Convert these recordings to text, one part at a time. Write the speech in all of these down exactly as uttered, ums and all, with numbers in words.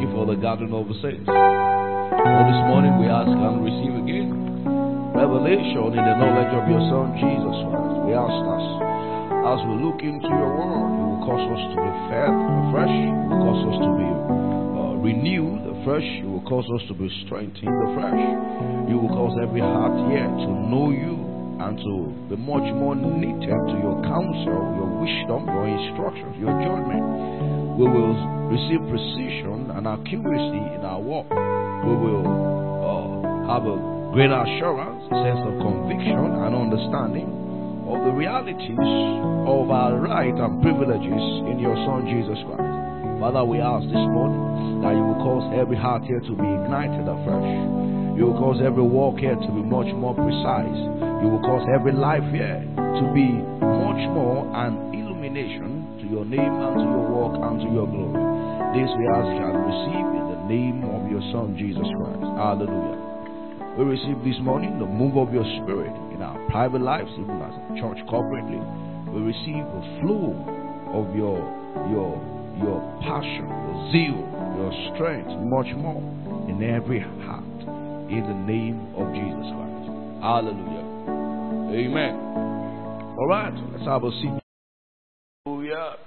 you for the gathering of the saints. Well, this morning we ask and receive again revelation in the knowledge of your Son Jesus Christ. We ask us, as we look into your word, you will cause us to be fed afresh, you will cause us to be uh, renewed afresh, you will cause us to be strengthened afresh, you will cause every heart here to know you and to be much more knitted to your counsel, your wisdom, your instructions, your judgment. We will receive precision and accuracy in our walk. We will uh, have a greater assurance, a sense of conviction and understanding of the realities of our right and privileges in your Son Jesus Christ. Father, we ask this morning that you will cause every heart here to be ignited afresh. You will cause every walk here to be much more precise. You will cause every life here to be much more an illumination to your name and to your walk and to your glory. This we ask and receive in the name of your Son Jesus Christ. Hallelujah. We receive this morning the move of your Spirit in our private lives, even as a church corporately. We receive the flow of your your your passion, your zeal, your strength, much more in every heart. In the name of Jesus Christ. Hallelujah. Amen. All right, let's have a seat. Hallelujah.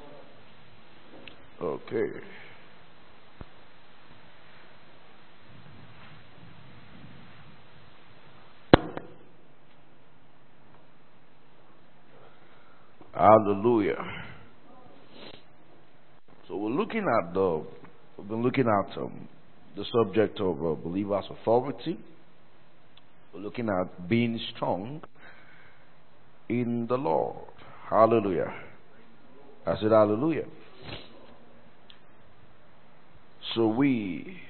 Okay. Hallelujah. So we're looking at the, we've been looking at um, the subject of uh, believers' authority. We're looking at being strong in the Lord. Hallelujah. I said hallelujah. So we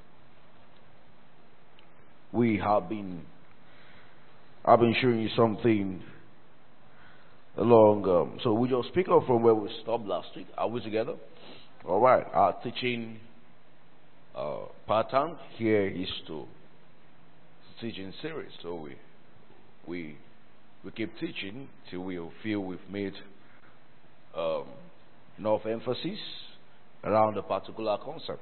we have been I've been showing you something along um, so we just pick up from where we stopped last week. Are we together? All right. Our teaching uh, pattern here is to teaching series. So we we we keep teaching till we feel we've made um, enough emphasis around a particular concept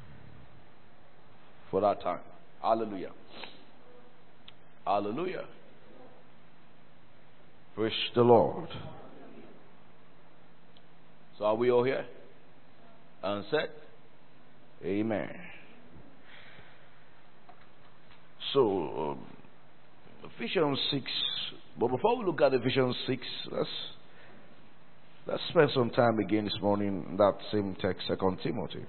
for that time. Hallelujah. Hallelujah. Praise the Lord. So are we all here? And said, amen. So, um, Ephesians six. But before we look at Ephesians six, let's let's spend some time again this morning in that same text, Second Timothy.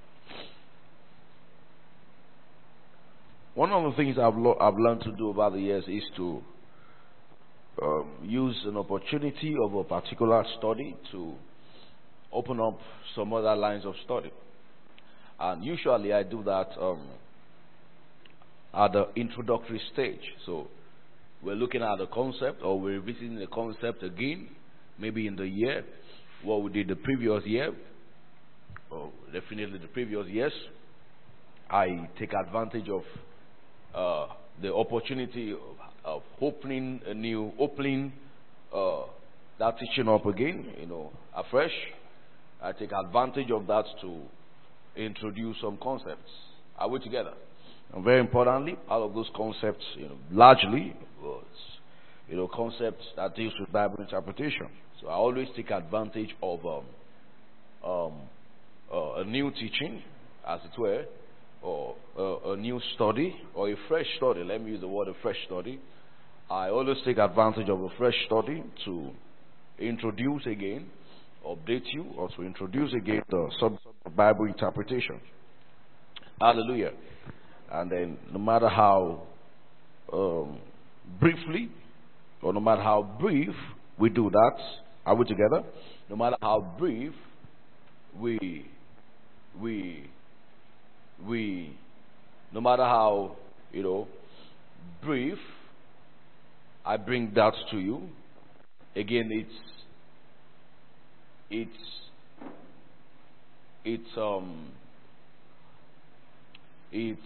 One of the things I've lo- I've learned to do over the years is to um, use an opportunity of a particular study to open up some other lines of study, and usually I do that Um, at the introductory stage. So we're looking at the concept, or we're revisiting the concept again, maybe in the year, what we did the previous year, or definitely the previous years. I take advantage of uh, the opportunity of, of opening a new, opening uh, that teaching up again, you know, afresh. I take advantage of that to introduce some concepts. Are we together? And very importantly, part of those concepts, you know, largely was, you know, concepts that deals with Bible interpretation. So I always take advantage of um, um, uh, a new teaching, as it were, or uh, a new study, or a fresh study. Let me use the word a fresh study. I always take advantage of a fresh study to introduce again, update you, or to introduce again the subject of Bible interpretation. Hallelujah. And then no matter how um, briefly, or no matter how brief we do that, are we together? No matter how brief we, we, we, no matter how, you know, brief, I bring that to you. Again, it's, it's, it's, um, it's,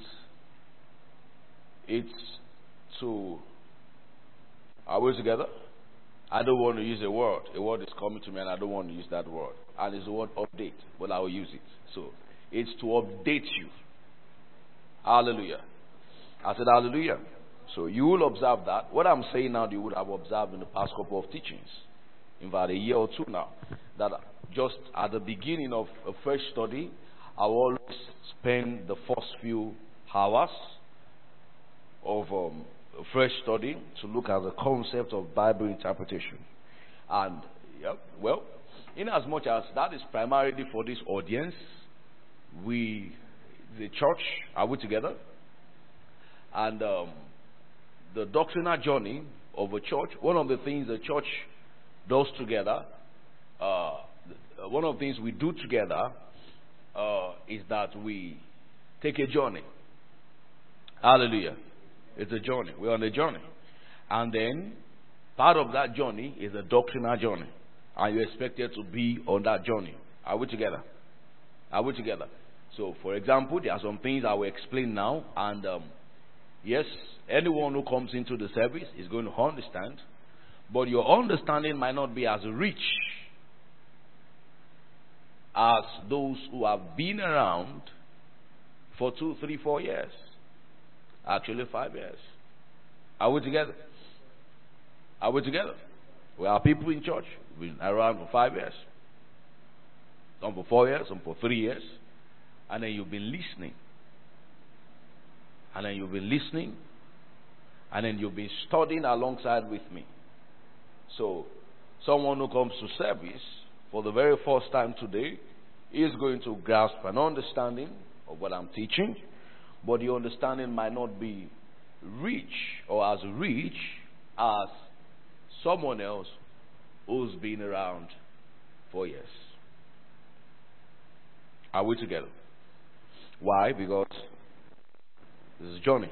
it's to, are we together? I don't want to use a word. A word is coming to me and I don't want to use that word. And it's the word update, but I will use it. So It's to update you. Hallelujah. I said hallelujah. So you will observe that. What I'm saying now, you would have observed in the past couple of teachings, in about a year or two now, that just at the beginning of a fresh study, I will always spend the first few hours of um, a fresh study to look at the concept of Bible interpretation. And, yeah, well, in as much as that is primarily for this audience, we, the church, are we together? And um, the doctrinal journey of a church, one of the things the church does together, uh, one of the things we do together uh, is that we take a journey. Hallelujah. It's a journey. We're on a journey. And then part of that journey is a doctrinal journey. And you're expected to be on that journey. Are we together? Are we together? So, for example, there are some things I will explain now. And um, yes, anyone who comes into the service is going to understand. But your understanding might not be as rich as those who have been around for two, three, four years. Actually, five years. Are we together? Are we together? We are people in church. We've been around for five years. Some for four years, some for three years. And then you've been listening. And then you've been listening. And then you've been studying alongside with me. So, someone who comes to service for the very first time today is going to grasp an understanding of what I'm teaching, but the understanding might not be rich or as rich as someone else who's been around for years. Are we together? Why? Because this is a journey.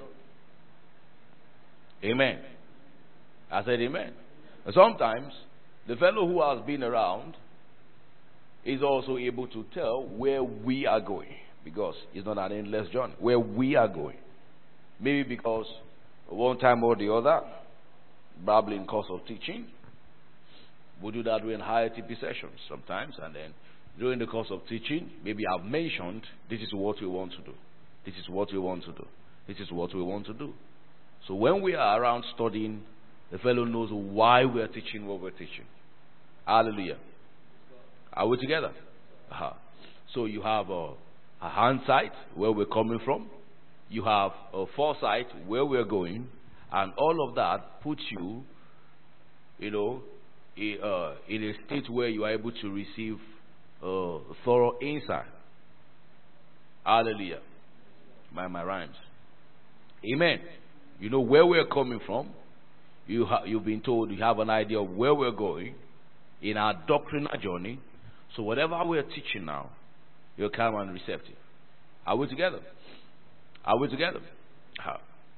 Amen. I said amen. And sometimes the fellow who has been around is also able to tell where we are going, because it's not an endless journey. Where we are going, maybe because one time or the other, probably in course of teaching, we do that during higher T P sessions sometimes, and then during the course of teaching, maybe I've mentioned this is what we want to do, this is what we want to do, this is what we want to do. So when we are around studying, the fellow knows why we are teaching what we're teaching. Hallelujah. Are we together? Uh-huh. So you have a, a hindsight, where we're coming from. You have a foresight, where we're going. And all of that puts you, you know, in, uh, in a state where you are able to receive uh, thorough insight. Hallelujah. My, my rhymes. Amen. You know where we're coming from. You ha you've been told you have an idea of where we're going in our doctrinal journey. So whatever we're teaching now, you're calm and receptive. Are we together? Are we together? How?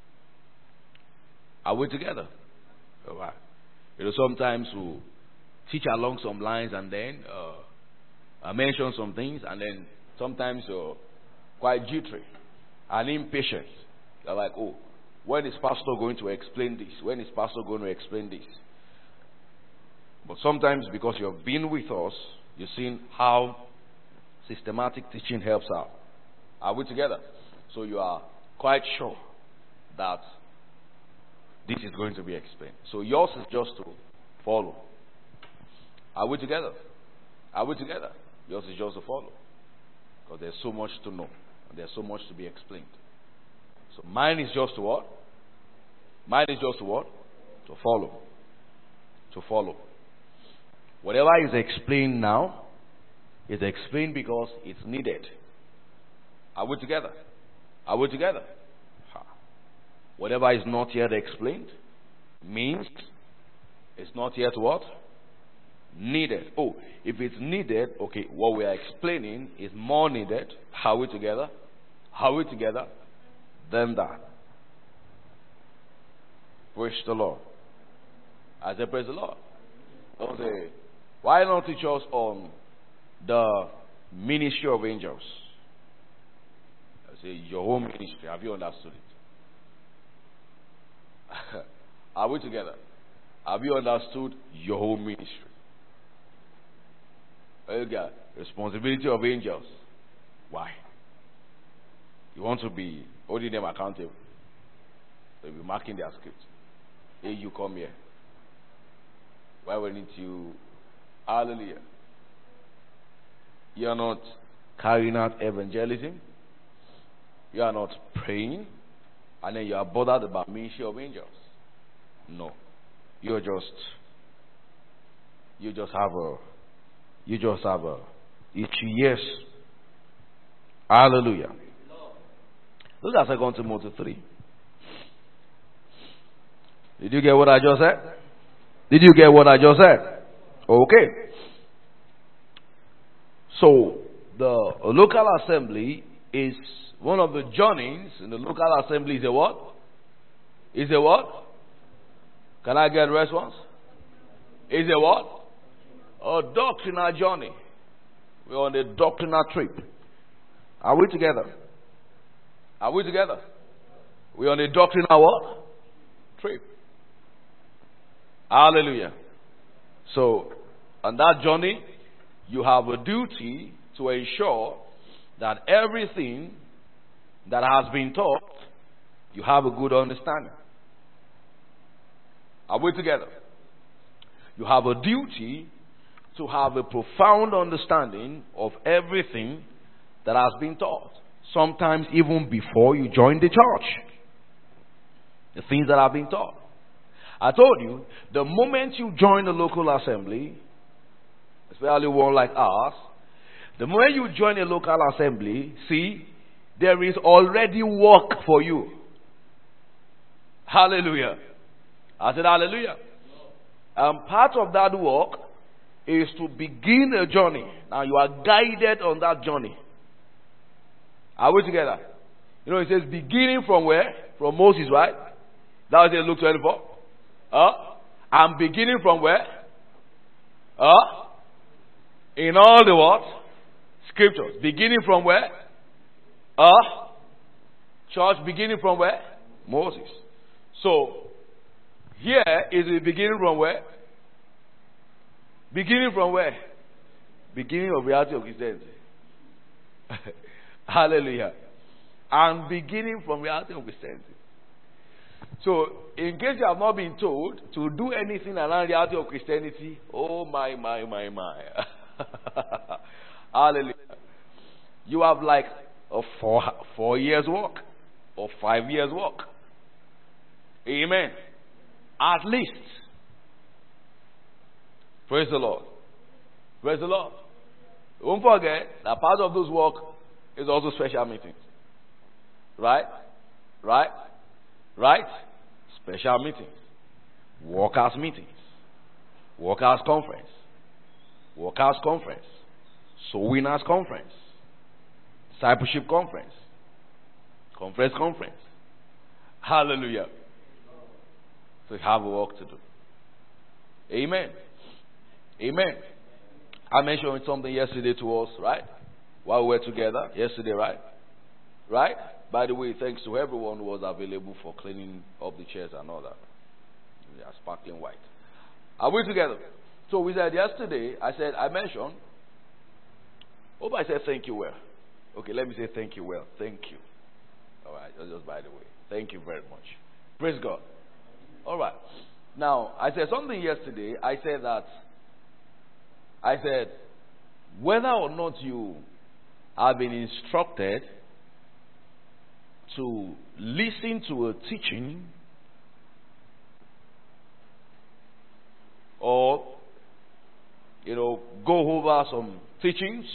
Are we together? All right. You know, sometimes we teach along some lines and then uh, I mention some things, and then sometimes you're quite jittery and impatient. You're like, oh, when is pastor going to explain this? When is pastor going to explain this? But sometimes, because you've been with us, you've seen how systematic teaching helps out. Are we together? So you are quite sure that this is going to be explained. So yours is just to follow. Are we together? Are we together? Yours is just to follow. Because there's so much to know. And there's so much to be explained. So mine is just to what? Mine is just to what? To follow. To follow. Whatever is explained now is explained because it's needed. Are we together? Are we together? Ha. Whatever is not yet explained means it's not yet what? Needed. Oh, if it's needed, okay, what we are explaining is more needed. Are we together? Are we together? Than that. Praise the Lord. I say, praise the Lord. Don't say, why not teach us on the ministry of angels? I say, your own ministry. Have you understood it? Are we together? Have you understood your own ministry? Okay. Responsibility of angels. Why? You want to be holding them accountable. They'll be marking their script. Hey, you come here. Why wouldn't you? Hallelujah. You are not carrying out evangelism. You are not praying. And then you are bothered about ministry of angels. No. You're just, you just have a, you just have a itchy yes. Hallelujah. Look at Second Timothy three. Did you get what I just said? Did you get what I just said? Okay. So, the local assembly is one of the journeys in the local assembly is a what? Is a what? Can I get a response? Is a what? A doctrinal journey. We're on a doctrinal trip. Are we together? Are we together? We're on a doctrinal what? Trip. Hallelujah. So, on that journey, you have a duty to ensure that everything that has been taught, you have a good understanding. Are we together? You have a duty to have a profound understanding of everything that has been taught. Sometimes even before you join the church. The things that have been taught. I told you, the moment you join the local assembly, especially one like ours, the moment you join a local assembly, see, there is already work for you. Hallelujah. I said hallelujah. And part of that work is to begin a journey. Now you are guided on that journey. Are we together? You know, it says beginning from where? From Moses, right? That was in Luke twenty-four. Uh, I'm beginning from where? Uh, in all the what? Scriptures. Beginning from where? Uh, church beginning from where? Moses. So, here is the beginning from where? Beginning from where? Beginning of reality of Christianity. Hallelujah. And beginning from reality of Christianity. So, in case you have not been told to do anything around reality of Christianity, oh my, my, my, my. Hallelujah. You have like a four, four years work or five years work. Amen. At least. Praise the Lord. Praise the Lord. Don't forget that part of those work is also special meetings. Right? Right? Right? Special meetings. Workers' meetings. Workers' conference. Workers' conference. Soul winners' conference. Discipleship conference. Conference conference. Hallelujah. So you have work to do. Amen. Amen. I mentioned something yesterday to us, right? While we were together yesterday, right? Right? By the way, thanks to everyone who was available for cleaning up the chairs and all that. They are sparkling white. Are we together? So we said yesterday, I said, I mentioned, hope I said thank you well. Okay, let me say thank you well. Thank you. All right, just by the way. Thank you very much. Praise God. All right. Now, I said something yesterday. I said that, I said, whether or not you have been instructed to listen to a teaching or, you know, go over some teachings,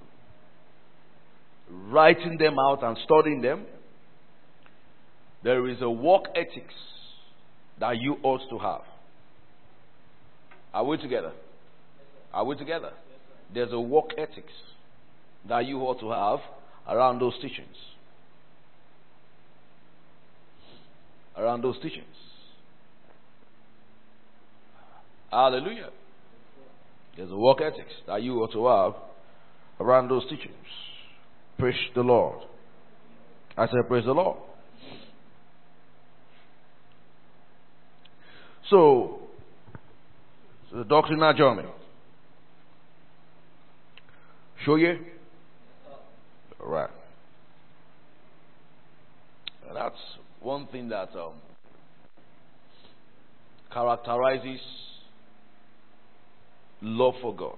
writing them out and studying them, there is a work ethics that you ought to have. Are we together? Are we together? There's a work ethics that you ought to have around those teachings. Around those teachings. Hallelujah. There's a work ethics that you ought to have around those teachings. Praise the Lord. I said praise the Lord. So, so the doctrinal journey. Show you? Alright. And that's one thing that um, characterizes love for God.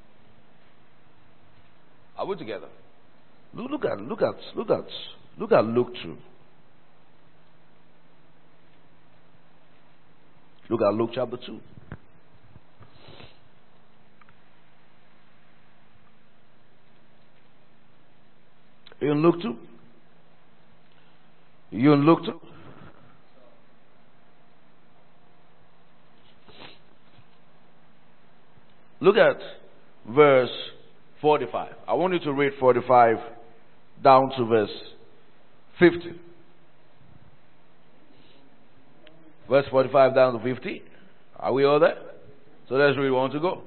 Are we together? Look, look at, look at, look at, look at Luke two. Look at Luke chapter two. You in Luke two? You in Luke two? Look at verse forty-five. I want you to read forty-five down to verse fifty. Verse forty-five down to fifty. Are we all there? So that's where we want to go.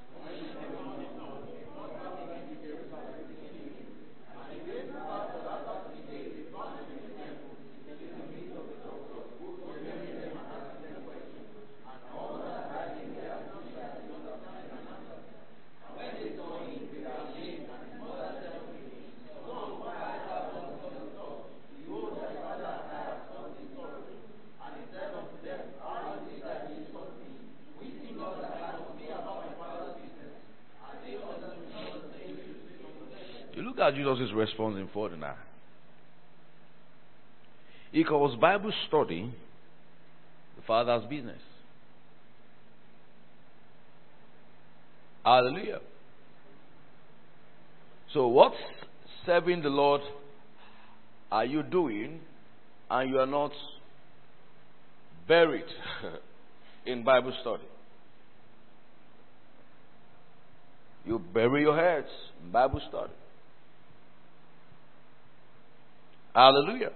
Look at Jesus' response in forty-nine. He calls Bible study the Father's business. Hallelujah. So what serving the Lord are you doing, and you are not buried in Bible study? You bury your heads in Bible study. Hallelujah.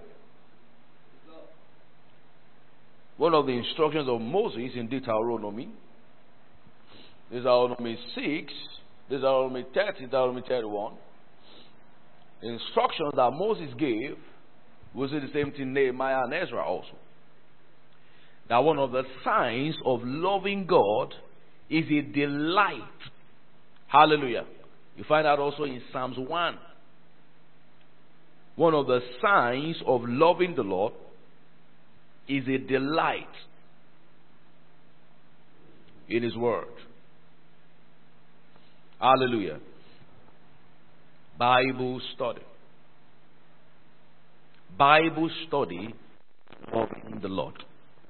One of the instructions of Moses in Deuteronomy, Deuteronomy six, Deuteronomy thirty, Deuteronomy thirty-one, the instructions that Moses gave was the same thing Nehemiah and Ezra also. That one of the signs of loving God is a delight. Hallelujah. You find that also in Psalms one. One of the signs of loving the Lord is a delight in His Word. Hallelujah. Bible study. Bible study loving the Lord.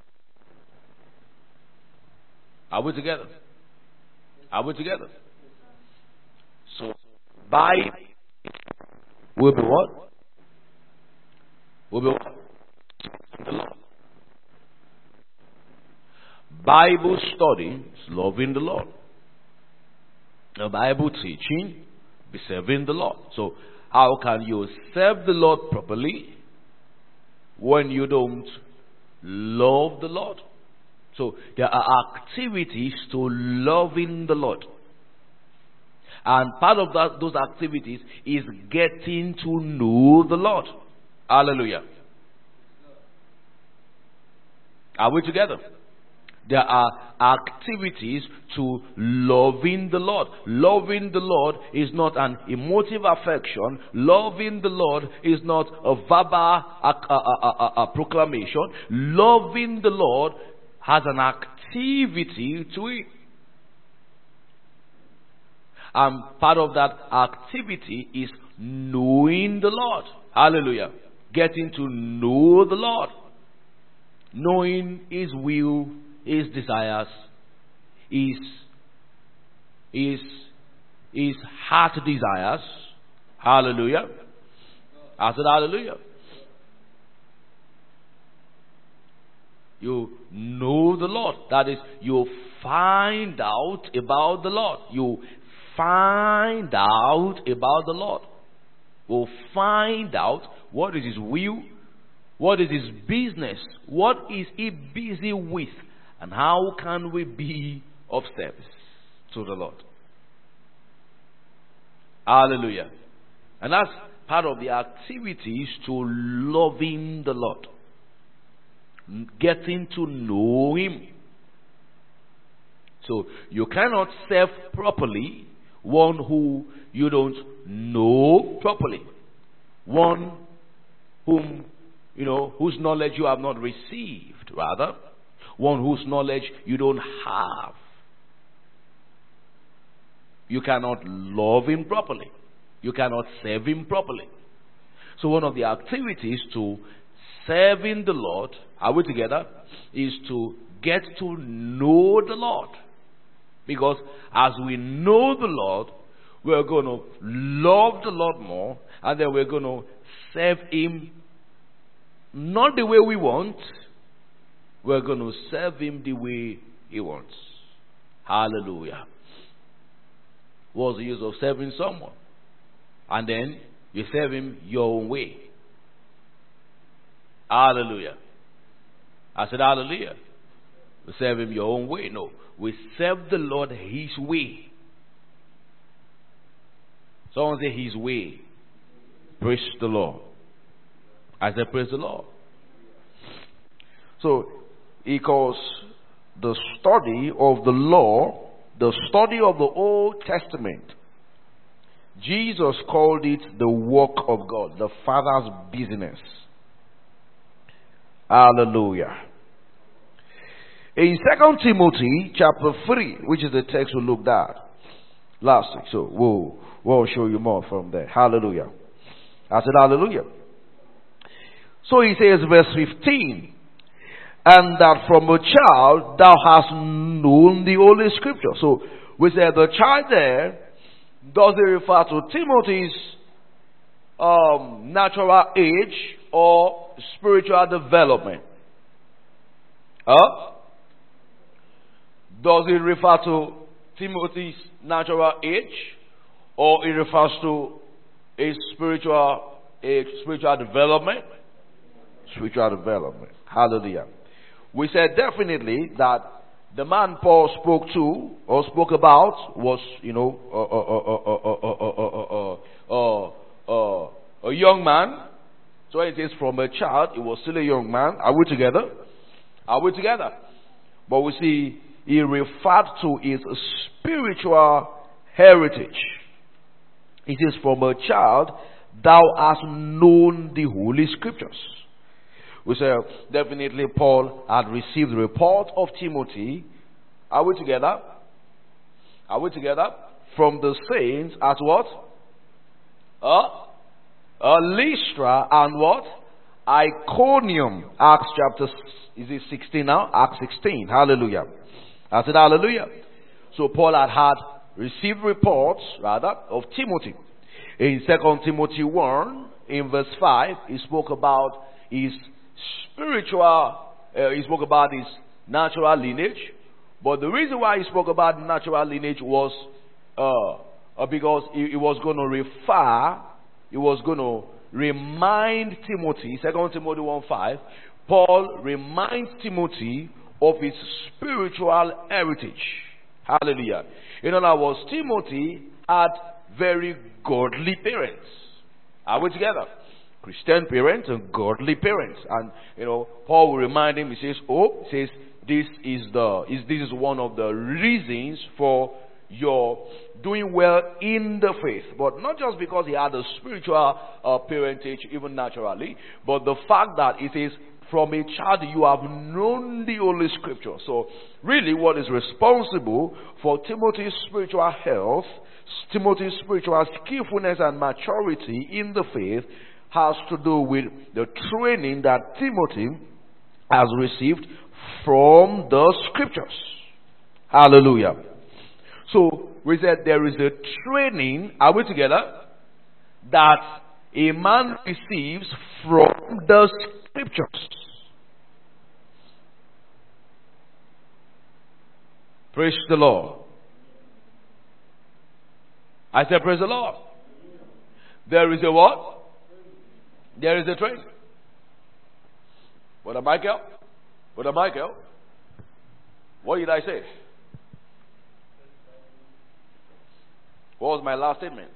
Are we together? Are we together? So, Bible will be what? Will be what? The Lord. Bible study is loving the Lord. The Bible teaching be serving the Lord. So, how can you serve the Lord properly when you don't love the Lord? So, there are activities to loving the Lord. And part of that, those activities is getting to know the Lord. Hallelujah. Are we together? There are activities to loving the Lord. Loving the Lord is not an emotive affection. Loving the Lord is not a verbal a, a, a, a, a proclamation. Loving the Lord has an activity to it. And part of that activity is knowing the Lord. Hallelujah. Getting to know the Lord. Knowing His will, His desires, His, His, His heart desires. Hallelujah. I said hallelujah. You know the Lord. That is, you find out about the Lord. You find out about the Lord. You find out what is His will, what is His business, what is He busy with, and how can we be of service to the Lord. Hallelujah. And that's part of the activities to loving the Lord. Getting to know Him. So you cannot serve properly one who you don't know properly. One whom you know, whose knowledge you have not received, rather. One whose knowledge you don't have. You cannot love him properly. You cannot serve him properly. So one of the activities to serving the Lord, are we together, is to get to know the Lord. Because as we know the Lord, we're going to love the Lord more, and then we're going to serve him not the way we want, we're going to serve him the way he wants. Hallelujah. What's the use of serving someone? And then you serve him your own way. Hallelujah. I said hallelujah. We serve him your own way. No. We serve the Lord his way. Someone say his way. Praise the Lord. I said praise the Lord. So, he calls the study of the law, the study of the Old Testament. Jesus called it the work of God, the Father's business. Hallelujah. In Second Timothy chapter three, which is the text we looked at last week, so we'll, we'll show you more from there. Hallelujah. I said hallelujah. So he says, verse fifteen, and that from a child thou hast known the Holy Scripture. So we said the child there, does it refer to Timothy's um, natural age or spiritual development? Huh? Does it refer to Timothy's natural age, or it refers to a spiritual age, spiritual development? Spiritual development. Hallelujah. We said definitely that the man Paul spoke to or spoke about was, you know, uh, uh, uh, uh, a young man. So it is from a child, he was still a young man. Are we together? Are we together? But we see he referred to his spiritual heritage. It is from a child thou hast known the Holy Scriptures. We say definitely Paul had received the report of Timothy. Are we together? Are we together? From the saints at what? Uh, uh, Lystra and what? Iconium. Acts chapter, is it sixteen now? Acts sixteen. Hallelujah. I said hallelujah. So Paul had had received reports, rather, of Timothy. In Second Timothy one, in verse five, he spoke about his spiritual, uh, he spoke about his natural lineage. But the reason why he spoke about natural lineage was uh, uh, because he, he was going to refer, he was going to remind Timothy, Second Timothy one five, Paul reminds Timothy of his spiritual heritage. Hallelujah. In other words, Timothy had very godly parents. Are we together? Christian parents and godly parents. And, you know, Paul will remind him, he says, oh, he says, this is the, is, this is one of the reasons for your doing well in the faith. But not just because he had a spiritual uh, parentage, even naturally, but the fact that it is from a child you have known the Holy Scripture. So, really what is responsible for Timothy's spiritual health, Timothy's spiritual skillfulness and maturity in the faith has to do with the training that Timothy has received from the Scriptures. Hallelujah. So, we said there is a training, are we together, that a man receives from the Scriptures. Praise the Lord. I said praise the Lord. There is a what? There is a training. Brother Michael? Brother Michael? What did I say? What was my last statement?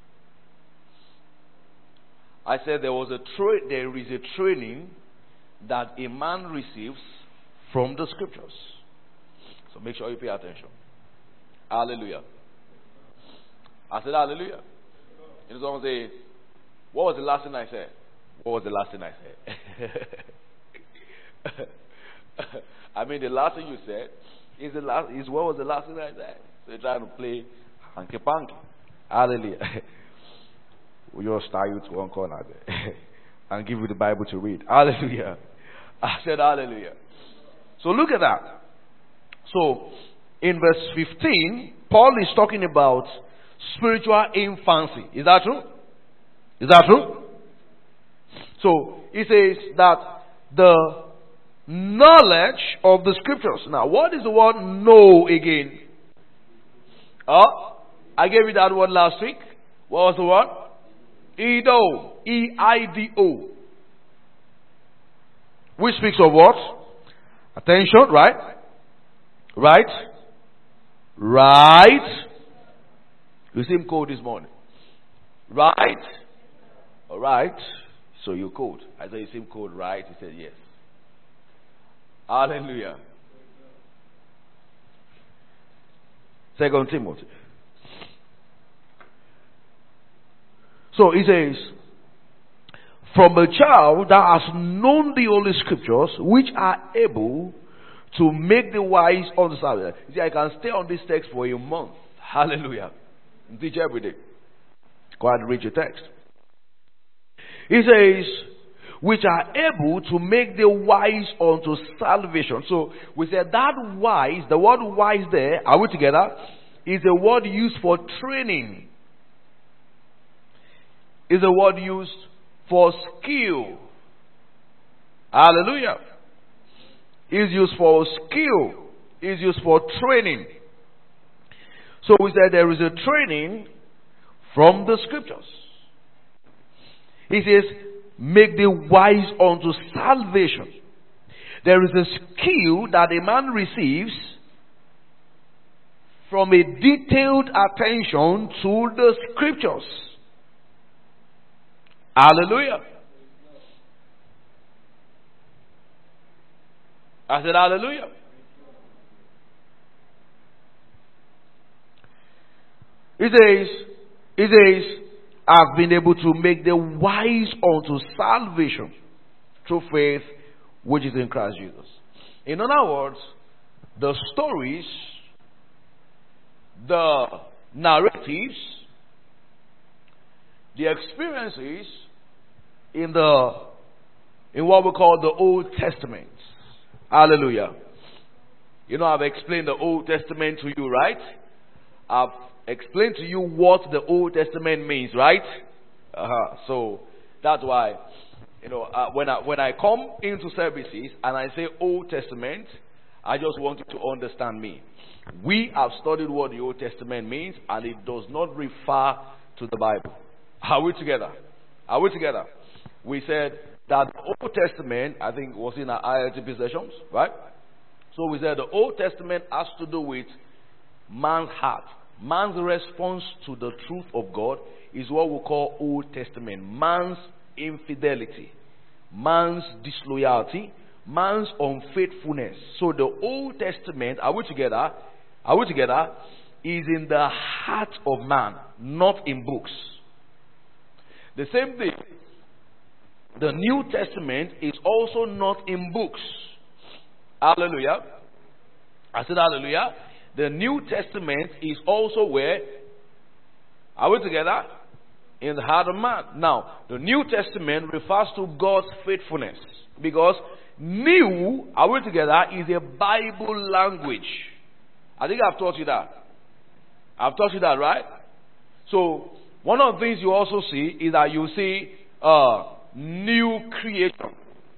I said there was a tra- there is a training that a man receives from the Scriptures. So make sure you pay attention. Hallelujah. I said hallelujah. You know, someone say, what was the last thing I said? What was the last thing I said? I mean, the last thing you said is the last. Is what was the last thing I said? So you're trying to play hanky panky. Hallelujah. We just tie you to one corner there and give you the Bible to read. Hallelujah. I said hallelujah. So look at that. So in verse fifteen, Paul is talking about spiritual infancy. Is that true? Is that true? So he says that the knowledge of the scriptures. Now, what is the word know again? Oh, I gave you that word last week. What was the word? Eido. E I D O. Which speaks of what? Attention, right? Right? Right? You seem cold this morning. Right? Alright. So you're cold. I said, you seem cold, right? He said, yes. Hallelujah. Second Timothy. So he says, from a child that has known the Holy Scriptures, which are able to make the wise understand. You see, I can stay on this text for a month. Hallelujah. And teach every day. Go ahead and read your text. He says, which are able to make the wise unto salvation. So we said that wise, the word wise there, are we together? Is a word used for training. Is a word used for skill. Hallelujah. Is used for skill. Is used for training. So we said there is a training from the scriptures. He says, make the wise unto salvation. There is a skill that a man receives from a detailed attention to the scriptures. Hallelujah. I said hallelujah. It says, it says, I've been able to make the wise unto salvation through faith which is in Christ Jesus. In other words, the stories, the narratives, the experiences in the in what we call the Old Testament. Hallelujah. You know, I've explained the Old Testament to you, right? I've explained to you what the Old Testament means, right? Uh-huh. So that's why, you know, uh, when I when I come into services and I say Old Testament, I just want you to understand me. We have studied what the Old Testament means, and it does not refer to the Bible. Are we together? Are we together? We said that the Old Testament, I think, was in our I L T P sessions, right? So we said the Old Testament has to do with man's heart. Man's response to the truth of God is what we call Old Testament. Man's infidelity, man's disloyalty, man's unfaithfulness. So the Old Testament, are we together? Are we together? Is in the heart of man, not in books. The same thing, the New Testament is also not in books. Hallelujah. I said hallelujah. The New Testament is also where? Are we together? In the heart of man. Now, the New Testament refers to God's faithfulness. Because new, are we together, is a Bible language. I think I've taught you that. I've taught you that, right? So, one of the things you also see is that you see uh, new creation.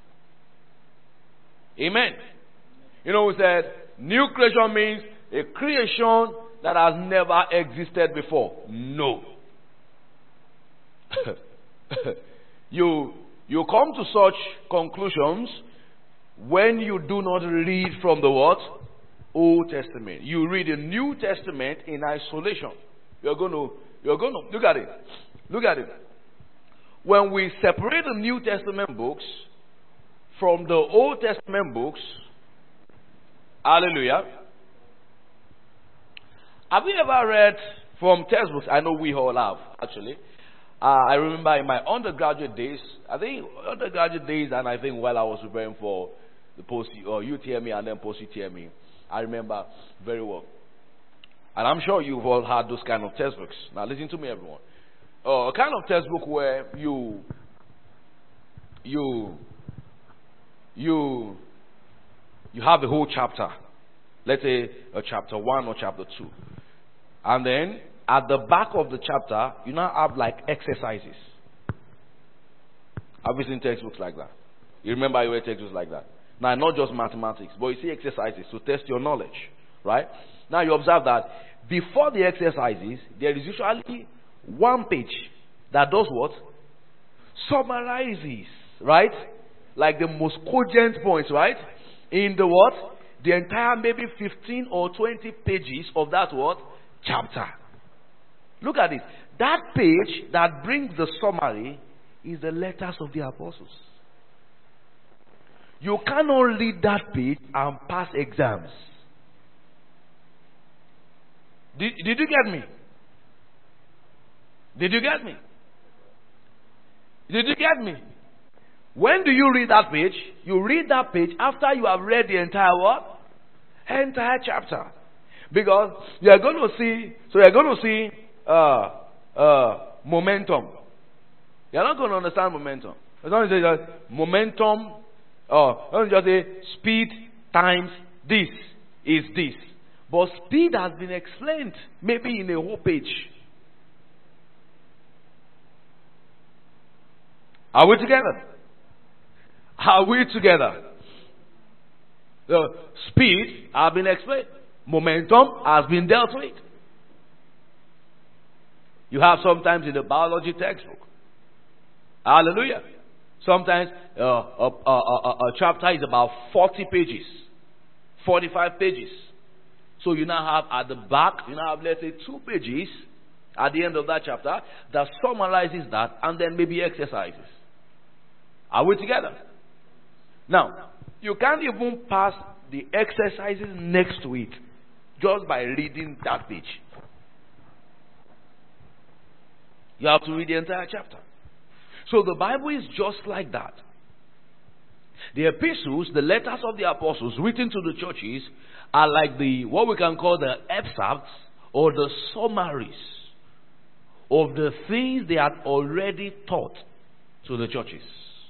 Amen. You know, we said new creation means a creation that has never existed before. No. you you come to such conclusions when you do not read from the what? Old Testament. You read the New Testament in isolation. You're going to you're going to look at it. Look at it. When we separate the New Testament books from the Old Testament books, hallelujah. Have you ever read from textbooks? I know we all have, actually. Uh, I remember in my undergraduate days, I think undergraduate days, and I think while I was preparing for the post or U T M E and then post U T M E, I remember very well. And I'm sure you've all had those kind of textbooks. Now listen to me, everyone. Uh, a kind of textbook where you, you, you, you have the whole chapter. Let's say a chapter one or chapter two, and then at the back of the chapter, you now have like exercises. Have you seen textbooks like that? You remember you read textbooks like that? Now, not just mathematics, but you see exercises to test your knowledge, right? Now, you observe that before the exercises, there is usually one page that does what? Summarizes, right? Like the most cogent points, right? In the what? The entire maybe fifteen or twenty pages of that what? Chapter. Look at it. That page that brings the summary is the letters of the apostles. You cannot read that page and pass exams. Did, did you get me? Did you get me? Did you get me? When do you read that page? You read that page after you have read the entire what? Entire chapter. Because you are going to see, so you are going to see uh, uh, momentum. You are not going to understand momentum. It's not say that momentum, uh, don't just say speed times this is this. But speed has been explained maybe in a whole page. Are we together? Are we together? The speed has been explained. Momentum has been dealt with. You have sometimes in the biology textbook. Hallelujah. Sometimes uh, a, a, a, a chapter is about forty pages. forty-five pages. So you now have at the back, you now have let's say two pages at the end of that chapter that summarizes that and then maybe exercises. Are we together? Now, you can't even pass the exercises next to it just by reading that page. You have to read the entire chapter. So the Bible is just like that. The epistles, the letters of the apostles written to the churches are like the, what we can call the excerpts or the summaries of the things they had already taught to the churches.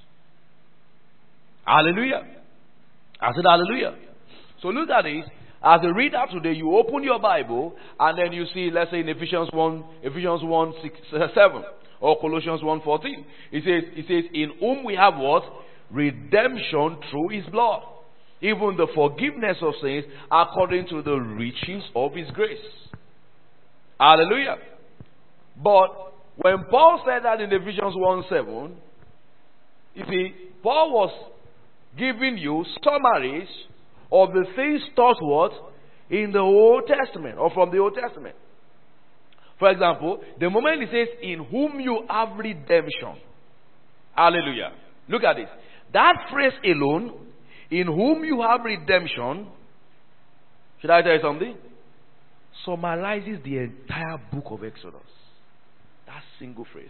Hallelujah. I said hallelujah. So look at this. As a reader today, you open your Bible and then you see, let's say in Ephesians one, Ephesians one, six, seven or Colossians one, fourteen. It says, it says, in whom we have what? Redemption through his blood. Even the forgiveness of sins according to the riches of his grace. Hallelujah. But when Paul said that in Ephesians one, seven, you see, Paul was giving you summaries of the things taught what? In the Old Testament or from the Old Testament. For example, the moment it says, in whom you have redemption. Hallelujah. Look at this. That phrase alone, in whom you have redemption, should I tell you something? Summarizes the entire book of Exodus. That single phrase.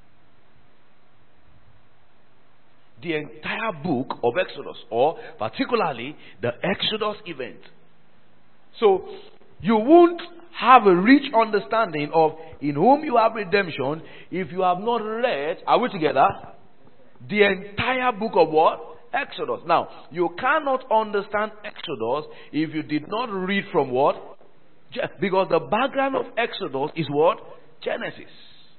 The entire book of Exodus, or particularly the Exodus event. So, you won't have a rich understanding of in whom you have redemption if you have not read, are we together? The entire book of what? Exodus. Now, you cannot understand Exodus if you did not read from what? Because the background of Exodus is what? Genesis.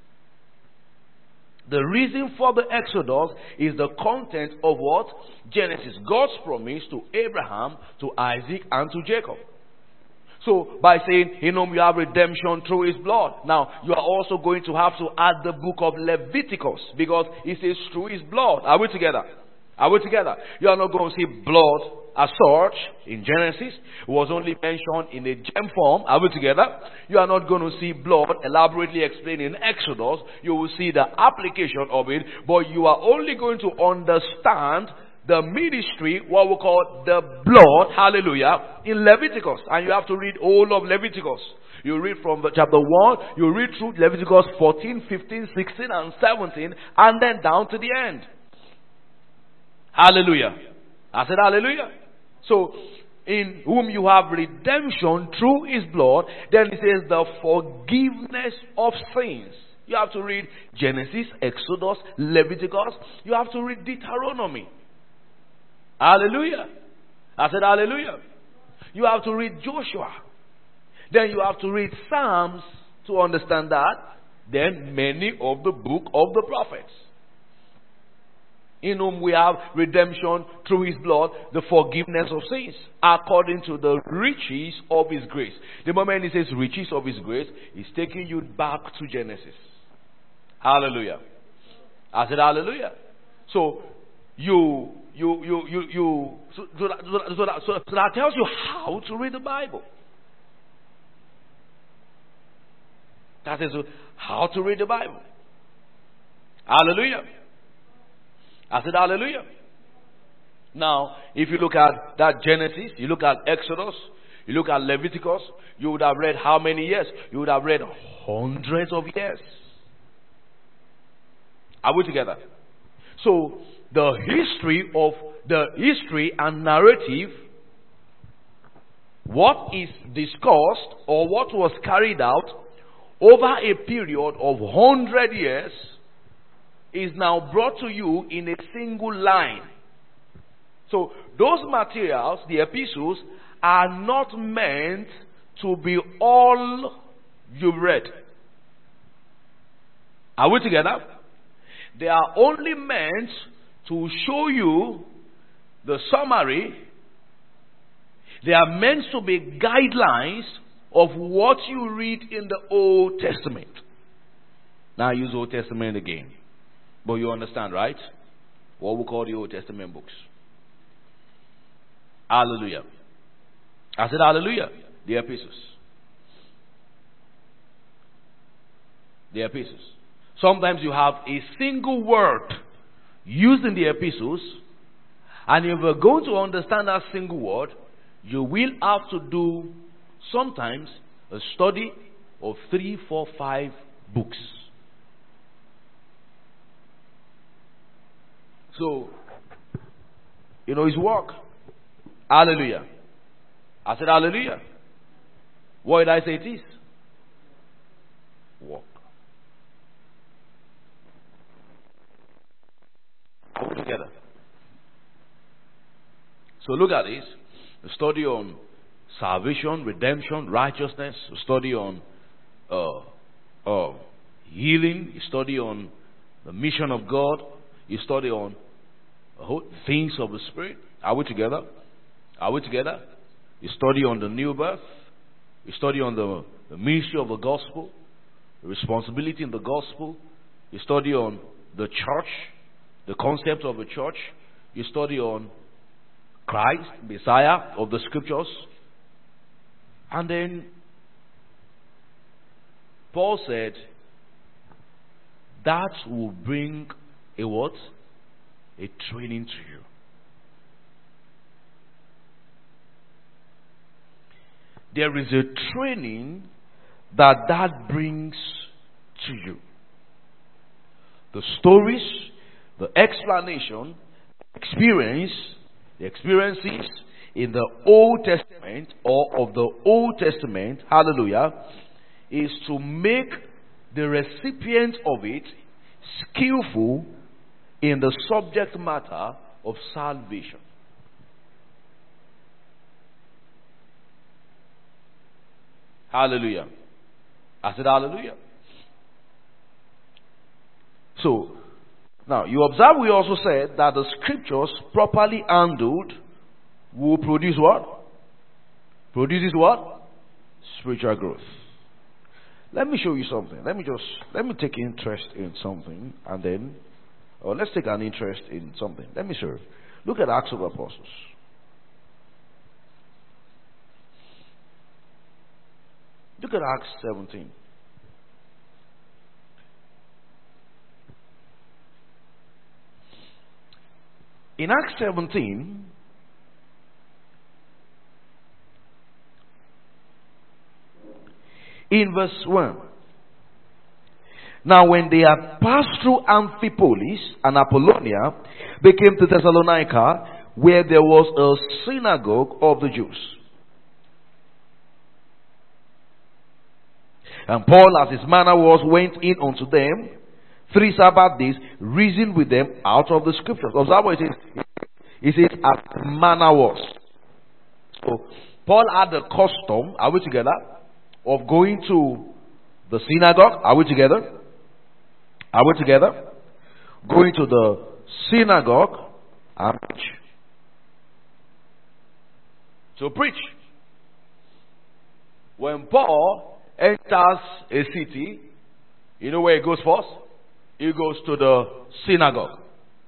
The reason for the Exodus is the content of what? Genesis. God's promise to Abraham, to Isaac, and to Jacob. So, by saying, in whom you have redemption through his blood. Now, you are also going to have to add the book of Leviticus. Because it says through his blood. Are we together? Are we together? You are not going to see blood as such in Genesis. It was only mentioned in a gem form. Are we together? You are not going to see blood elaborately explained in Exodus. You will see the application of it. But you are only going to understand the ministry, what we call the blood, hallelujah, in Leviticus. And you have to read all of Leviticus. You read from the chapter one, you read through Leviticus fourteen, fifteen, sixteen, and seventeen, and then down to the end. Hallelujah. I said hallelujah. So, in whom you have redemption through his blood, then it says the forgiveness of sins. You have to read Genesis, Exodus, Leviticus. You have to read Deuteronomy. Hallelujah. I said hallelujah. You have to read Joshua. Then you have to read Psalms to understand that. Then many of the book of the prophets, in whom we have redemption through his blood, the forgiveness of sins, according to the riches of his grace. The moment he says riches of his grace, he's taking you back to Genesis. Hallelujah. I said hallelujah. So you you you you you so, so, that, so, that, so, that, so that tells you how to read the Bible. That is how to read the Bible. Hallelujah. I said hallelujah. Now, if you look at that Genesis, you look at Exodus, you look at Leviticus, you would have read how many years? You would have read hundreds of years. Are we together? So, the history of the history and narrative, what is discussed or what was carried out over a period of hundred years is now brought to you in a single line. So those materials, the epistles, are not meant to be all you've read. Are we together? They are only meant to show you the summary. They are meant to be guidelines of what you read in the Old Testament. Now I use Old Testament again. But you understand, right? What we call the Old Testament books. Hallelujah. I said hallelujah. The epistles. The epistles. Sometimes you have a single word used in the epistles, and if you're going to understand that single word, you will have to do sometimes a study of three, four, five books. So, you know his work. Hallelujah. I said hallelujah. What did I say it is? Work. All together. So look at this. A study on salvation, redemption, righteousness. A study on uh, uh, healing. A study on the mission of God. A study on things of the Spirit. Are we together? Are we together? You study on the new birth. You study on the, the ministry of the gospel, the responsibility in the gospel. You study on the church, the concept of the church. You study on Christ, Messiah of the scriptures. And then Paul said that will bring a what? A training to you. There is a training that that brings to you. The stories, the explanation, experience, the experiences in the Old Testament or of the Old Testament, hallelujah, is to make the recipient of it skillful in the subject matter of salvation. Hallelujah. I said hallelujah. So, now you observe we also said that the scriptures properly handled will produce what? Produces what? Spiritual growth. Let me show you something. Let me just, let me take interest in something and then, or let's take an interest in something. Let me show you. Look at Acts of the Apostles. Look at Acts seventeen. In Acts seventeen, in verse one. Now when they had passed through Amphipolis and Apollonia, they came to Thessalonica, where there was a synagogue of the Jews. And Paul, as his manner was, went in unto them three Sabbath days, reasoned with them out of the scriptures. Observe what it says. It says, as his manner was. So, Paul had the custom, are we together, of going to the synagogue. Are we together? Are we together? Going to the synagogue and preach. So preach. When Paul enters a city, you know where he goes first? He goes to the synagogue.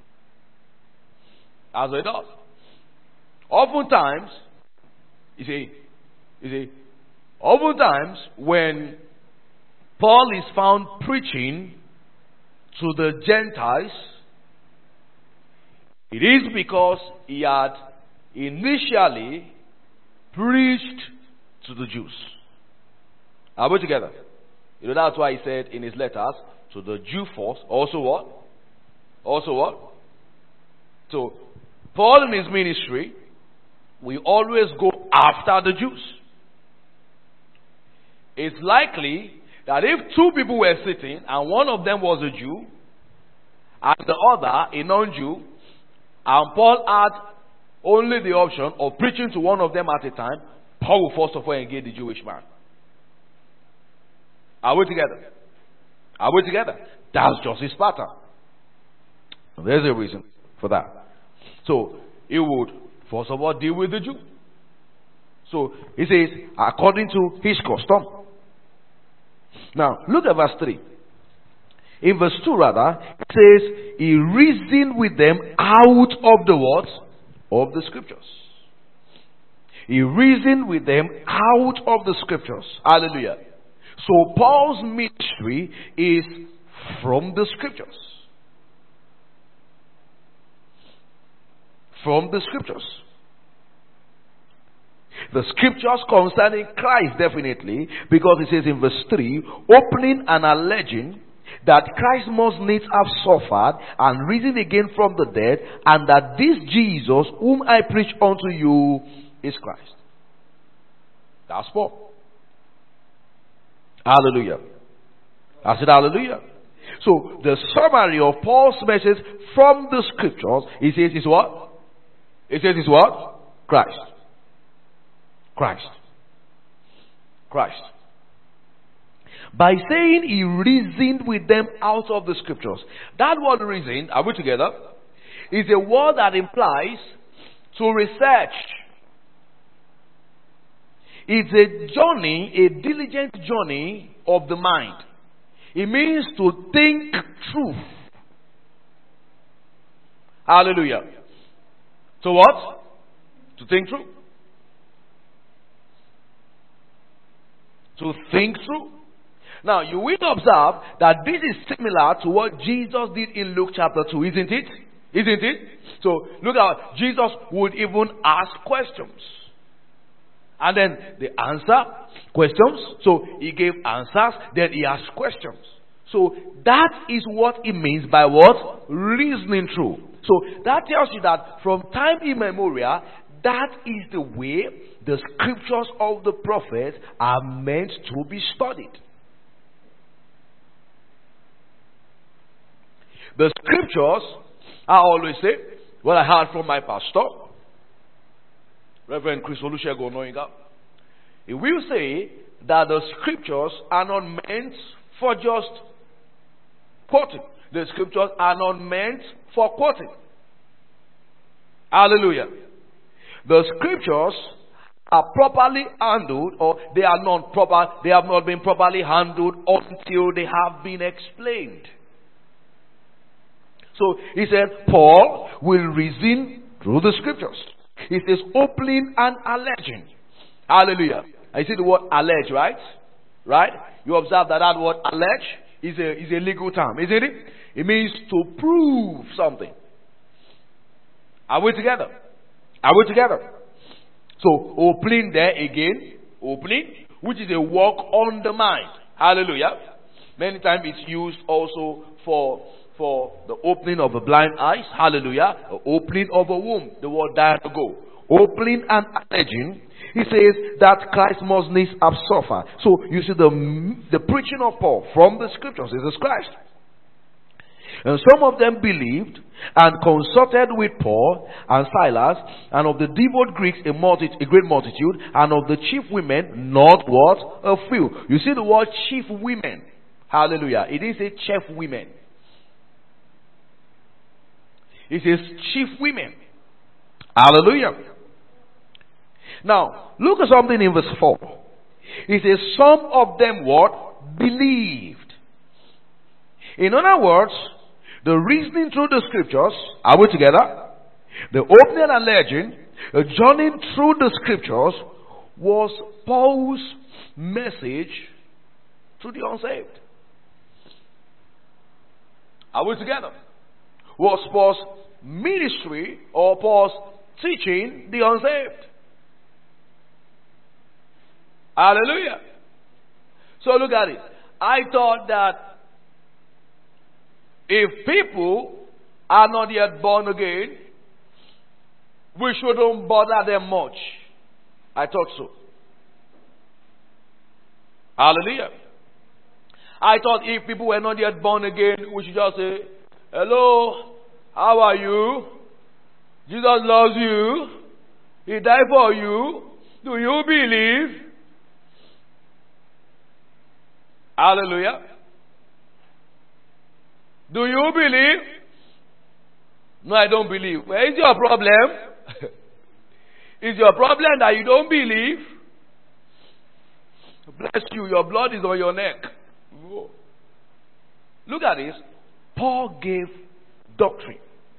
As he does. Oftentimes, you see, you see, oftentimes when Paul is found preaching to the Gentiles, it is because he had initially preached to the Jews. Are we together? You know, that's why he said in his letters, to the Jew first, also what? Also what? So, Paul in his ministry, we always go after the Jews. It's likely that if two people were sitting and one of them was a Jew and the other a non-Jew, and Paul had only the option of preaching to one of them at a time, Paul will first of all engage the Jewish man. Are we together? Are we together? That's just his pattern. There's a reason for that. So, he would first of all deal with the Jew. So, he says, according to his custom. Now, look at verse three. In verse two, rather, it says, he reasoned with them out of the words of the scriptures. He reasoned with them out of the scriptures. Hallelujah. So, Paul's ministry is from the scriptures. From the scriptures. The scriptures concerning Christ, definitely, because it says in verse three, opening and alleging that Christ must needs have suffered and risen again from the dead, and that this Jesus whom I preach unto you is Christ. That's Paul. Hallelujah. I said hallelujah. So the summary of Paul's message from the scriptures, he says is what? It says is what? Christ. Christ. Christ. By saying he reasoned with them out of the scriptures. That word reason, are we together? Is a word that implies to research. It's a journey, a diligent journey of the mind. It means to think through. Hallelujah. So what? To think through. To think through. Now, you will observe that this is similar to what Jesus did in Luke chapter two, isn't it? Isn't it? So, look at Jesus would even ask questions. And then they answer questions. So, he gave answers, then he asked questions. So, that is what it means by what? Reasoning through. So, that tells you that from time immemorial, that is the way the scriptures of the prophets are meant to be studied. The scriptures, I always say, what I heard from my pastor, Reverend Chris Olusegun Onoyinka, he will say that the scriptures are not meant for just quoting. The scriptures are not meant for quoting. Hallelujah. The scriptures are properly handled, or they are not proper, they have not been properly handled until they have been explained. So he said, Paul will reason through the scriptures. He says, opening and alleging. Hallelujah. I see the word allege, right? Right? You observe that that word allege is a, is a legal term, isn't it? It means to prove something. Are we together? Are we together? So, opening there again, opening, which is a work on the mind. Hallelujah. Many times it's used also for for the opening of the blind eyes. Hallelujah. The opening of a womb. The word diago. Opening and alleging. He says that Christ must needs have suffered. So you see the, the preaching of Paul from the scriptures is Christ. And some of them believed and consulted with Paul and Silas, and of the devout Greeks a, multi, a great multitude, and of the chief women not what? A few. You see the word chief women. Hallelujah. It is a chief women. It says chief women. Hallelujah. Now, look at something in verse four. It says some of them what? Believed. In other words, the reasoning through the scriptures, are we together? The opening and legend, the journeying through the scriptures was Paul's message to the unsaved. Are we together? Was Paul's ministry or Paul's teaching the unsaved. Hallelujah. So look at it. I thought that if people are not yet born again, we shouldn't bother them much. I thought so. Hallelujah. I thought if people were not yet born again, we should just say, hello, how are you? Jesus loves you. He died for you. Do you believe? Hallelujah. Do you believe? No, I don't believe. Where is your problem? Is your problem that you don't believe? Bless you, your blood is on your neck. Whoa. Look at this. Paul gave doctrine.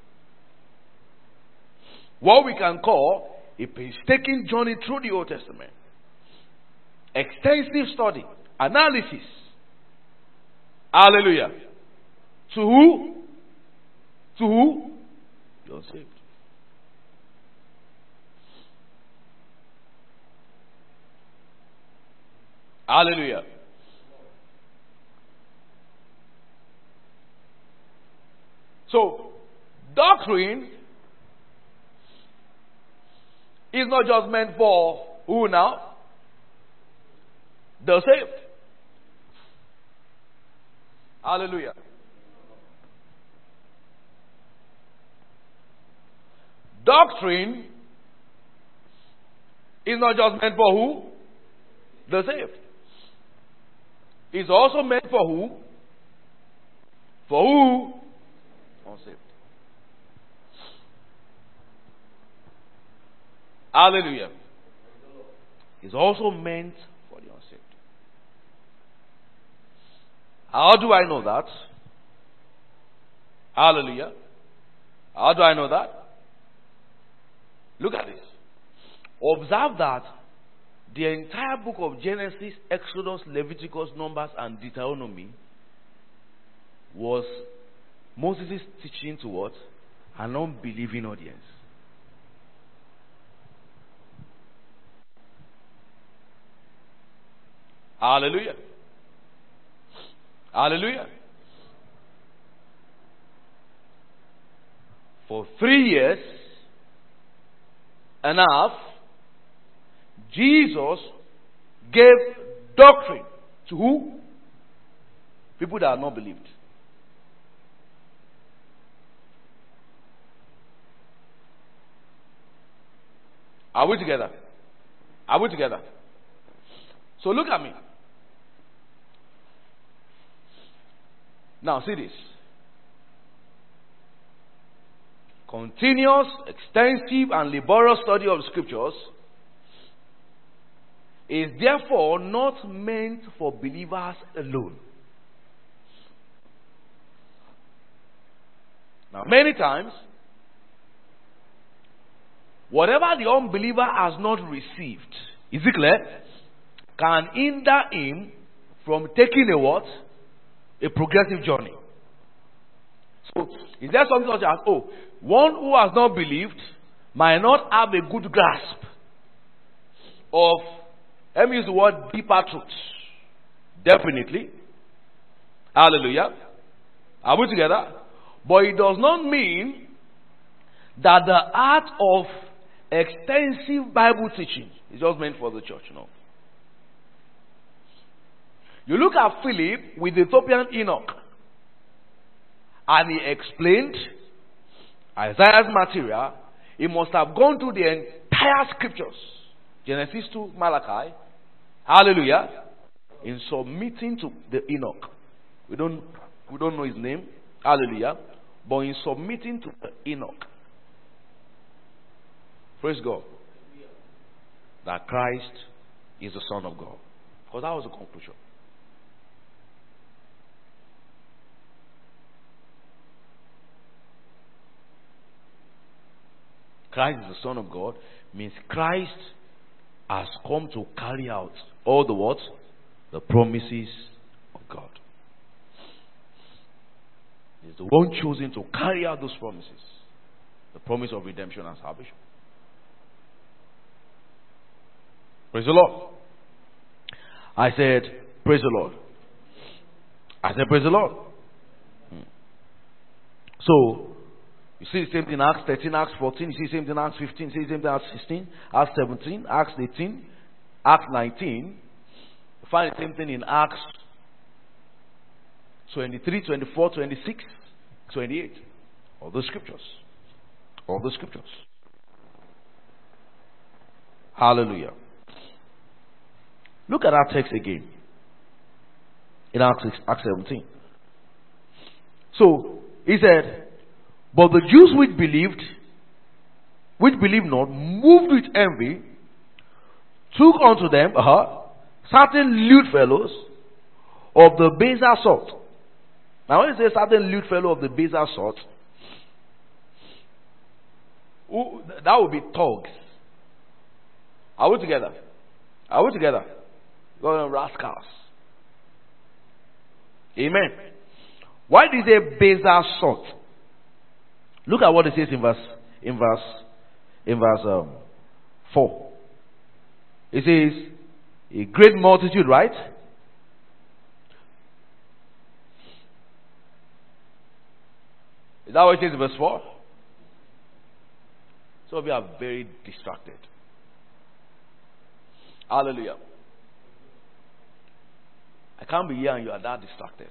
What we can call a painstaking journey through the Old Testament. Extensive study, analysis. Hallelujah. To who? To who? The unsaved. Hallelujah. So, doctrine is not just meant for who now? The saved. Hallelujah. Doctrine is not just meant for who? The saved. It's also meant for who? For who? Unsaved. Hallelujah. It's also meant for the unsaved. How do I know that? Hallelujah. How do I know that? Look at this. Observe that the entire book of Genesis, Exodus, Leviticus, Numbers, and Deuteronomy was Moses' teaching to what? An unbelieving audience. Hallelujah. Hallelujah. For three years and a half, Jesus gave doctrine to who? People that had not believed. Are we together? Are we together? So look at me. Now see this. Continuous, extensive, and laborious study of the scriptures is therefore not meant for believers alone. Now, many times, whatever the unbeliever has not received, is it clear, can hinder him from taking a what? A progressive journey. So, is there something such as, oh, one who has not believed might not have a good grasp of, let me use the word, deeper truths. Definitely. Hallelujah. Are we together? But it does not mean that the art of extensive Bible teaching is just meant for the church. No. You look at Philip with the Ethiopian Enoch, and he explained Isaiah's material. He must have gone through the entire scriptures, Genesis to Malachi. Hallelujah. In submitting to the Enoch. We don't, we don't know his name. Hallelujah. But in submitting to the Enoch. Praise God. That Christ is the Son of God. Because that was the conclusion. Christ is the Son of God means Christ has come to carry out all the what? The promises of God. He's the one choosing to carry out those promises. The promise of redemption and salvation. Praise the Lord. I said, praise the Lord. I said, praise the Lord. Hmm. So, you see the same thing in Acts thirteen, Acts fourteen, you see the same thing in Acts fifteen, you see the same thing in Acts sixteen, Acts seventeen, Acts eighteen, Acts nineteen. You find the same thing in Acts twenty-three, twenty-four, twenty-six, twenty-eight. All the scriptures. All the scriptures. Hallelujah. Look at our text again. In Acts, Acts seventeen. So, he said, but the Jews which believed, which believed not, moved with envy, took unto them uh, certain lewd fellows of the baser sort. Now when you say certain lewd fellow of the baser sort, who, that would be thugs. Are we together? Are we together? Going rascals. Amen. Why did they baser sort? Look at what it says in verse in verse in verse um, four. It says a great multitude, right? Is that what it says in verse four? So we are very distracted. Hallelujah. I can't be here and you are that distracted.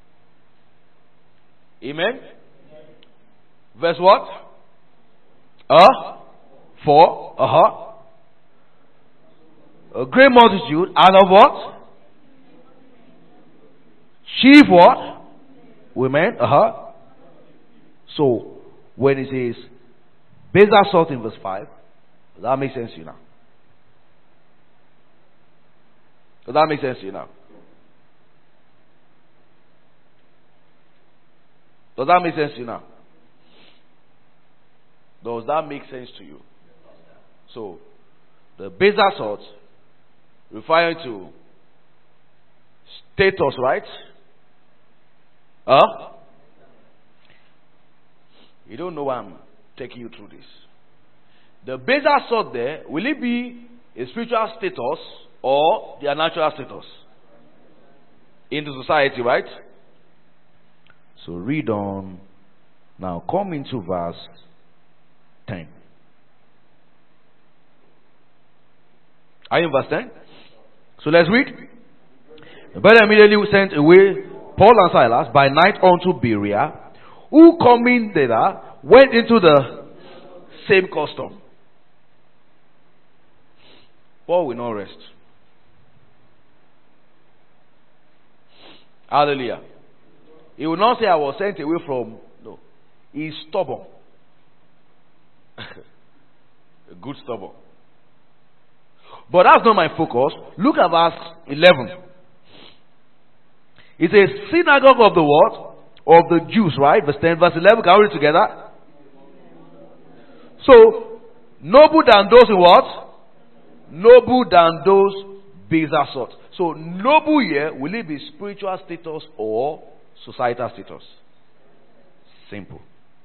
Amen. Verse what? Uh, four. Uh-huh. A great multitude out of what? Chief what? Women. Uh-huh. So, when it says, baser sort in verse five, does that make sense to you now? Does that make sense to you now? Does that make sense to you now? Does that make sense to you? So, the baser sort, referring to status, right? Huh? You don't know why I'm taking you through this. The baser sort there, will it be a spiritual status or their natural status? In the society, right? So read on. Now come into verse ten. Are you in verse ten? So let's read. The brethren immediately sent away Paul and Silas by night unto Berea, who coming thither went into the same custom. Paul will not rest. Hallelujah. He will not say, I was sent away from. No. He is stubborn. A good stubborn. But that's not my focus. Look at verse eleven. It says, synagogue of the what? Of the Jews, right? Verse ten, verse eleven. Can we read together? So, noble than those in what? Noble than those baser sort. So, noble here, will it be spiritual status or societal status? Simple.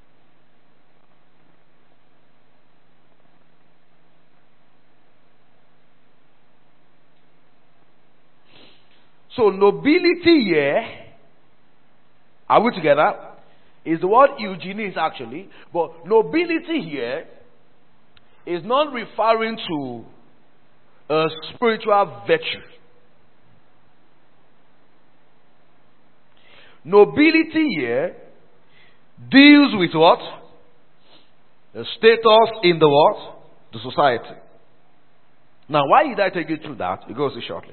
So nobility here, are we together? Is the word eugenics actually, but nobility here is not referring to a spiritual virtue. Nobility here deals with what? The status in the what? The society. Now, why did I take you through that? It goes shortly.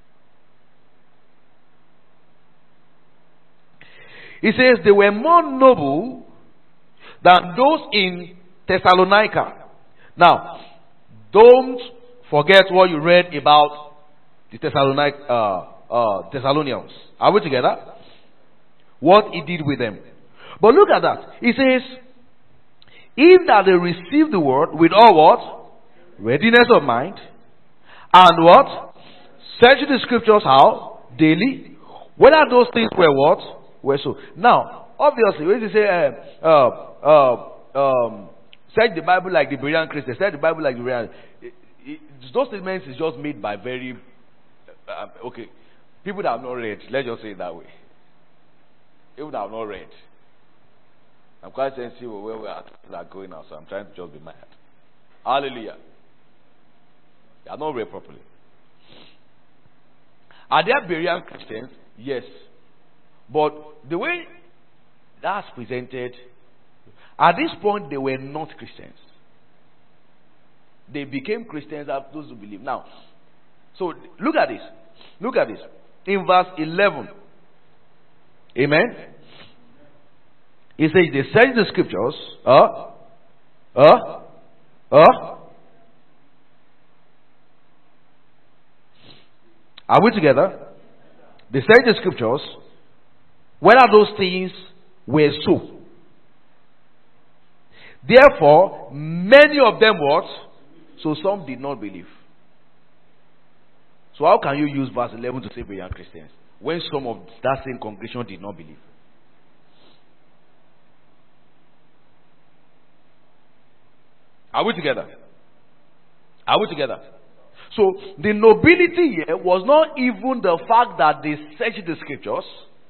He says they were more noble than those in Thessalonica. Now, don't forget what you read about the Thessalonic, uh, uh, Thessalonians. Are we together? What he did with them. But look at that. He says, in that they received the word with all what? Readiness of mind. And what? Search the scriptures how? Daily. Whether those things were what? Were so. Now, obviously, when you say, uh, uh, uh, um, search the Bible like the Berean Christians, search the Bible like the Berean, it, it, those statements is just made by very, uh, okay, people that have not read, let's just say it that way. People that have not read. I'm quite sensitive of where we are, are going now, so I'm trying to just be mad. Hallelujah. They are not read properly. Are there Berean Christians? Yes. But the way that's presented, at this point they were not Christians. They became Christians after those who believe. Now, so look at this. Look at this. In verse eleven. Amen. He says they search the scriptures. Uh, uh, uh. Are we together? They search the scriptures. Whether those things were so. Therefore, many of them what? So some did not believe. So how can you use verse eleven to say Berean Christians when some of that same congregation did not believe? Are we together? Are we together? So the nobility here was not even the fact that they searched the scriptures.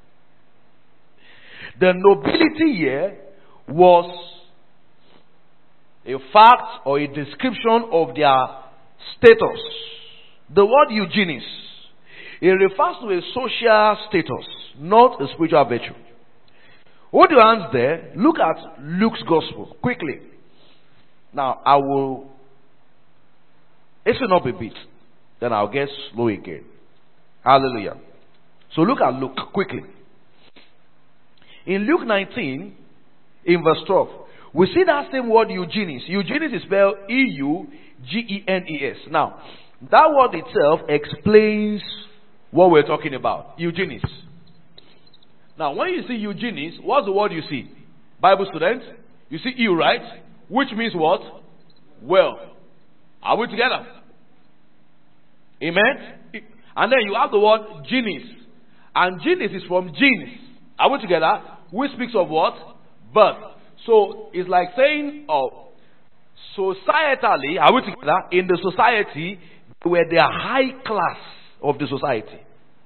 The nobility here was a fact or a description of their status. The word eugenics, it refers to a social status, not a spiritual virtue. Hold your hands there. Look at Luke's gospel quickly. Now I will hasten up a bit, then I'll get slow again. Hallelujah. So look at Luke quickly. In Luke nineteen, in verse twelve, we see that same word eugenics. Eugenics is spelled E U G E N E S. Now, that word itself explains what we're talking about. Eugenics. Now, when you see eugenics, what's the word you see? Bible students? You see E, right? Which means what? Well. Are we together? Amen? And then you have the word genes. And genes is from genes. Are we together? Which speaks of what? Birth. So it's like saying, oh, societally, are we together? In the society, they were the high class of the society.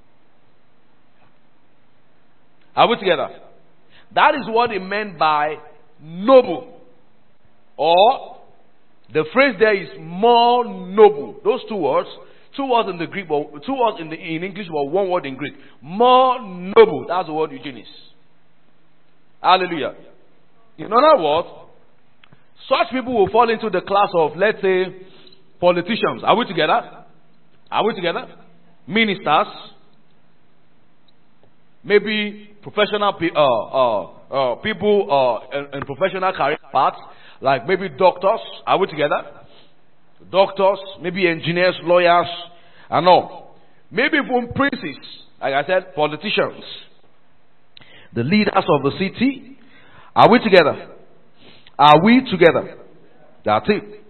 Are we together? That is what it meant by noble. Or the phrase there is more noble. Those two words, two words in the Greek, but two words in the in English, but one word in Greek. More noble. That's the word eugenics. Hallelujah. In other words, such people will fall into the class of, let's say, politicians. Are we together? Are we together? Ministers. Maybe professional pe- uh, uh, uh, people uh, in, in professional career paths, like maybe doctors. Are we together? Doctors, maybe engineers, lawyers, and all. Maybe even princes, like I said, politicians. The leaders of the city. Are we together? Are we together? That's it.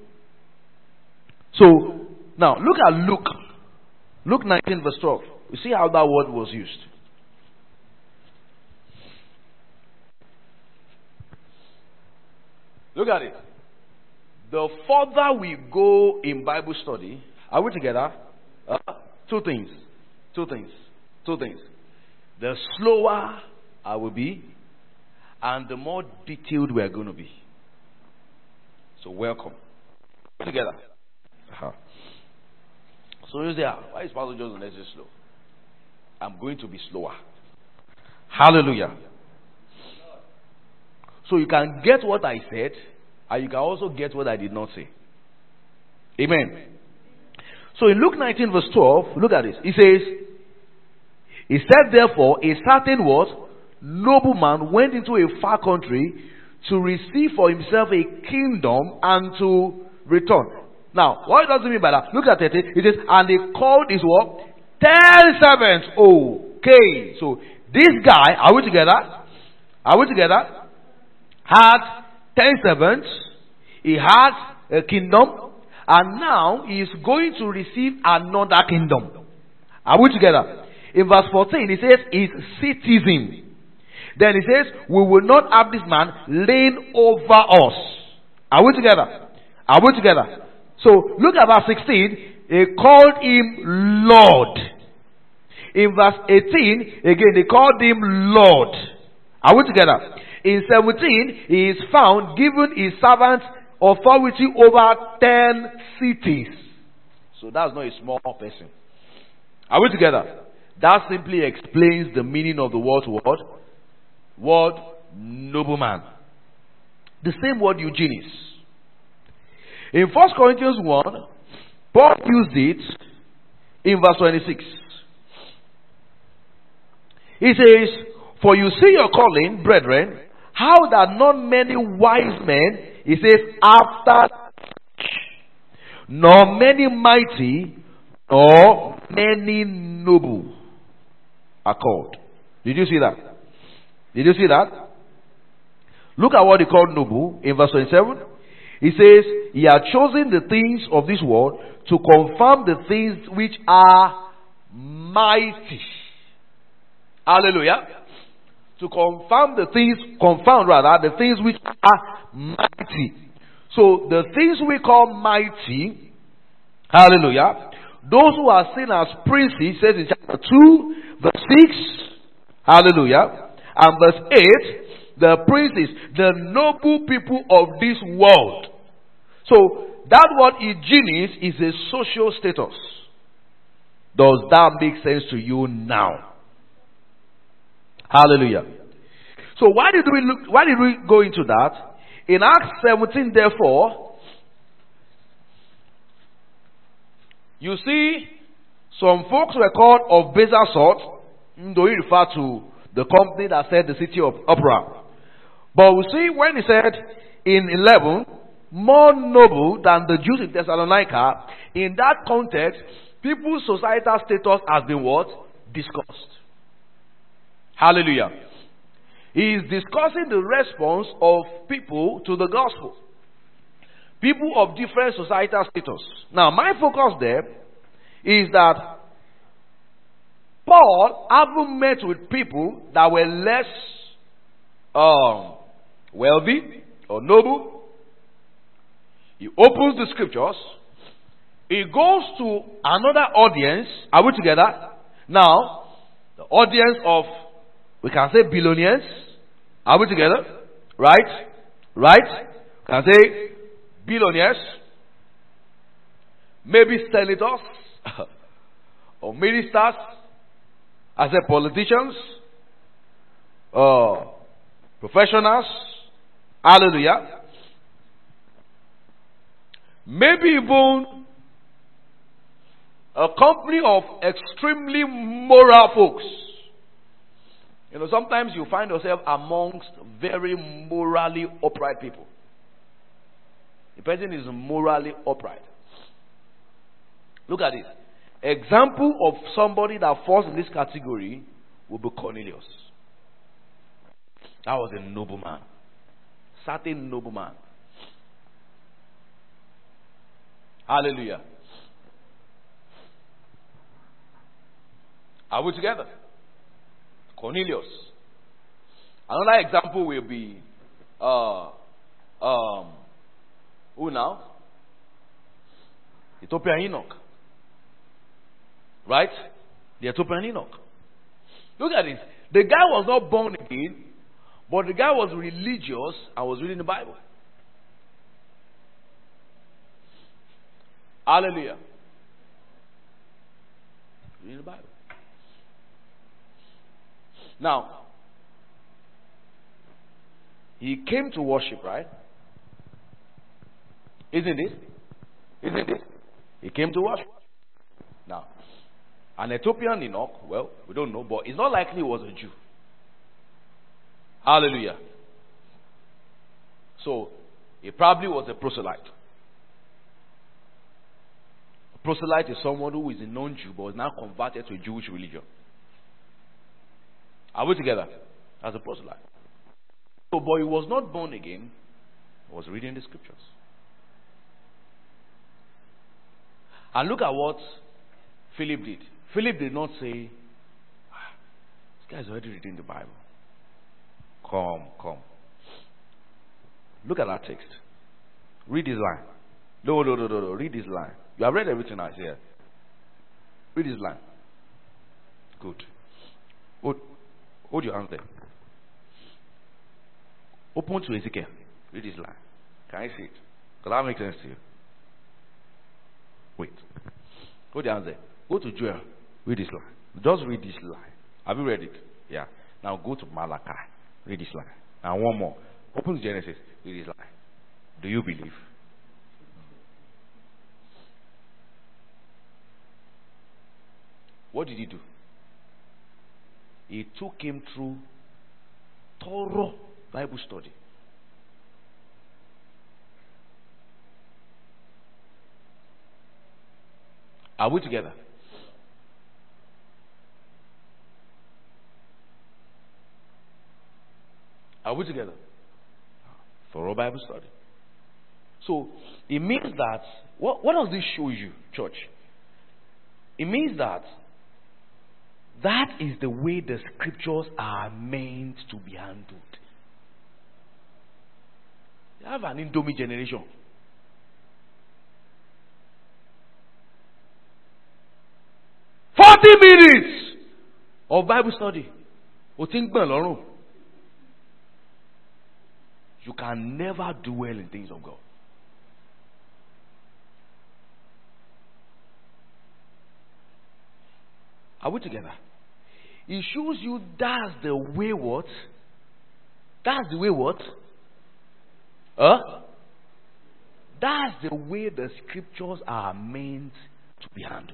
So, now look at Luke. Luke nineteen verse twelve. You see how that word was used. Look at it. The further we go in Bible study, are we together? Uh, two things. Two things. Two things. The slower I will be, and the more detailed we are going to be. So welcome. We're together. Uh-huh. So you say, why is Pastor Johnson let's slow? I'm going to be slower. Hallelujah. So you can get what I said, and you can also get what I did not say. Amen. So in Luke nineteen verse twelve, look at this. He says, he said therefore, a certain what? Nobleman went into a far country to receive for himself a kingdom and to return. Now, what does it mean by that? Look at it. It says, and he called his what? Ten servants. Okay. So this guy, are we together? Are we together? Had ten servants. He had a kingdom. And now he is going to receive another kingdom. Are we together? In verse fourteen, he says, his citizen. Then he says, we will not have this man reign over us. Are we together? Are we together? So, look at verse sixteen. They called him Lord. In verse eighteen, again, they called him Lord. Are we together? In seventeen, he is found giving his servants authority over ten cities. So, that's not a small person. Are we together? That simply explains the meaning of the word word. Word nobleman. The same word Eugenius. In First Corinthians one, Paul used it in verse twenty-six. He says, for you see your calling, brethren, how that not many wise men, he says, after, nor many mighty, nor many noble are called. Did you see that? Did you see that? Look at what he called noble in verse twenty-seven. He says, he had chosen the things of this world to confirm the things which are mighty. Hallelujah. To confirm the things, confound rather, the things which are mighty. So the things we call mighty, hallelujah, those who are seen as princes, says in chapter two, verse six, hallelujah, and verse eight, the princes, the noble people of this world. So, that word Eugenius is a social status. Does that make sense to you now? Hallelujah. So, why did we look, why did we go into that? In Acts seventeen, therefore, you see, some folks were called of baser sort, though he referred to the company that said the city of opera. But we see when he said in eleven, more noble than the Jews in Thessalonica, in that context, people's societal status has been what? Discussed. Hallelujah. He is discussing the response of people to the gospel. People of different societal status. Now, my focus there is that Paul haven't met with people that were less um, wealthy or noble. He opens the scriptures. He goes to another audience. Are we together? Now, the audience of, we can say billionaires. Are we together? Right? Right? We can say billionaires. Maybe senators. Or ministers. I say politicians. Uh, professionals. Hallelujah. Maybe even a company of extremely moral folks. You know, sometimes you find yourself amongst very morally upright people. The person is morally upright. Look at this. Example of somebody that falls in this category would be Cornelius. That was a nobleman. Certain nobleman. Hallelujah. Are we together? Cornelius. Another example will be uh, um, Who now? Ethiopian Enoch. Right? The Ethiopian Enoch. Look at this. The guy was not born again, but the guy was religious and was reading the Bible. Hallelujah. Reading the Bible. Now, he came to worship, right? Isn't it? Isn't it? He came to worship. Now, an Ethiopian Enoch, well, we don't know, but it's not likely he was a Jew. Hallelujah. So, he probably was a proselyte. A proselyte is someone who is a non-Jew but is now converted to a Jewish religion. Are we together? As a proselyte. So, but he was not born again. He was reading the scriptures. And look at what Philip did. Philip did not say, ah, this guy is already reading the Bible. Come, come. Look at that text. Read this line. No, no, no, no, no. Read this line. You have read everything I said. Read this line. Good. Hold, hold your hands there. Open to Ezekiel. Read this line. Can I see it? Does that make sense to you? Wait. Hold your hands there. Go to Joel. Read this line. Just read this line. Have you read it? Yeah. Now go to Malachi. Read this line. And one more. Open to Genesis. Read this line. Do you believe? What did he do? He took him through thorough Bible study. Are we together? Are we together? Thorough Bible study. So, it means that, what, what does this show you, church? It means that that is the way the scriptures are meant to be handled. You have an Indomie generation. Forty minutes of Bible study. You can never do well in things of God. Are we together? It shows you that's the way what? That's the way what? Huh? That's the way the scriptures are meant to be handled.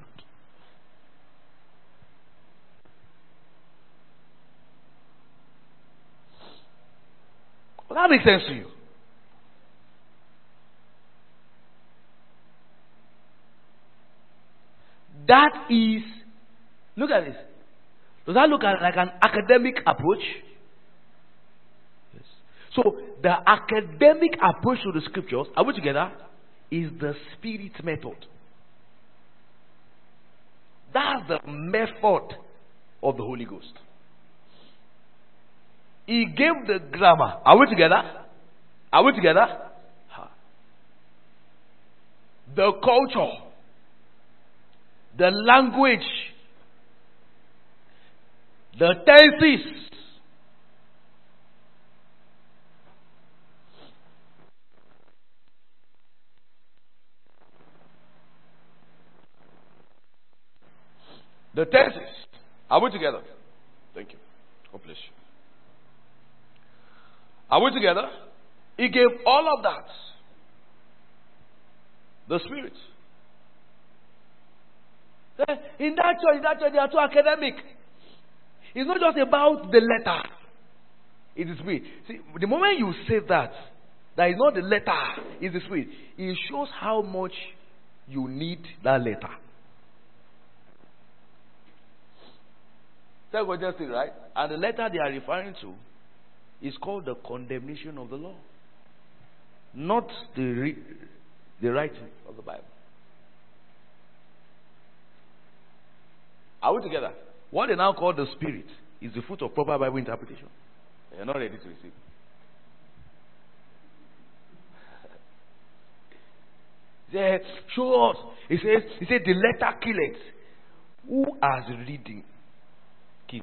Well, that makes sense to you. That is, look at this. Does that look at like an academic approach? Yes. So the academic approach to the scriptures, are we together? Is the Spirit method. That's the method of the Holy Ghost. He gave the grammar. Are we together? Are we together? The culture, the language, the tenses. The tenses. Are we together? Thank you. God bless you. Are we together? He gave all of that. The Spirit. In that church, in that church, they are too academic. It's not just about the letter. It is Spirit. See, the moment you say that, that is not the letter, it's the Spirit. It shows how much you need that letter. That's what just said, right? And the letter they are referring to is called the condemnation of the law, not the re- the writing of the Bible. Are we together? What they now call the Spirit is the fruit of proper Bible interpretation. You're not ready to receive. He said, show us. He says, he said, the letter killeth. Who has reading killed?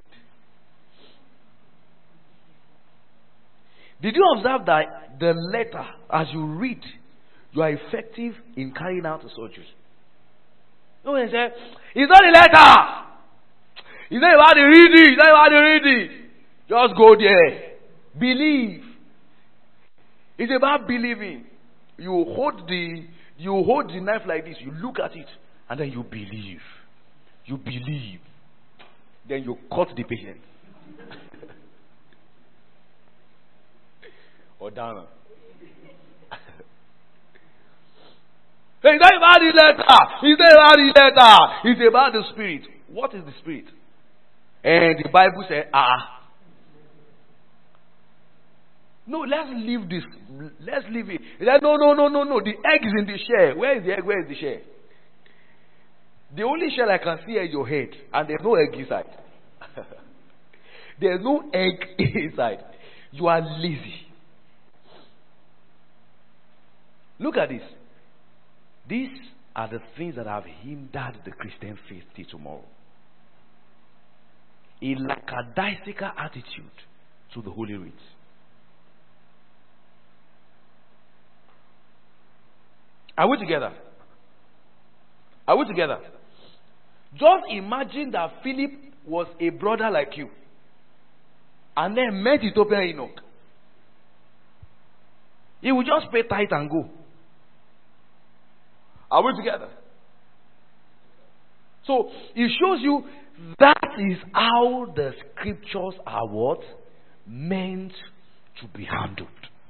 Did you observe that the letter, as you read, you are effective in carrying out the surgery? You know what he said? It's not the letter. It's not about the reading. It's not about the reading. Just go there. Believe. It's about believing. You hold the you hold the knife like this. You look at it, and then you believe. You believe. Then you cut the patient. Or down. It's not about the letter. It's not about the letter. It's about the spirit. What is the spirit? And the Bible says, ah. No, let's leave this. Let's leave it. He said, no, no, no, no, no. The egg is in the shell. Where is the egg? Where is the shell? The only shell I can see is your head. And there's no egg inside. There's no egg inside. You are lazy. Look at this. These are the things that have hindered the Christian faith till tomorrow. A lackadaisical attitude to the Holy Writ. Are we together? Are we together? Just imagine that Philip was a brother like you and then met Ethiopian Enoch. He would just pay tithe and go. Are we together? So it shows you that is how the scriptures are what? Meant to be handled.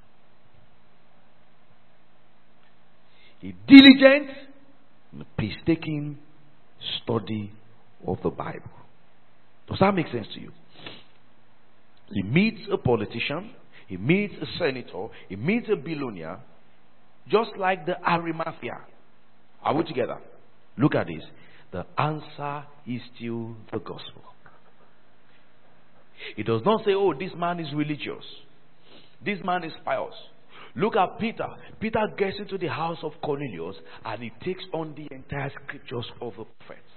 A diligent, painstaking study of the Bible. Does that make sense to you? He meets a politician, he meets a senator, he meets a billionaire, just like the Arimathea. Are we together? Look at this. The answer is still the gospel. It does not say, oh, this man is religious. This man is pious. Look at Peter. Peter gets into the house of Cornelius and he takes on the entire scriptures of the prophets.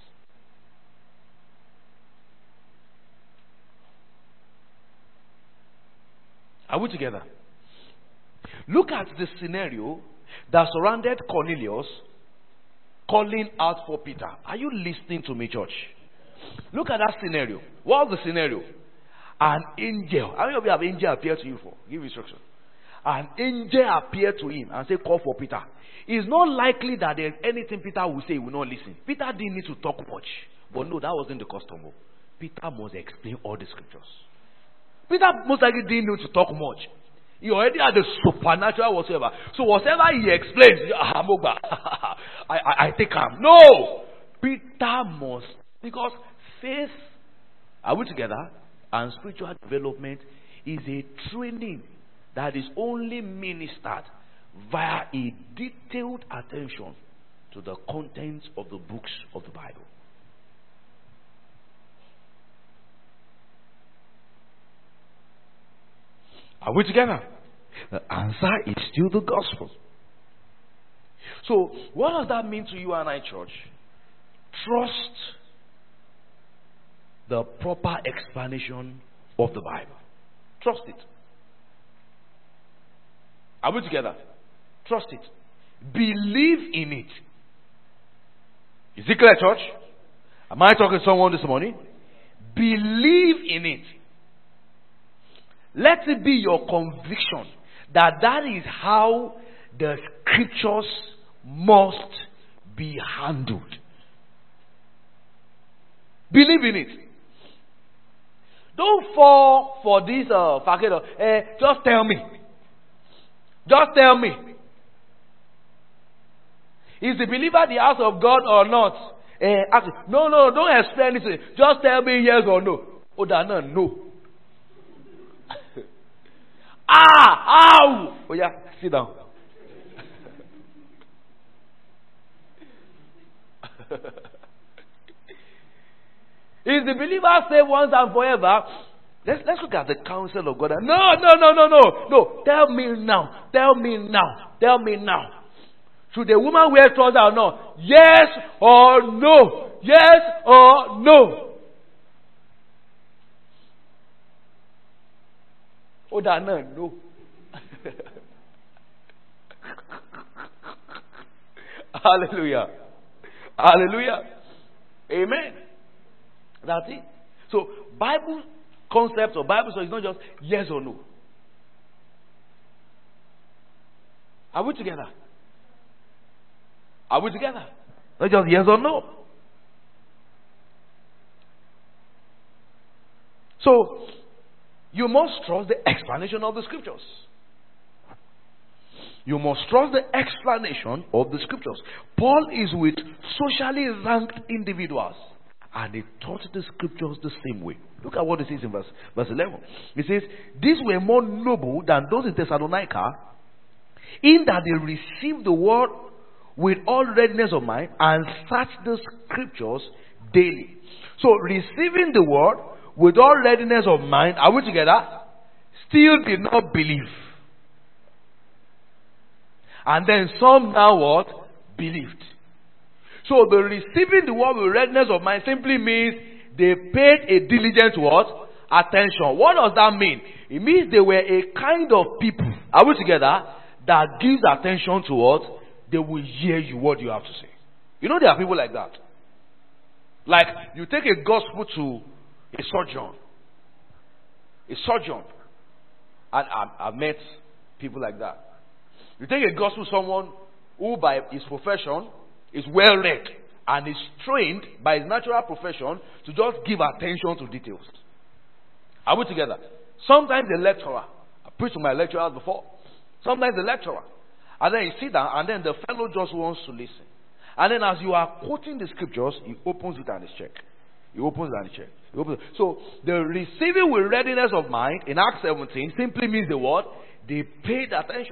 Are we together? Look at the scenario that surrounded Cornelius calling out for Peter. Are you listening to me, church? Look at that scenario. What was the scenario? An angel. How many of you have angel appear to you for? Give instruction. An angel appeared to him and said, call for Peter. It's not likely that there's anything Peter will say he will not listen. Peter didn't need to talk much. But no, that wasn't the custom. Peter must explain all the scriptures. Peter most likely didn't need to talk much. He already had the supernatural whatsoever. So whatever he explains, I, I, I take him. No! Peter must. Because faith, are we together? And spiritual development is a training that is only ministered via a detailed attention to the contents of the books of the Bible. Are we together? The answer is still the gospel. So, what does that mean to you and I, church? Trust the proper explanation of the Bible. Trust it. Are we together? Trust it. Believe in it. Is it clear, church? Am I talking to someone this morning? Believe in it. Let it be your conviction that that is how the scriptures must be handled. Believe in it. Don't fall for this uh, facade. Uh, just tell me. Just tell me. Is the believer the house of God or not? Uh, ask, no, no, don't explain anything. Just tell me yes or no. Oh, that no, no. Ah, ow! Oh yeah, sit down. Is the believer saved once and forever? Let's let's look at the counsel of God. No, no, no, no, no, no. Tell me now. Tell me now. Tell me now. Should the woman wear trousers or not? Yes or no? Yes or no? Oh, that no, no. Hallelujah. Hallelujah. Amen. That's it. So, Bible concept or Bible study is not just yes or no. Are we together? Are we together? Not just yes or no. So, you must trust the explanation of the scriptures. You must trust the explanation of the scriptures. Paul is with socially ranked individuals, and they taught the scriptures the same way. Look at what it says in verse, verse eleven. It says, these were more noble than those in Thessalonica, in that they received the word with all readiness of mind and searched the scriptures daily. So, receiving the word with all readiness of mind, are we together? Still did not believe. And then some now what? Believed. So the receiving the word with readiness of mind simply means they paid a diligent what? Attention. What does that mean? It means they were a kind of people, are we together, that gives attention to what? They will hear you what you have to say. You know there are people like that. Like you take a gospel to a surgeon. A surgeon. And I've met people like that. You take a gospel to someone who by his profession is well read and is trained by his natural profession to just give attention to details. Are we together? Sometimes the lecturer, I preached to my lecturers before. Sometimes the lecturer. And then you sit down and then the fellow just wants to listen. And then as you are quoting the scriptures, he opens it and he checks. He opens it and he checks. He opens it. So the receiving with readiness of mind in Acts seventeen simply means the word, they paid attention.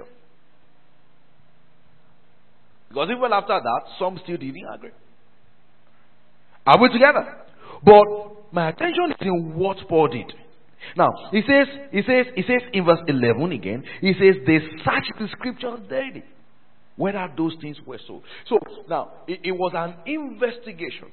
Because even after that, some still didn't agree. Are we together? But my attention is in what Paul did. Now, he says, he says, he says in verse eleven again, he says, they searched the scriptures daily, whether those things were so. So, now, it, it was an investigation.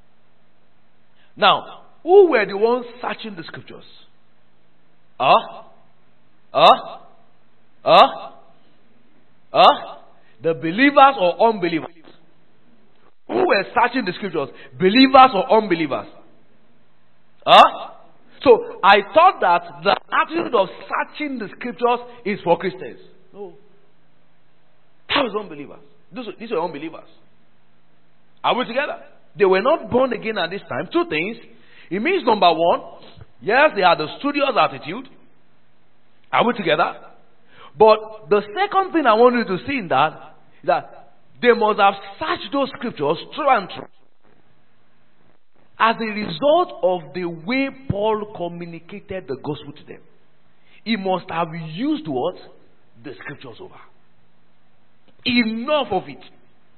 Now, who were the ones searching the scriptures? Huh? Huh? Huh? Huh? The believers or unbelievers? Who were searching the scriptures? Believers or unbelievers? Huh? So, I thought that the attitude of searching the scriptures is for Christians. No. That was unbelievers. These were, these were unbelievers. Are we together? They were not born again at this time. Two things. It means number one, yes, they had a studious attitude. Are we together? But the second thing I want you to see in that is that they must have searched those scriptures through and through. As a result of the way Paul communicated the gospel to them, he must have used what? The scriptures over. Enough of it.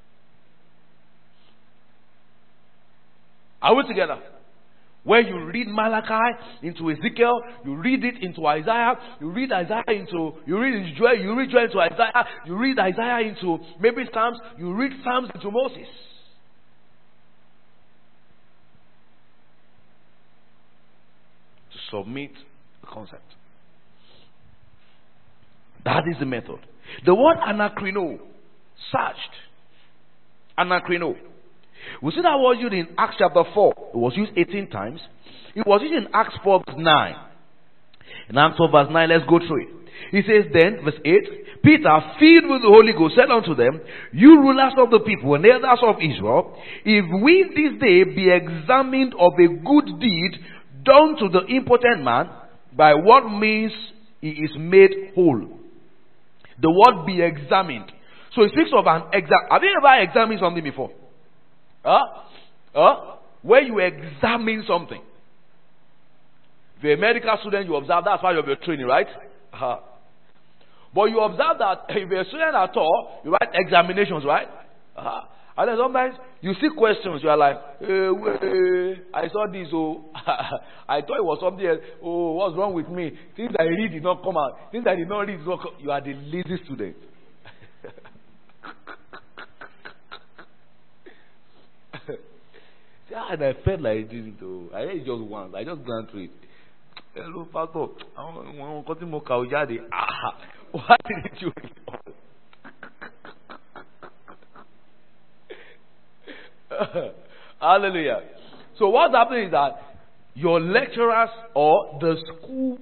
Are we together? Where you read Malachi into Ezekiel, you read it into Isaiah, you read Isaiah into, you read into Joel, you read Joel into Isaiah, you read Isaiah into maybe Psalms, you read Psalms into Moses. To submit the concept. That is the method. The word anakrino, searched. Anakrino. We see that word used in Acts chapter four. It was used eighteen times. It was used in Acts four verse nine. In Acts four verse nine, let's go through it. He says then, verse eight, Peter, filled with the Holy Ghost, said unto them, you rulers of the people and elders of Israel, if we this day be examined of a good deed done to the impotent man, by what means he is made whole. The word be examined. So it speaks of an exam. Have you ever examined something before? Huh? Huh? Where you examine something. If you're a medical student, you observe that's part of your training, right? Uh-huh. But you observe that if you're a student at all, you write examinations, right? Uh-huh. And then sometimes you see questions, you are like, hey, wait, I saw this, oh, I thought it was something else. Oh, what's wrong with me? Things I read did not come out. Things I did not read did not come. You are the lazy student. Yeah, and I felt like doing it. Oh. I did it just once. I just glanced through it. Hello, Pastor. I want to continue Kaujadi. Ah, what did you do? Hallelujah. So what's happening is that your lecturers or the school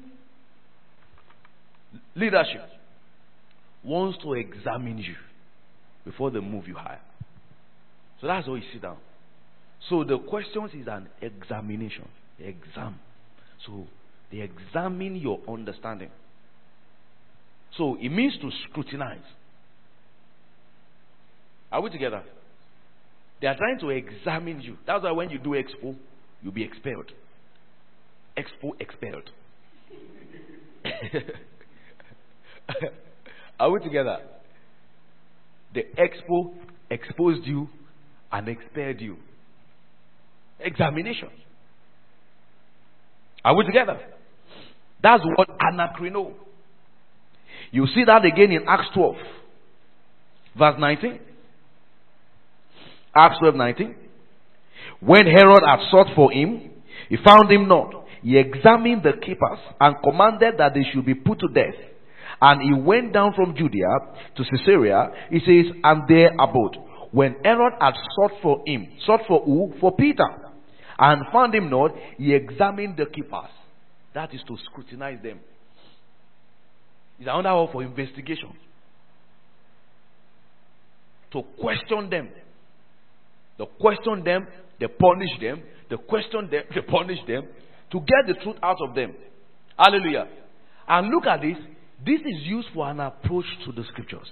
leadership wants to examine you before they move you higher. So that's why you sit down. So the questions is an examination. Exam. So they examine your understanding. So it means to scrutinize. Are we together? They are trying to examine you. That's why when you do expo, you'll be expelled. Expo expelled. Are we together? The expo exposed you and expelled you. Examination. Are we together? That's what anakrino. You see that again in Acts twelve, verse nineteen. Acts twelve, nineteen. When Herod had sought for him, he found him not. He examined the keepers and commanded that they should be put to death. And he went down from Judea to Caesarea, he says, and there abode. When Herod had sought for him, sought for who? For Peter. And found him not, he examined the keepers. That is to scrutinize them. It's another word for investigation. To question them. They question them, they punish them. They question them, they punish them. To get the truth out of them. Hallelujah. And look at this. This is used for an approach to the scriptures.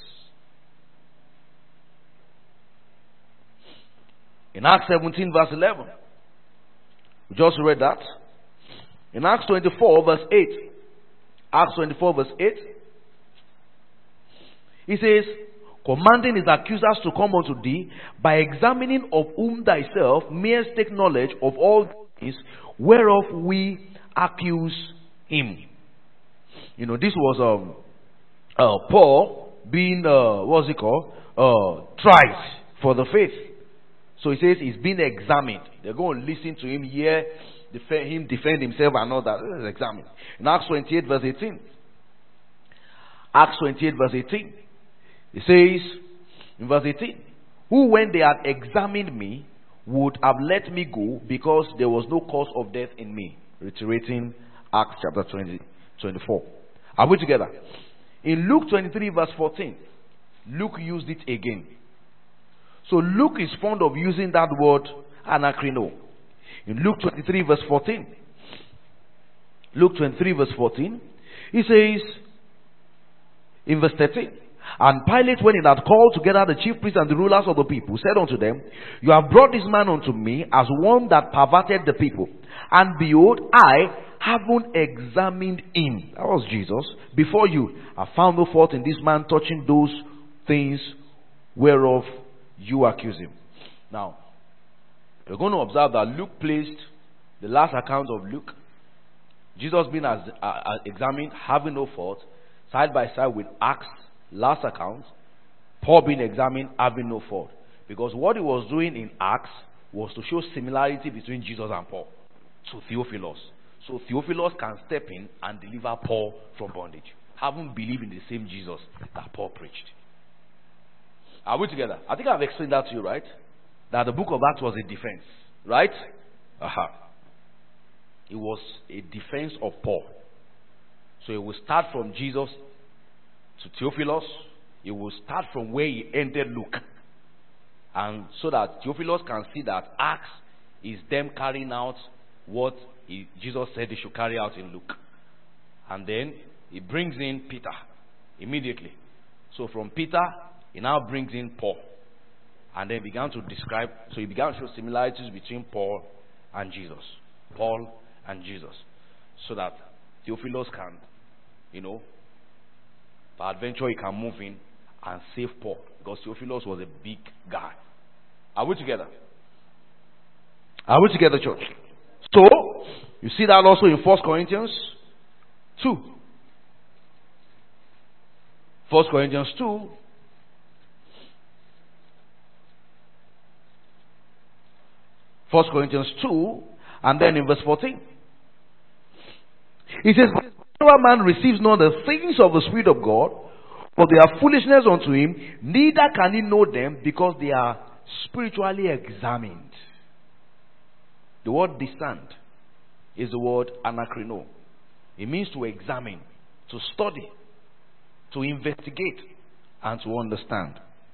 In Acts seventeen verse eleven. We just read that. In Acts twenty-four verse eight. Acts twenty-four verse eight. He says, commanding his accusers to come unto thee, by examining of whom thyself mayest take knowledge of all things whereof we accuse him. You know, this was um uh, Paul being uh, what's it called? Uh, tried for the faith. So he says he's being examined. They're going to listen to him, hear defend, him defend himself and all that. Let's examine. In Acts twenty-eight verse eighteen. Acts twenty-eight verse eighteen. It says in verse eighteen, who when they had examined me would have let me go because there was no cause of death in me. Reiterating Acts chapter twenty, twenty-four. Are we together? In Luke twenty-three verse fourteen, Luke used it again. So Luke is fond of using that word anakrino. In Luke twenty-three verse fourteen, Luke twenty-three verse fourteen, he says in verse thirteen, and Pilate, when he had called together the chief priests and the rulers of the people, said unto them, you have brought this man unto me as one that perverted the people. And behold, I haven't examined him, that was Jesus, before you. I found no fault in this man touching those things whereof you accuse him. Now, we're going to observe that Luke placed the last account of Luke, Jesus being as, uh, examined, having no fault, side by side with Acts, last account, Paul being examined, having no fault. Because what he was doing in Acts was to show similarity between Jesus and Paul to Theophilus. So Theophilus can step in and deliver Paul from bondage, having believed in the same Jesus that Paul preached. Are we together? I think I've explained that to you, right? That the book of Acts was a defense, right? Aha. It was a defense of Paul. So it will start from Jesus to Theophilus. It will start from where he ended Luke. And so that Theophilus can see that Acts is them carrying out what he, Jesus said they should carry out in Luke. And then he brings in Peter immediately. So from Peter, he now brings in Paul. And then began to describe, so he began to show similarities between Paul and Jesus. Paul and Jesus. So that Theophilus can, you know, by adventure he can move in and save Paul. Because Theophilus was a big guy. Are we together? Are we together, church? So, you see that also in First Corinthians two. First Corinthians two. First Corinthians two, and then in verse fourteen. It says, whatever man receives not the things of the Spirit of God, for they are foolishness unto him, neither can he know them, because they are spiritually examined. The word discern is the word anakrino. It means to examine, to study, to investigate, and to understand.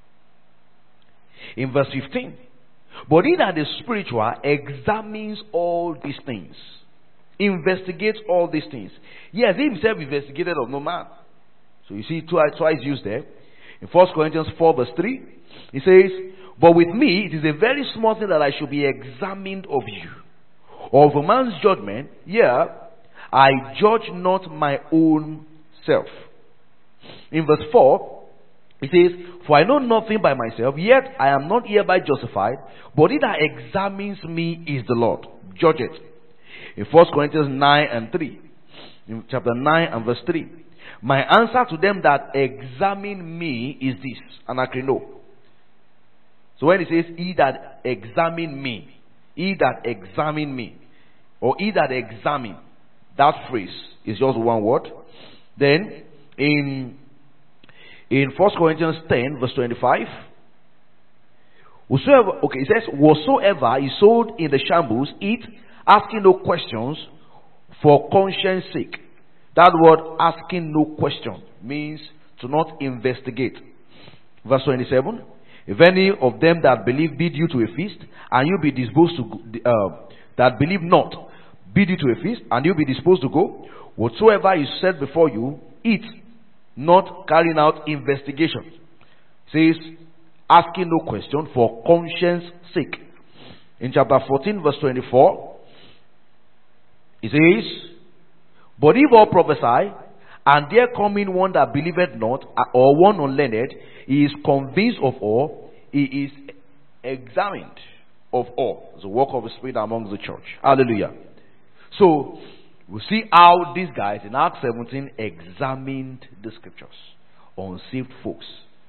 In verse fifteen, but he that is spiritual examines all these things, investigates all these things. Yes, he himself investigated of no man. So you see twice, twice used there. In First Corinthians four verse three, he says, but with me it is a very small thing that I should be examined of you. Or of a man's judgment, yeah, I judge not my own self. In verse four, it says, for I know nothing by myself, yet I am not hereby justified, but he that examines me is the Lord. Judge it. In First Corinthians nine and three, in chapter nine and verse three, my answer to them that examine me is this, anakrino. So when it says, he that examine me, he that examine me, or he that examine, that phrase is just one word. Then in in First Corinthians ten verse twenty-five, whosoever, okay, it says, whatsoever is sold in the shambles, eat, asking no questions, for conscience sake. That word asking no question means to not investigate. Verse twenty-seven, if any of them that believe bid you to a feast, and you be disposed to uh, that believe not bid you to a feast, and you be disposed to go, whatsoever is said before you, eat, not carrying out investigation. It says, asking no question for conscience sake. In chapter fourteen verse twenty-four, it says, but if all prophesy, and there come in one that believeth not, or one unlearned, he is convinced of all, he is examined of all. It's the work of the Spirit among the church. Hallelujah. So, we see how these guys in Acts seventeen examined the scriptures. Unsaved folks.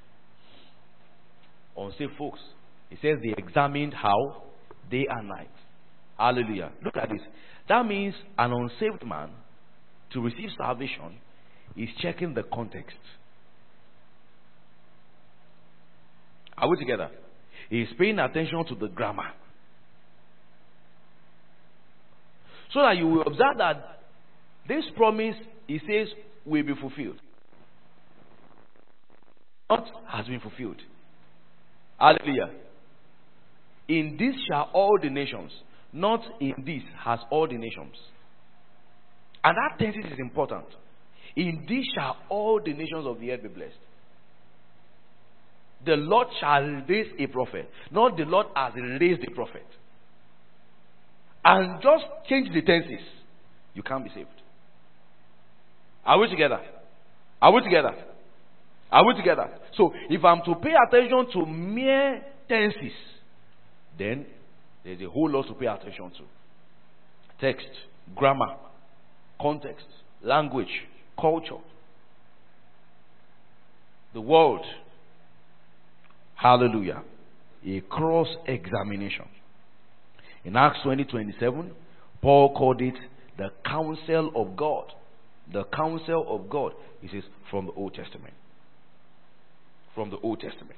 Unsaved folks. It says they examined how? Day and night. Hallelujah. Look at this. That means an unsaved man, to receive salvation, is checking the context. Are we together? He is paying attention to the grammar. So that you will observe that this promise, he says, will be fulfilled. Not has been fulfilled. Hallelujah. In this shall all the nations, not in this has all the nations. And that tense is important. In this shall all the nations of the earth be blessed. The Lord shall raise a prophet, not the Lord has raised a prophet. And just change the tenses, you can't be saved. Are we together? Are we together? Are we together? So, if I'm to pay attention to mere tenses, then there's a whole lot to pay attention to. Text, grammar, context, language, culture, the world. Hallelujah. A cross-examination. In Acts twenty twenty-seven, Paul called it the counsel of God. The counsel of God. He says, from the Old Testament. From the Old Testament.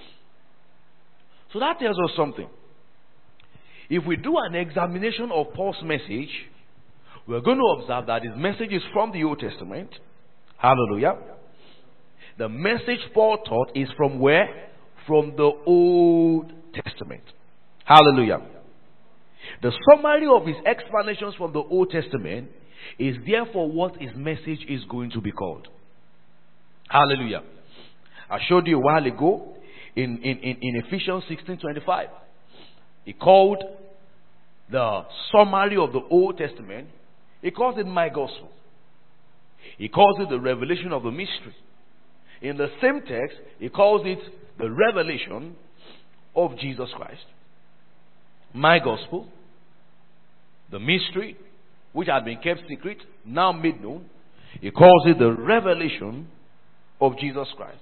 So that tells us something. If we do an examination of Paul's message, we're going to observe that his message is from the Old Testament. Hallelujah. The message Paul taught is from where? From the Old Testament. Hallelujah. The summary of his explanations from the Old Testament is therefore what his message is going to be called. Hallelujah. I showed you a while ago in, in, in, in Ephesians sixteen twenty-five. He called the summary of the Old Testament, he calls it my gospel. He calls it the revelation of the mystery. In the same text, he calls it the revelation of Jesus Christ. My gospel, the mystery, which had been kept secret, now made known. He calls it the revelation of Jesus Christ.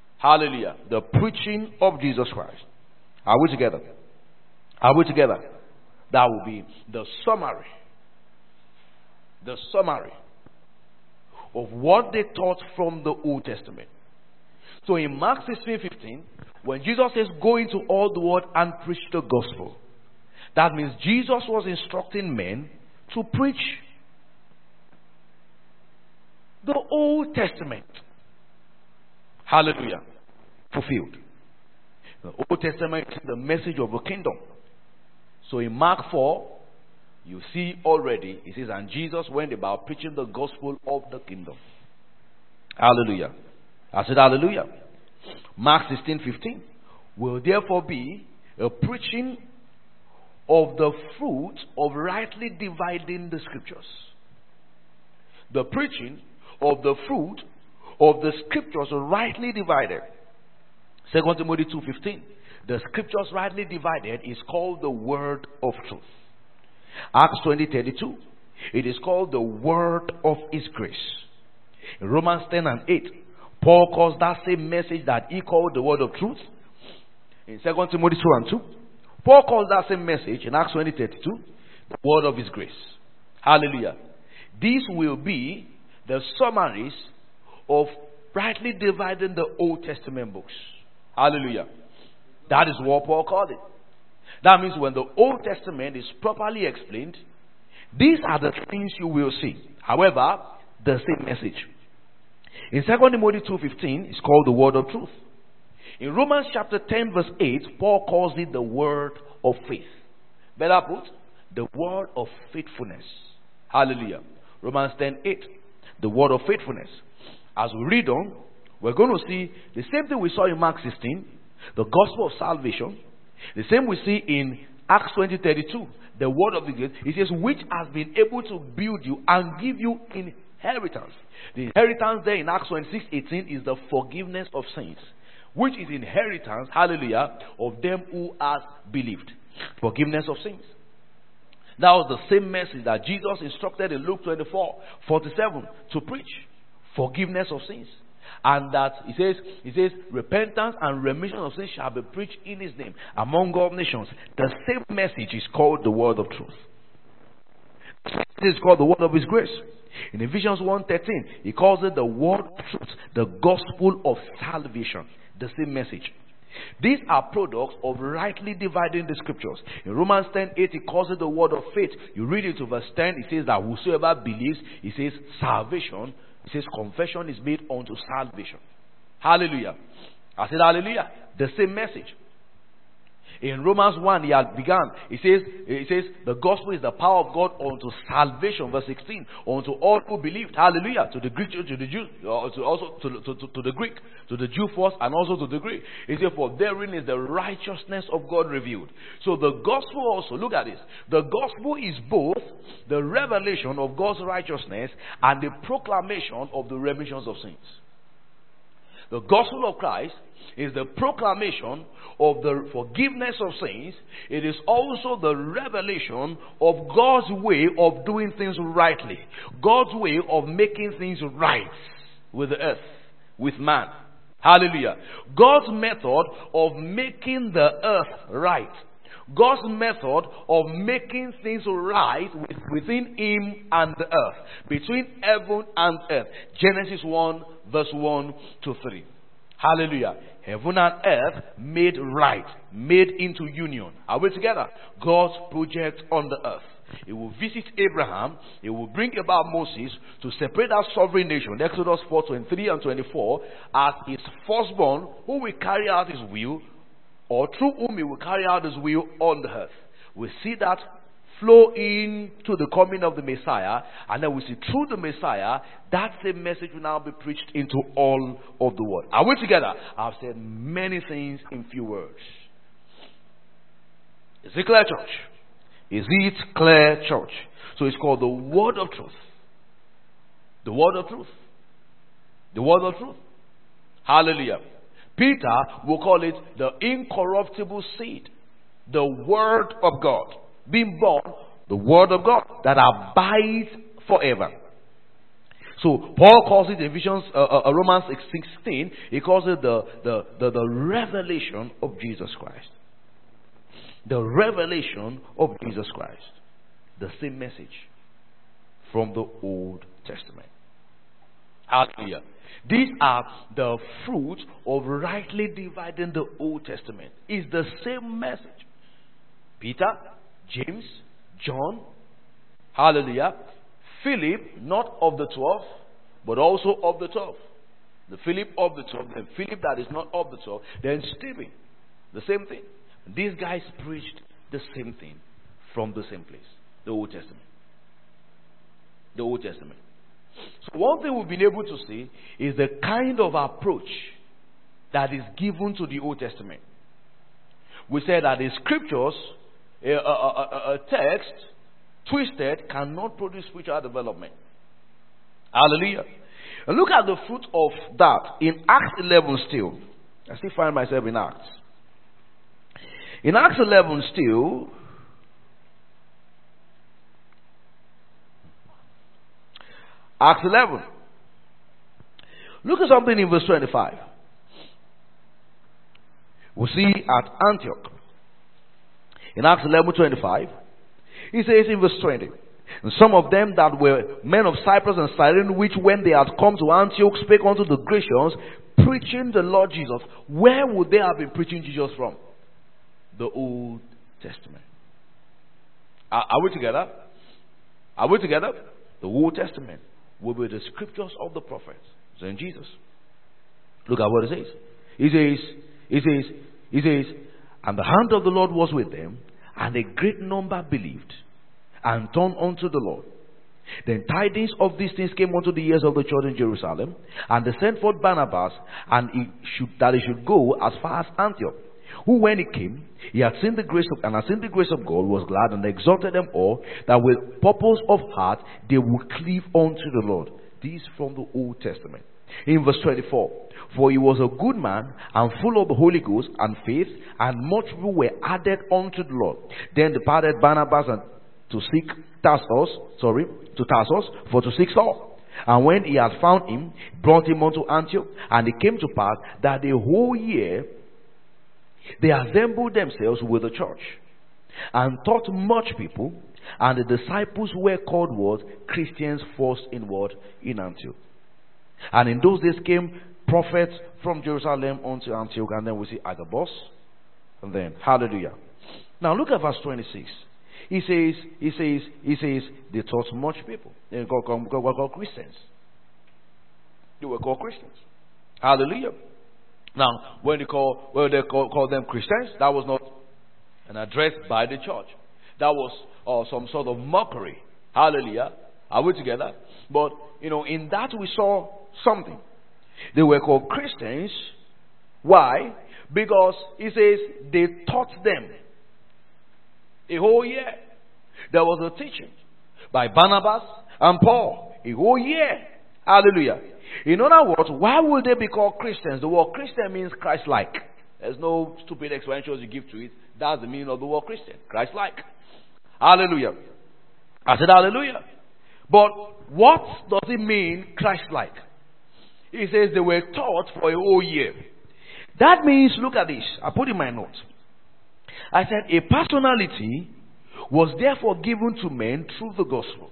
Hallelujah. The preaching of Jesus Christ. Are we together? Are we together? That will be the summary. The summary of what they taught from the Old Testament. So in Mark sixteen fifteen, when Jesus says, go into all the world and preach the gospel, that means Jesus was instructing men to preach the Old Testament. Hallelujah. Fulfilled. The Old Testament is the message of the kingdom. So in Mark four, you see already, it says, and Jesus went about preaching the gospel of the kingdom. Hallelujah. I said hallelujah. Mark sixteen fifteen will therefore be a preaching of the fruit of rightly dividing the scriptures. The preaching of the fruit of the scriptures rightly divided. Second Timothy two fifteen. The scriptures rightly divided is called the word of truth. Acts twenty thirty-two. It is called the word of his grace. In Romans ten and eight, Paul calls that same message that he called the word of truth. In Second Timothy two and two, Paul calls that same message in Acts twenty thirty-two the word of his grace. Hallelujah. These will be the summaries of rightly dividing the Old Testament books. Hallelujah. That is what Paul called it. That means when the Old Testament is properly explained, these are the things you will see. However, the same message. In Second Timothy two fifteen, it's called the word of truth. In Romans chapter ten verse eight, Paul calls it the word of faith. Better put, the word of faithfulness. Hallelujah. Romans ten eight, the word of faithfulness. As we read on, we're going to see the same thing we saw in Mark sixteen, the gospel of salvation. The same we see in Acts twenty thirty-two, the word of the grace. It says, which has been able to build you and give you inheritance. The inheritance there in Acts twenty-six eighteen is the forgiveness of sins, which is inheritance, hallelujah, of them who have believed. Forgiveness of sins. That was the same message that Jesus instructed in Luke twenty-four forty-seven to preach. Forgiveness of sins. And that he says, he says, repentance and remission of sins shall be preached in his name among all nations. The same message is called the word of truth. This is called the word of his grace. In Ephesians one thirteen, he calls it the word of truth, the gospel of salvation. The same message. These are products of rightly dividing the scriptures. In Romans ten eight, he calls it the word of faith. You read it to verse ten, it says that whosoever believes, he says salvation. It says confession is made unto salvation. Hallelujah. I said hallelujah. The same message. In Romans one, he had begun. He says, he says, the gospel is the power of God unto salvation. Verse sixteen. Unto all who believed. Hallelujah. To the Greek, to the Jew, to also to, to, to, to the Greek, to the Jew first, and also to the Greek. He said, for therein is the righteousness of God revealed. So the gospel also, look at this. The gospel is both the revelation of God's righteousness and the proclamation of the remissions of sins. The gospel of Christ is the proclamation of the forgiveness of sins. It is also the revelation of God's way of doing things rightly. God's way of making things right with the earth, with man. Hallelujah. God's method of making the earth right. God's method of making things right within him and the earth. Between heaven and earth. Genesis one verse one to three. Hallelujah. Heaven and earth made right. Made into union. Are we together? God's project on the earth. He will visit Abraham. He will bring about Moses to separate that sovereign nation. Exodus four twenty-three and twenty-four. As his firstborn who will carry out his will, or through whom he will carry out his will on the earth. We see that flow into the coming of the Messiah, and then we see through the Messiah, that same message will now be preached into all of the world. Are we together? I've said many things in few words. Is it clear, church? Is it clear, church? So it's called the word of truth. The word of truth. The word of truth. Hallelujah. Peter will call it the incorruptible seed. The word of God. Being born, the word of God that abides forever. So Paul calls it in Ephesians, uh, uh, Romans sixteen, he calls it the, the, the, the revelation of Jesus Christ. the revelation of Jesus Christ. The same message from the Old Testament. Hallelujah. These are the fruits of rightly dividing the Old Testament. It's the same message. Peter, James, John, hallelujah. Philip, not of the twelve, but also of the twelve. The Philip of the twelve, then Philip that is not of the twelve, then Stephen. The same thing. These guys preached the same thing from the same place. The Old Testament. The Old Testament. So one thing we've been able to see is the kind of approach that is given to the Old Testament. We said that the scriptures, a, a, a, a text twisted cannot produce spiritual development. Hallelujah. And look at the fruit of that in Acts eleven still. I still find myself in Acts. In Acts eleven still, Acts eleven. Look at something in verse twenty-five. We see at Antioch. In Acts eleven twenty-five, he says in verse twenty, and some of them that were men of Cyprus and Cyrene, which when they had come to Antioch, spake unto the Grecians, preaching the Lord Jesus. Where would they have been preaching Jesus from? The Old Testament. Are, are we together? Are we together? The Old Testament will be the scriptures of the prophets. Saying Jesus. Look at what it says. He says, he says, he says, and the hand of the Lord was with them, and a great number believed, and turned unto the Lord. Then tidings of these things came unto the ears of the church in Jerusalem, and they sent forth Barnabas, and he should, that he should go as far as Antioch. Who, when he came, he had seen the grace of, and had seen the grace of God, was glad, and exhorted them all, that with purpose of heart they would cleave unto the Lord. This from the Old Testament. In verse twenty-four, for he was a good man, and full of the Holy Ghost and faith, and much people were added unto the Lord. Then departed Barnabas and to seek Tarsus, sorry, to Tarsus, for to seek Saul. And when he had found him, brought him unto Antioch, and it came to pass that the whole year they assembled themselves with the church, and taught much people, and the disciples were called what? Christians first in what? In Antioch. And in those days came prophets from Jerusalem unto Antioch, and then we see Agabus, and then hallelujah. Now look at verse twenty-six. He says, he says, he says, they taught much people. They were called, were called Christians. They were called Christians. Hallelujah. Now, when they call, when they call, call them Christians, that was not an address by the church. That was uh, some sort of mockery. Hallelujah. Are we together? But, you know, in that we saw something. They were called Christians. Why? Because he says they taught them a whole year. There was a teaching by Barnabas and Paul a whole year. Hallelujah. In other words, why would they be called Christians? The word Christian means Christ-like. There's no stupid explanations you give to it. That's the meaning of the word Christian. Christ-like. Hallelujah. I said hallelujah. But what does it mean Christ-like? He says they were taught for a whole year. That means, look at this. I put in my notes. I said a personality was therefore given to men through the gospel.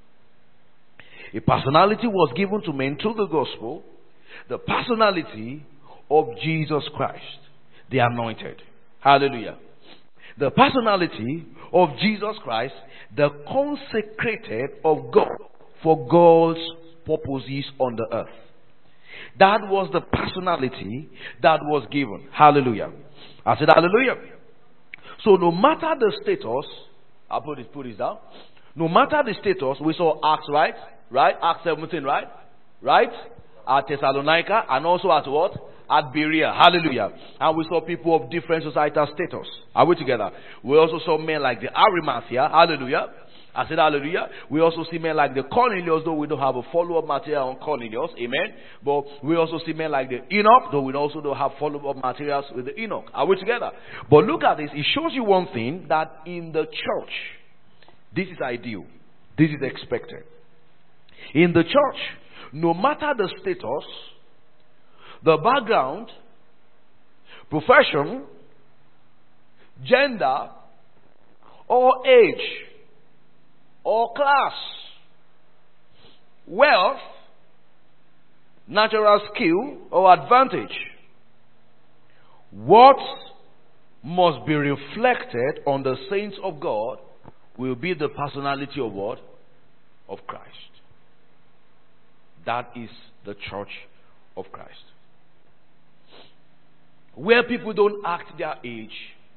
A personality was given to men through the gospel. The personality of Jesus Christ, the anointed. Hallelujah. The personality of Jesus Christ, the consecrated of God for God's purposes on the earth. That was the personality that was given. Hallelujah. I said hallelujah. So no matter the status, I'll put this, put this down. No matter the status, we saw Acts, right? Right? Acts seventeen, right? Right? At Thessalonica, and also at what? At Berea. Hallelujah. And we saw people of different societal status. Are we together? We also saw men like the Arimathea. Hallelujah. I said hallelujah. We also see men like the Cornelius, though we don't have a follow-up material on Cornelius. Amen. But we also see men like the Enoch, though we also don't have follow-up materials with the Enoch. Are we together? But look at this. It shows you one thing, that in the church, this is ideal. This is expected. In the church, no matter the status, the background, profession, gender, or age, or class, wealth, natural skill, or advantage. What must be reflected on the saints of God will be the personality of what? Of Christ. That is the church of Christ. Where people don't act their age,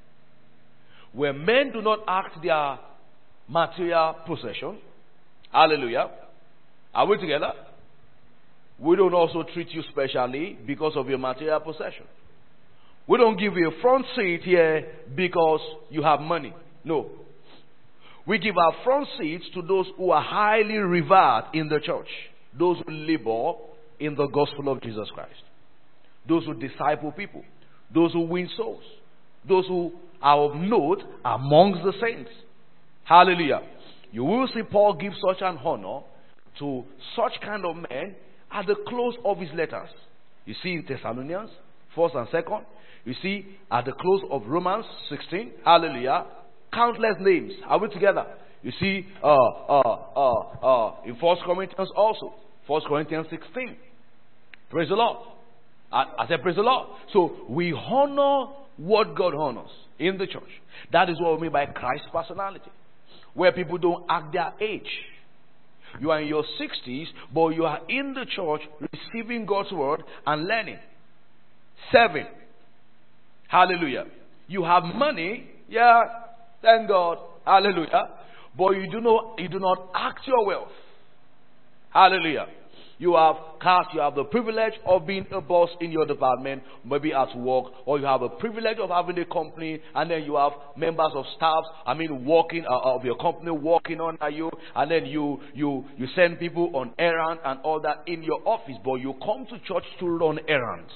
where men do not act their material possession. Hallelujah. Are we together? We don't also treat you specially because of your material possession. We don't give you a front seat here because you have money. No. We give our front seats to those who are highly revered in the church. Those who labor in the gospel of Jesus Christ. Those who disciple people. Those who win souls. Those who are of note amongst the saints. Hallelujah. You will see Paul give such an honor to such kind of men at the close of his letters. You see in Thessalonians, first and second. You see at the close of Romans sixteen. Hallelujah. Countless names. Are we together? You see uh, uh, uh, uh, in First Corinthians also. First Corinthians sixteen. Praise the Lord. I, I said praise the Lord. So we honor what God honors in the church. That is what we mean by Christ's personality. Where people don't act their age. You are in your sixties, but you are in the church receiving God's word and learning. Seven. Hallelujah. You have money. Yeah. Thank God. Hallelujah. But you do not, you do not act your wealth. Hallelujah. You have cars, you have the privilege of being a boss in your department, maybe at work, or you have a privilege of having a company, and then you have members of staff, I mean, working uh, of your company working under you, and then you you you send people on errands and all that in your office, but you come to church to run errands.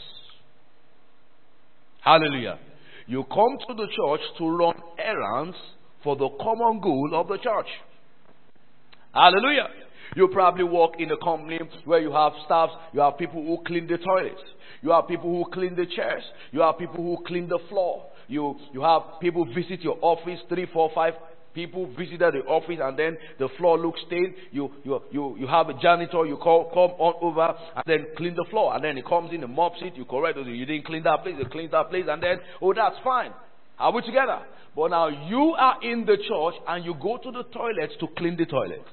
Hallelujah. You come to the church to run errands for the common good of the church. Hallelujah. You probably work in a company where you have staffs, you have people who clean the toilets, you have people who clean the chairs, you have people who clean the floor, you you have people visit your office, three, four, five people visited the office, and then the floor looks stained. You you you you have a janitor, you call come on over and then clean the floor, and then he comes in and mops it, you correct it, you didn't clean that place, you clean that place, and then oh that's fine. Are we together? But now you are in the church and you go to the toilets to clean the toilet.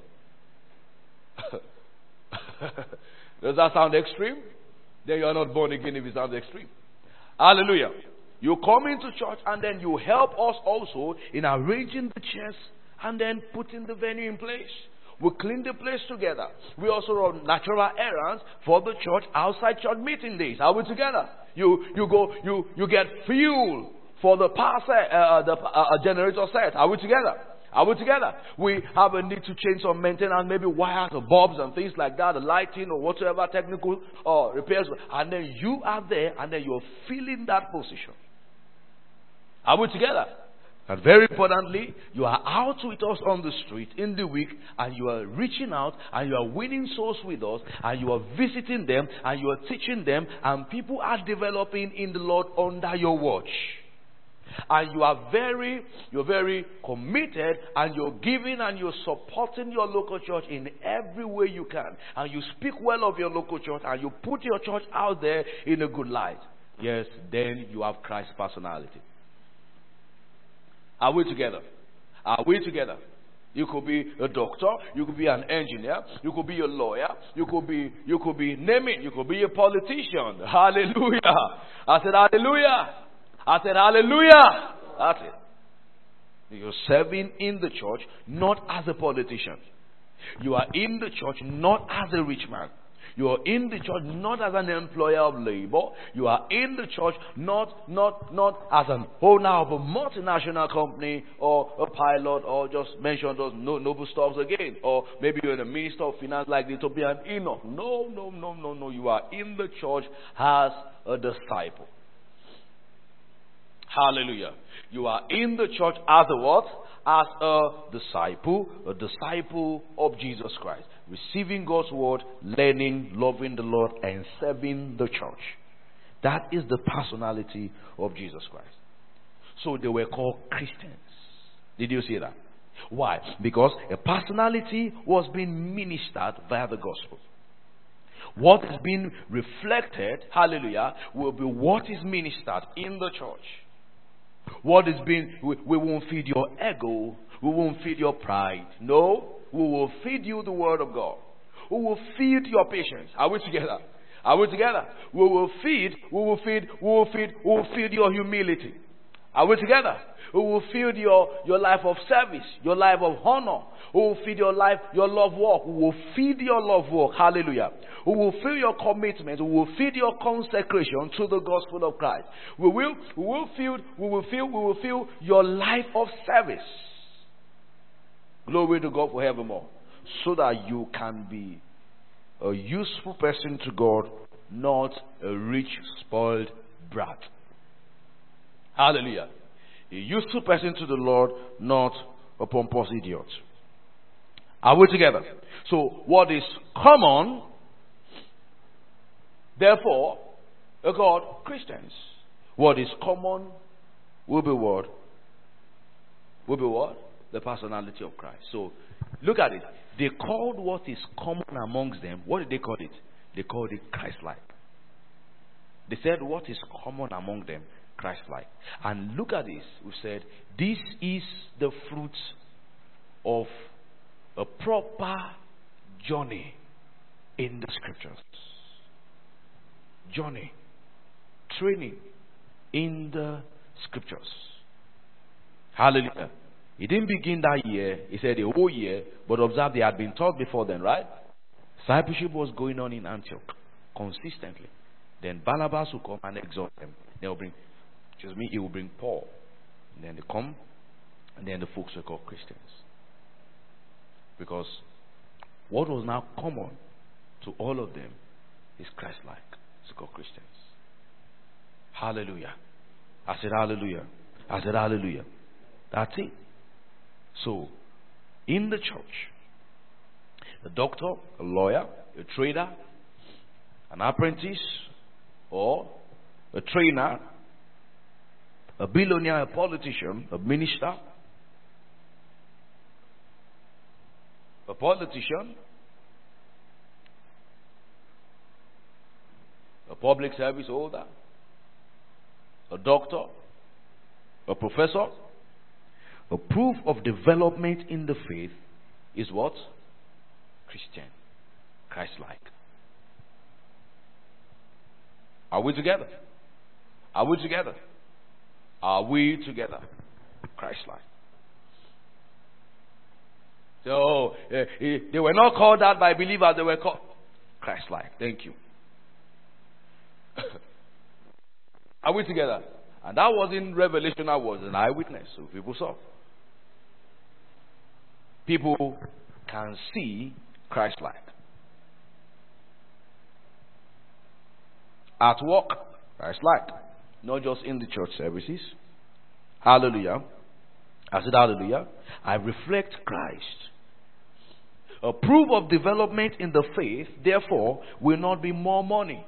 Does that sound extreme? Then you are not born again if it sounds extreme. Hallelujah. You come into church and then you help us also in arranging the chairs and then putting the venue in place. We clean the place together. We also run natural errands for the church outside church meeting days. Are we together? You you go you you get fuel for the power set, uh, the uh, generator set. Are we together? Are we together? We have a need to change some maintenance, maybe wires or bulbs and things like that, the lighting or whatever technical uh, repairs. And then you are there and then you're filling that position. Are we together? And very importantly, you are out with us on the street in the week and you are reaching out and you are winning souls with us and you are visiting them and you are teaching them and people are developing in the Lord under your watch. And you are very, you're very committed and you're giving and you're supporting your local church in every way you can. And you speak well of your local church and you put your church out there in a good light. Yes, then you have Christ's personality. Are we together? Are we together? You could be a doctor, you could be an engineer, you could be a lawyer, you could be, you could be, name it, you could be a politician. Hallelujah. I said hallelujah. I said, hallelujah. That's it. You're serving in the church, not as a politician. You are in the church, not as a rich man. You are in the church, not as an employer of labor. You are in the church, not, not, not as an owner of a multinational company or a pilot or just mention those no, noble stuffs again. Or maybe you're the minister of finance like the Ethiopian Enoch. No, no, no, no, no. You are in the church as a disciple. Hallelujah. You are in the church as a what? As a disciple, a disciple of Jesus Christ. Receiving God's word, learning, loving the Lord, and serving the church. That is the personality of Jesus Christ. So they were called Christians. Did you see that? Why? Because a personality was being ministered via the gospel. What is being reflected, hallelujah, will be what is ministered in the church. What is being, we, we won't feed your ego, we won't feed your pride. No, we will feed you the word of God. We will feed your patience. Are we together? Are we together? We will feed, we will feed, we will feed, we will feed your humility. Are we together? We will feed your, your life of service, your life of honor. We will feed your life, your love walk. We will feed your love walk. Hallelujah. We will feed your commitment. We will feed your consecration to the gospel of Christ. We will, we will feed, we will feel, we will feel your life of service. Glory to God forevermore. So that you can be a useful person to God, not a rich, spoiled brat. Hallelujah. A useful person to the Lord, not a pompous idiot. Are we together? So, what is common, therefore, are called Christians. What is common will be what? Will be what? The personality of Christ. So, look at it. They called what is common amongst them, what did they call it? They called it Christ-like. They said what is common among them, Christ-like. And look at this. We said, this is the fruit of a proper journey in the scriptures. Journey. Training in the scriptures. Hallelujah. He didn't begin that year. He said a whole year. But observe, they had been taught before then, right? Discipleship was going on in Antioch consistently. Then Barnabas will come and exhort them. They will bring, excuse me, he will bring Paul. And then they come, and then the folks were called Christians. Because what was now common to all of them is Christ-like. It's called Christians. Hallelujah. I said hallelujah. I said hallelujah. That's it. So, in the church, a doctor, a lawyer, a trader, an apprentice, or a trainer, a billionaire, a politician, a minister, a politician, a public service holder, a doctor, a professor. A proof of development in the faith is what? Christian. Christ-like. Are we together? Are we together? Are we together? Christ-like. So, uh, they were not called that by believers, they were called Christ-like. Thank you. Are we together? And that was in Revelation, I was an eyewitness, so people saw. People can see Christ-like. At work, Christ-like. Not just in the church services. Hallelujah. I said hallelujah. I reflect Christ. A proof of development in the faith, therefore, will not be more money.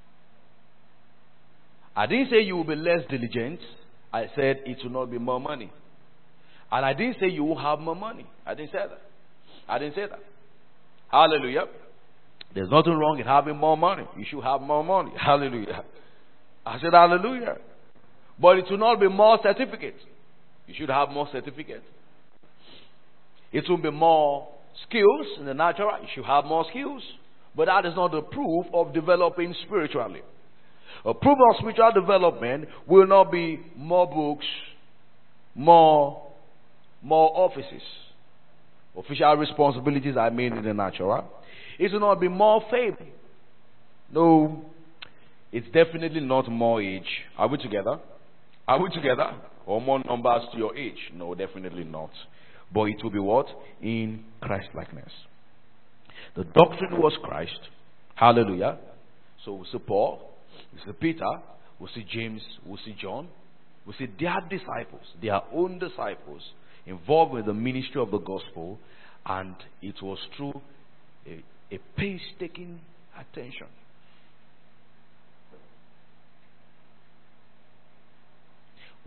I didn't say you will be less diligent. I said it will not be more money. And I didn't say you will have more money. I didn't say that. I didn't say that. Hallelujah. There's nothing wrong in having more money. You should have more money. Hallelujah. I said hallelujah. But it will not be more certificates. You should have more certificates. It will be more skills in the natural. You should have more skills. But that is not the proof of developing spiritually. A proof of spiritual development will not be more books, more more offices, official responsibilities, I mean in the natural. It will not be more fame. No, it's definitely not more age. Are we together? Are we together? Or more numbers to your age? No, definitely not. But it will be what? In Christ-likeness. The doctrine was Christ. Hallelujah. So we see Paul, we see Peter, we see James, we see John. We see their disciples, their own disciples, involved with the ministry of the gospel, and it was through a, a painstaking attention.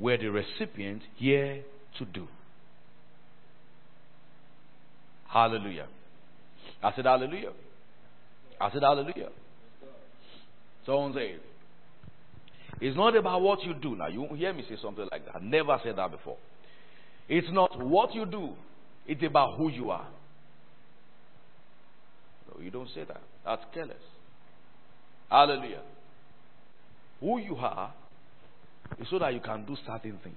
were the recipient here to do. Hallelujah. I said hallelujah. I said hallelujah. Someone say, it's not about what you do. Now, you won't hear me say something like that. I never said that before. It's not what you do. It's about who you are. No, you don't say that. That's careless. Hallelujah. Who you are is so that you can do certain things.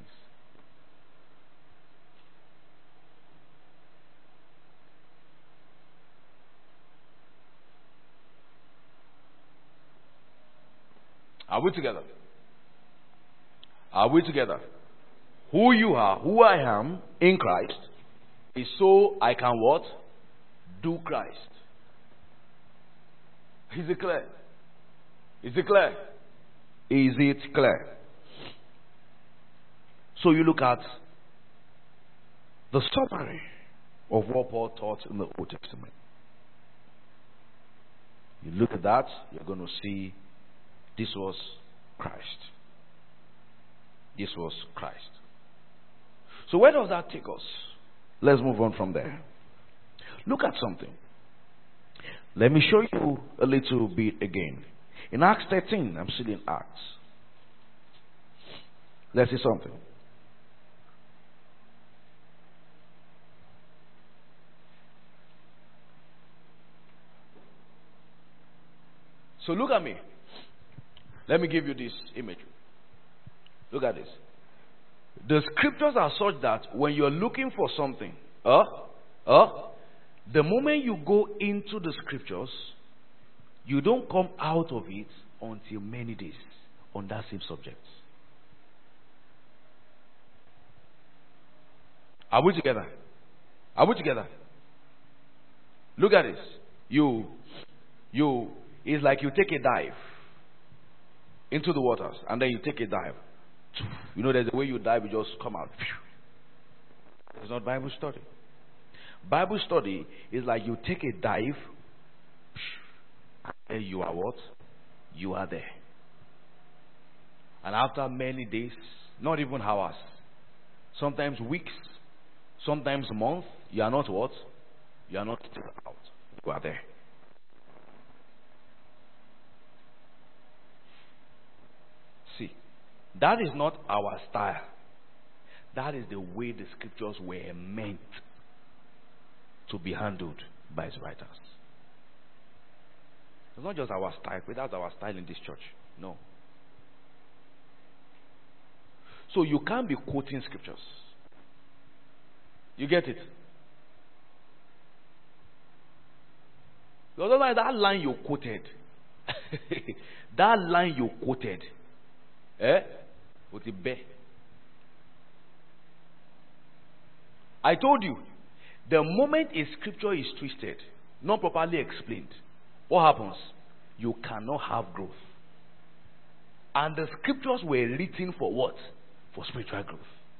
Are we together? Are we together? Who you are, who I am in Christ, is so I can what? Do Christ. Is it clear? Is it clear? Is it clear? So you look at the summary of what Paul taught in the Old Testament. You look at that, you're going to see this was Christ. This was Christ. So where does that take us? Let's move on from there. Look at something. Let me show you a little bit again. In Acts thirteen, I'm still in Acts. Let's see something. So look at me. Let me give you this imagery. Look at this. The scriptures are such that when you're looking for something, uh, uh, the moment you go into the scriptures, you don't come out of it until many days on that same subject. Are we together? Are we together? Look at this. You, you, it's like you take a dive into the waters and then you take a dive. You know, there's a way you dive, you just come out. It's not Bible study. Bible study is like you take a dive and you are what? You are there. And after many days, not even hours, sometimes weeks, sometimes months, you are not what? You are not still out. You are there. See, that is not our style. That is the way the scriptures were meant to be handled by its writers. It's not just our style, but that's our style in this church. No. So you can't be quoting scriptures. You get it? Because otherwise that line you quoted, that line you quoted, eh? With the bear. I told you, the moment a scripture is twisted, not properly explained, what happens? You cannot have growth. And the scriptures were written for what? For spiritual growth.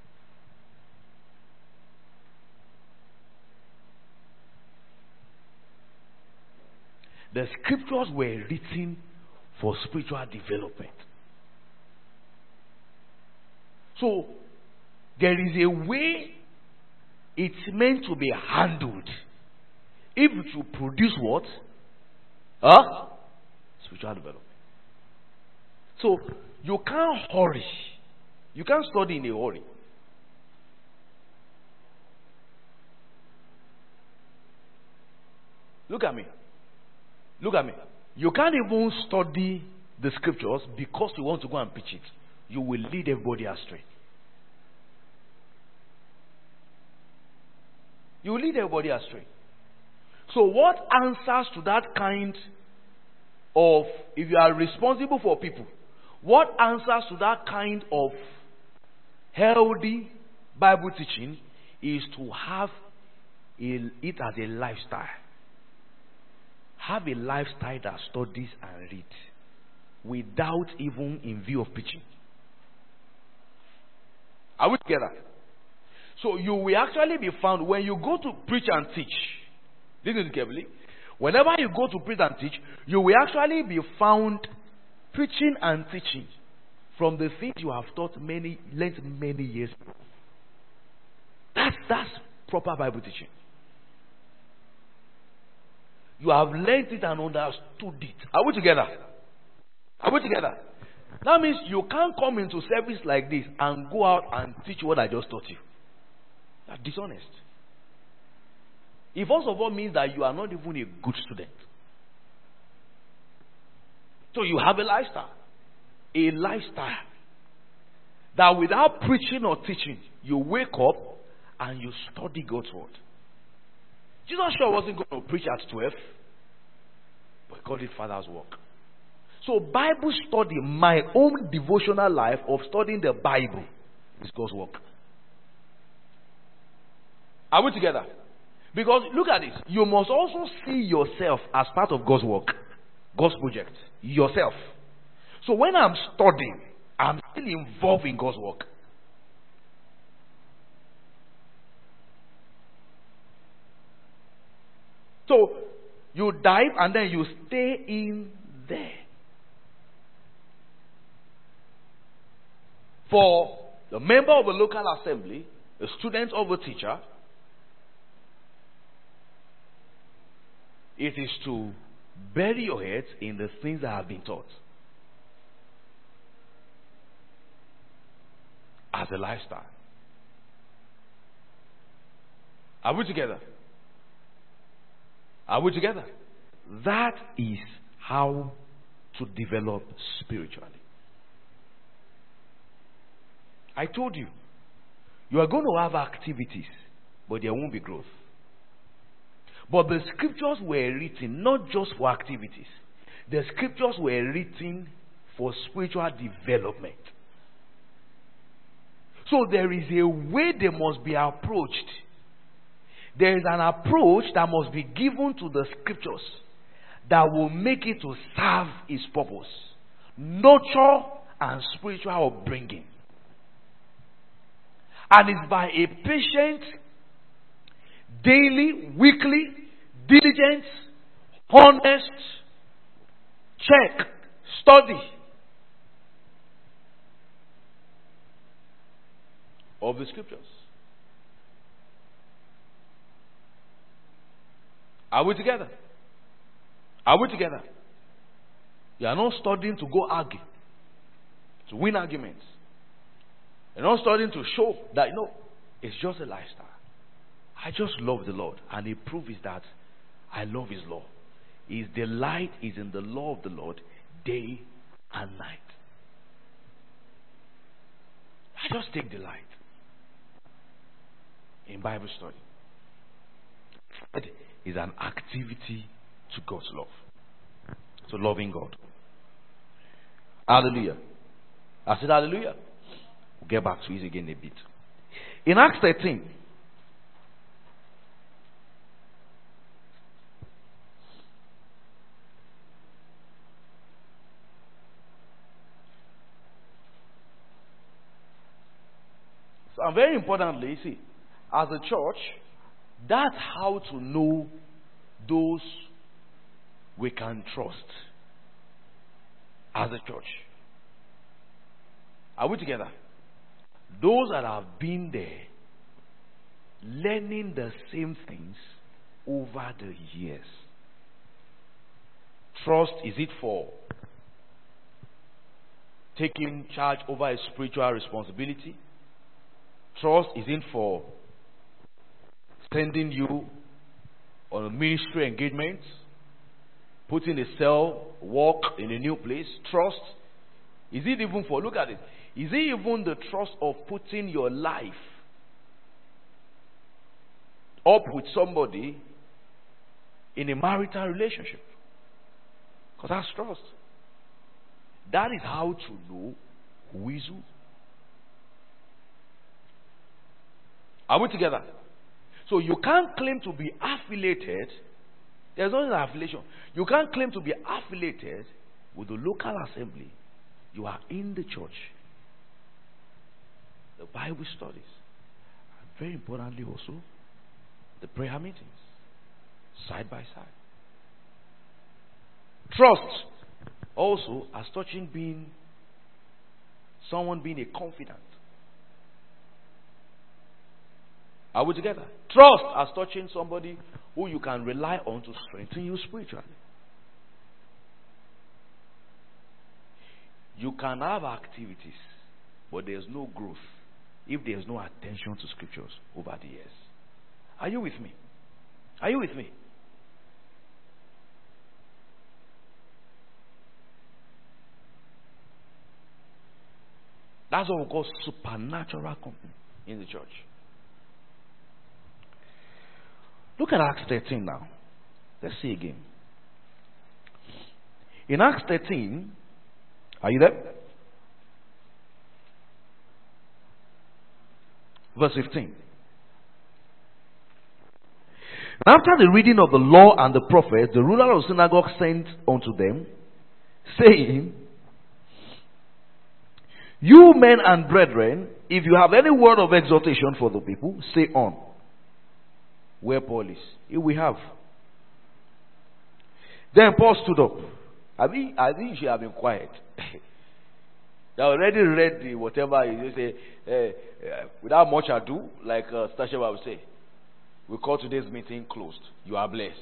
The scriptures were written for spiritual development. So, there is a way it's meant to be handled. If it will produce what? Huh? Spiritual development. So, you can't hurry. You can't study in a hurry. Look at me. Look at me. You can't even study the scriptures because you want to go and preach it. You will lead everybody astray. You will lead everybody astray. So what answers to that kind of, if you are responsible for people, what answers to that kind of healthy Bible teaching is to have a, it as a lifestyle. Have a lifestyle that studies and reads without even in view of preaching. Are we together? So you will actually be found when you go to preach and teach. Listen carefully. Whenever you go to preach and teach, you will actually be found preaching and teaching from the things you have taught many, learned many years ago. That's, that's proper Bible teaching. You have learned it and understood it. Are we together? Are we together? That means you can't come into service like this and go out and teach what I just taught you. That's dishonest. It first of all means that you are not even a good student. So you have a lifestyle. A lifestyle. That without preaching or teaching, you wake up and you study God's word. Jesus sure wasn't going to preach at twelve. But he called it Father's work. So Bible study, my own devotional life of studying the Bible, is God's work. Are we together? Because look at this. You must also see yourself as part of God's work. God's project. Yourself. So when I'm studying, I'm still involved in God's work. So you dive and then you stay in there. For the member of a local assembly, a student of a teacher, it is to bury your heads in the things that have been taught. As a lifestyle. Are we together? Are we together? That is how to develop spiritually. I told you, you are going to have activities, but there won't be growth. But the scriptures were written not just for activities. The scriptures were written for spiritual development. So there is a way they must be approached. There is an approach that must be given to the scriptures that will make it to serve its purpose. Nurture and spiritual upbringing. And it's by a patient, daily, weekly, diligent, honest, check, study of the scriptures. Are we together? Are we together? You are not studying to go argue, to win arguments. You're not studying to show that, you know, it's just a lifestyle. I just love the Lord. And the proof is that I love His law. His delight is in the law of the Lord day and night. I just take delight in Bible study. It is an activity to God's love. To loving God. Hallelujah. I said hallelujah. We'll get back to it again a bit. In Acts thirteen, so and very importantly, you see, as a church, that's how to know those we can trust as a church. Are we together? Those that have been there, learning the same things over the years. Trust, is it for taking charge over a spiritual responsibility? Trust, is it for sending you on a ministry engagement? Putting a cell work in a new place? Trust, is it even for, look at it, is it even the trust of putting your life up with somebody in a marital relationship? Because that's trust. That is how to know who is who. Are we together? So you can't claim to be affiliated. There's not an affiliation. You can't claim to be affiliated with the local assembly. You are in the church. The Bible studies. And very importantly also, the prayer meetings. Side by side. Trust also as touching being Someone being a confidant. Are we together? Trust as touching somebody who you can rely on to strengthen you spiritually. You can have activities, but there's no growth if there's no attention to scriptures over the years. Are you with me? Are you with me? That's what we call supernatural company in the church. Look at Acts thirteen now. Let's see again. In Acts thirteen, are you there? Verse fifteen. After the reading of the law and the prophets, the ruler of the synagogue sent unto them, saying, You men and brethren, if you have any word of exhortation for the people, say on. Where Paul is. Here we have. Then Paul stood up. I mean, I think you should have been quiet. They already read the whatever you say, uh, uh, without much ado, like uh, Stasheva would say. We call today's meeting closed. You are blessed.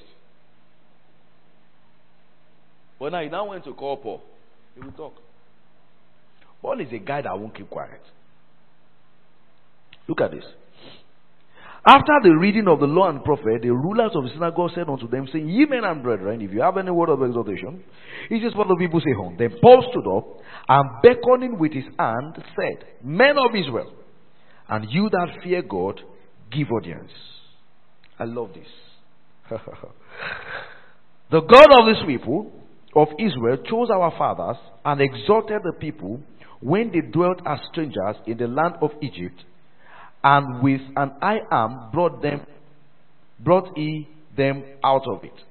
But now he now went to call Paul. He will talk. Paul is a guy that won't keep quiet. Look at this. After the reading of the law and prophet, the rulers of the synagogue said unto them, saying, Ye men and brethren, if you have any word of exhortation, he says, what the people say home. Then Paul stood up and beckoning with his hand said, Men of Israel, and you that fear God, give audience. I love this. The God of this people of Israel chose our fathers and exalted the people when they dwelt as strangers in the land of Egypt, and with an I am brought them, brought he them out of it.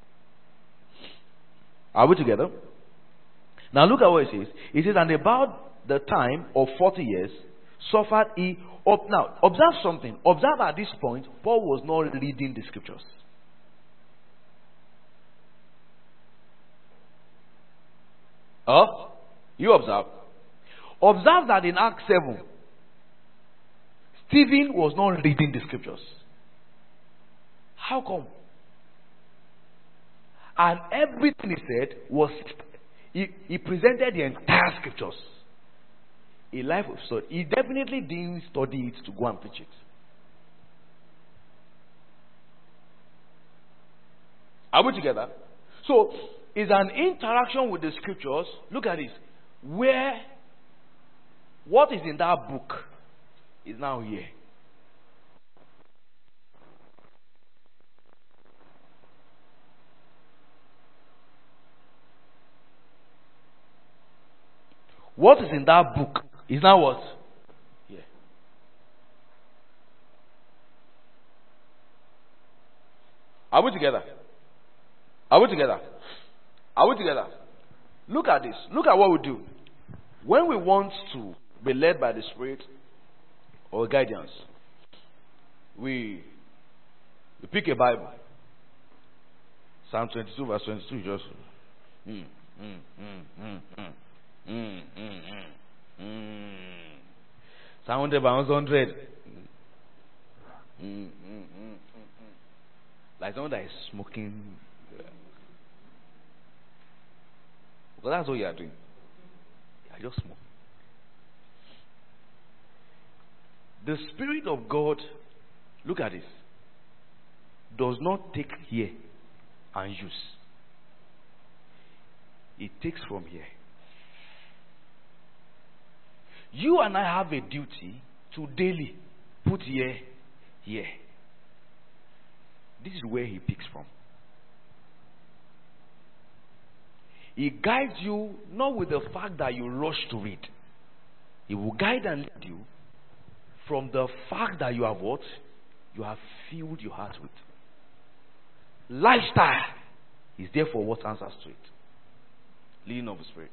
Are we together? Now look at what it says. It says, and about the time of forty years suffered he up. Now observe something. Observe at this point, Paul was not reading the scriptures. Oh, you observe. Observe that in Acts seven, Stephen was not reading the scriptures. How come? And everything he said was, he, he presented the entire scriptures. A life of study. He definitely didn't study it to go and preach it. Are we together? So, it's an interaction with the scriptures. Look at this. Where what is in that book is now here. What is in that book is now what? Here. Are we together? Are we together? Are we together? Look at this. Look at what we do. When we want to be led by the Spirit or guidance, we, we pick a Bible. Psalm twenty-two verse twenty-two just mm, mm, mm, mm, mm, mm, mm, mm, mm. Psalm one hundred verse one hundred. Mm, mm, mm, mm, mm. Like someone that is smoking. Because that's what you are doing. You are just smoking. The Spirit of God, look at this, does not take here and use. It takes from here. You and I have a duty to daily put here, here. This is where he picks from. He guides you not with the fact that you rush to read. He will guide and lead you from the fact that you have what? You have filled your heart with. Lifestyle is therefore what answers to it. Leading of the Spirit.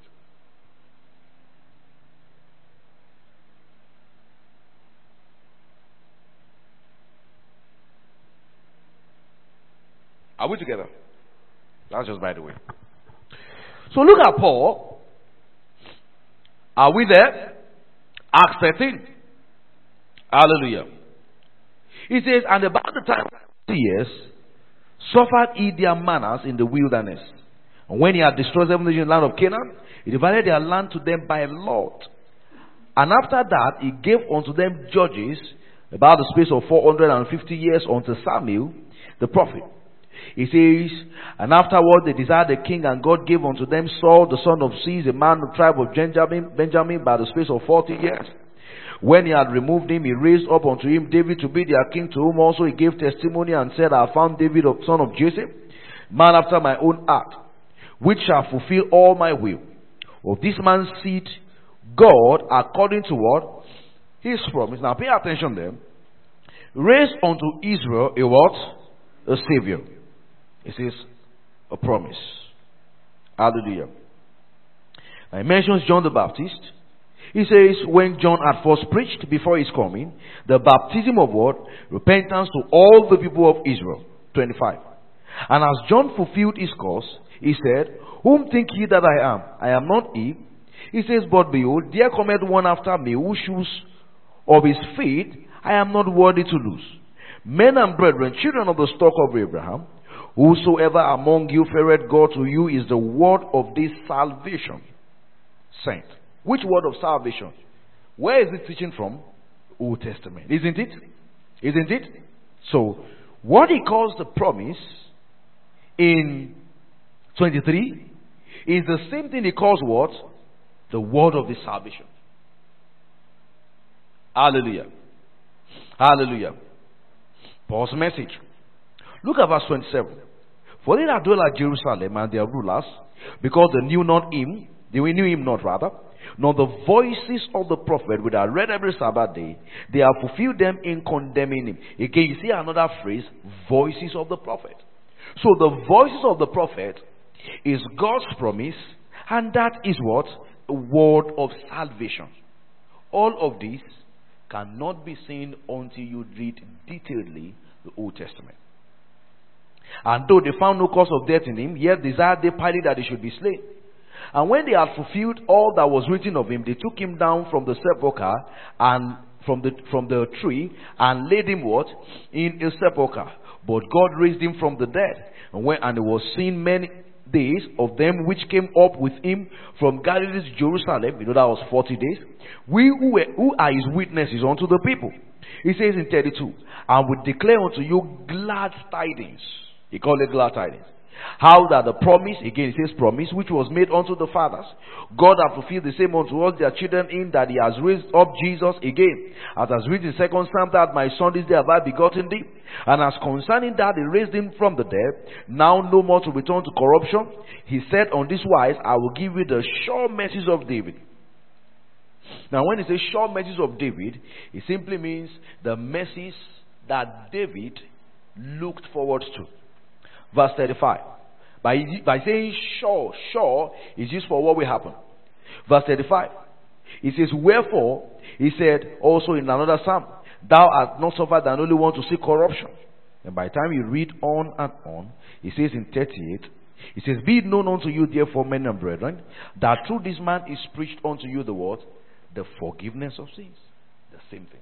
Are we together? That's just by the way. So look at Paul. Are we there? Acts thirteen. Hallelujah. It says, and about the time of three years, suffered he their manners in the wilderness. And when he had destroyed seven nations in the land of Canaan, he divided their land to them by lot. And after that, he gave unto them judges about the space of four hundred fifty years unto Samuel the prophet. He says, and afterward they desired the king, and God gave unto them Saul the son of Cis, a man of the tribe of Benjamin, Benjamin by the space of forty years. When he had removed him, he raised up unto him David to be their king, to whom also he gave testimony and said, I have found David, son of Jesse, man after my own heart, which shall fulfill all my will. Of this man's seed, God, according to what? His promise. Now pay attention there. Raised unto Israel a what? A savior. It says a promise. Hallelujah. Now he mentions John the Baptist. He says, when John had first preached before his coming, the baptism of what? Repentance to all the people of Israel. twenty-five. And as John fulfilled his course, he said, whom think ye that I am? I am not he. He says, but behold, there cometh one after me, whose shoes of his feet I am not worthy to loose. Men and brethren, children of the stock of Abraham, whosoever among you feareth God, to you is the word of this salvation sent. Which word of salvation? Where is it teaching from? Old Testament. Isn't it? Isn't it? So, what he calls the promise in twenty-three is the same thing he calls what? The word of this salvation. Hallelujah. Hallelujah. Paul's message. Look at verse twenty-seven. For they that dwell at Jerusalem and their rulers, because they knew not him, they knew him not rather, nor the voices of the prophet which are read every Sabbath day, they have fulfilled them in condemning him. Again, you see another phrase, voices of the prophet. So the voices of the prophet is God's promise, and that is what? A word of salvation. All of this cannot be seen until you read detailedly the Old Testament. And though they found no cause of death in him, yet desired they Pilate that he should be slain. And when they had fulfilled all that was written of him, they took him down from the sepulchre and from the from the tree and laid him what? In a sepulchre. But God raised him from the dead. And when and it was seen many days of them which came up with him from Galilee to Jerusalem. You know that was forty days. We who, were, who are his witnesses unto the people. He says in thirty-two, and will declare unto you glad tidings. He called it glad tidings. How that the promise, again it says promise, which was made unto the fathers, God hath fulfilled the same unto us their children, in that he has raised up Jesus again, as has written in second Samuel, that my son this day have I begotten thee. And as concerning that he raised him from the dead, now no more to return to corruption, he said on this wise, I will give you the sure mercies of David. Now when he says sure mercies of David, it simply means the mercies that David looked forward to. Verse thirty-five. By, by saying sure, sure is used for what will happen. Verse thirty-five. It says, wherefore, he said also in another psalm, thou hast not suffered thine only one to see corruption. And by the time you read on and on, he says in thirty-eight, he says, be it known unto you therefore, men and brethren, that through this man is preached unto you the word, the forgiveness of sins. The same thing.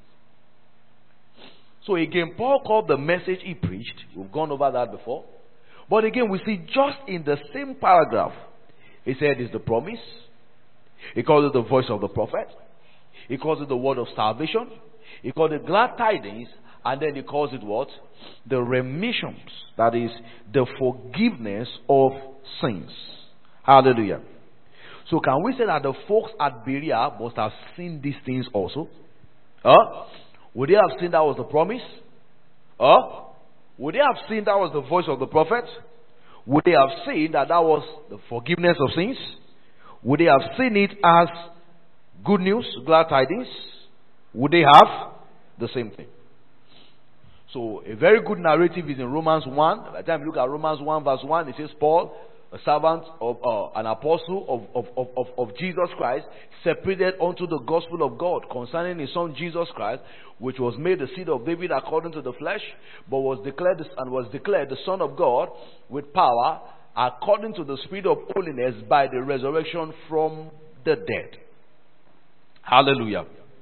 So again, Paul called the message he preached. We've gone over that before. But again, we see just in the same paragraph, he said it's the promise. He called it the voice of the prophet. He calls it the word of salvation. He called it glad tidings. And then he calls it what? The remissions. That is, the forgiveness of sins. Hallelujah. So can we say that the folks at Berea must have seen these things also? Huh? Would they have seen that was the promise? Huh? Would they have seen that was the voice of the prophet? Would they have seen that that was the forgiveness of sins? Would they have seen it as good news, glad tidings? Would they have? The same thing. So a very good narrative is in Romans one. By the time you look at Romans one verse one, it says Paul, a servant of uh, an apostle of, of, of, of, of Jesus Christ, separated unto the gospel of God concerning his son Jesus Christ, which was made the seed of David according to the flesh, but was declared and was declared the Son of God with power according to the Spirit of holiness by the resurrection from the dead. Hallelujah.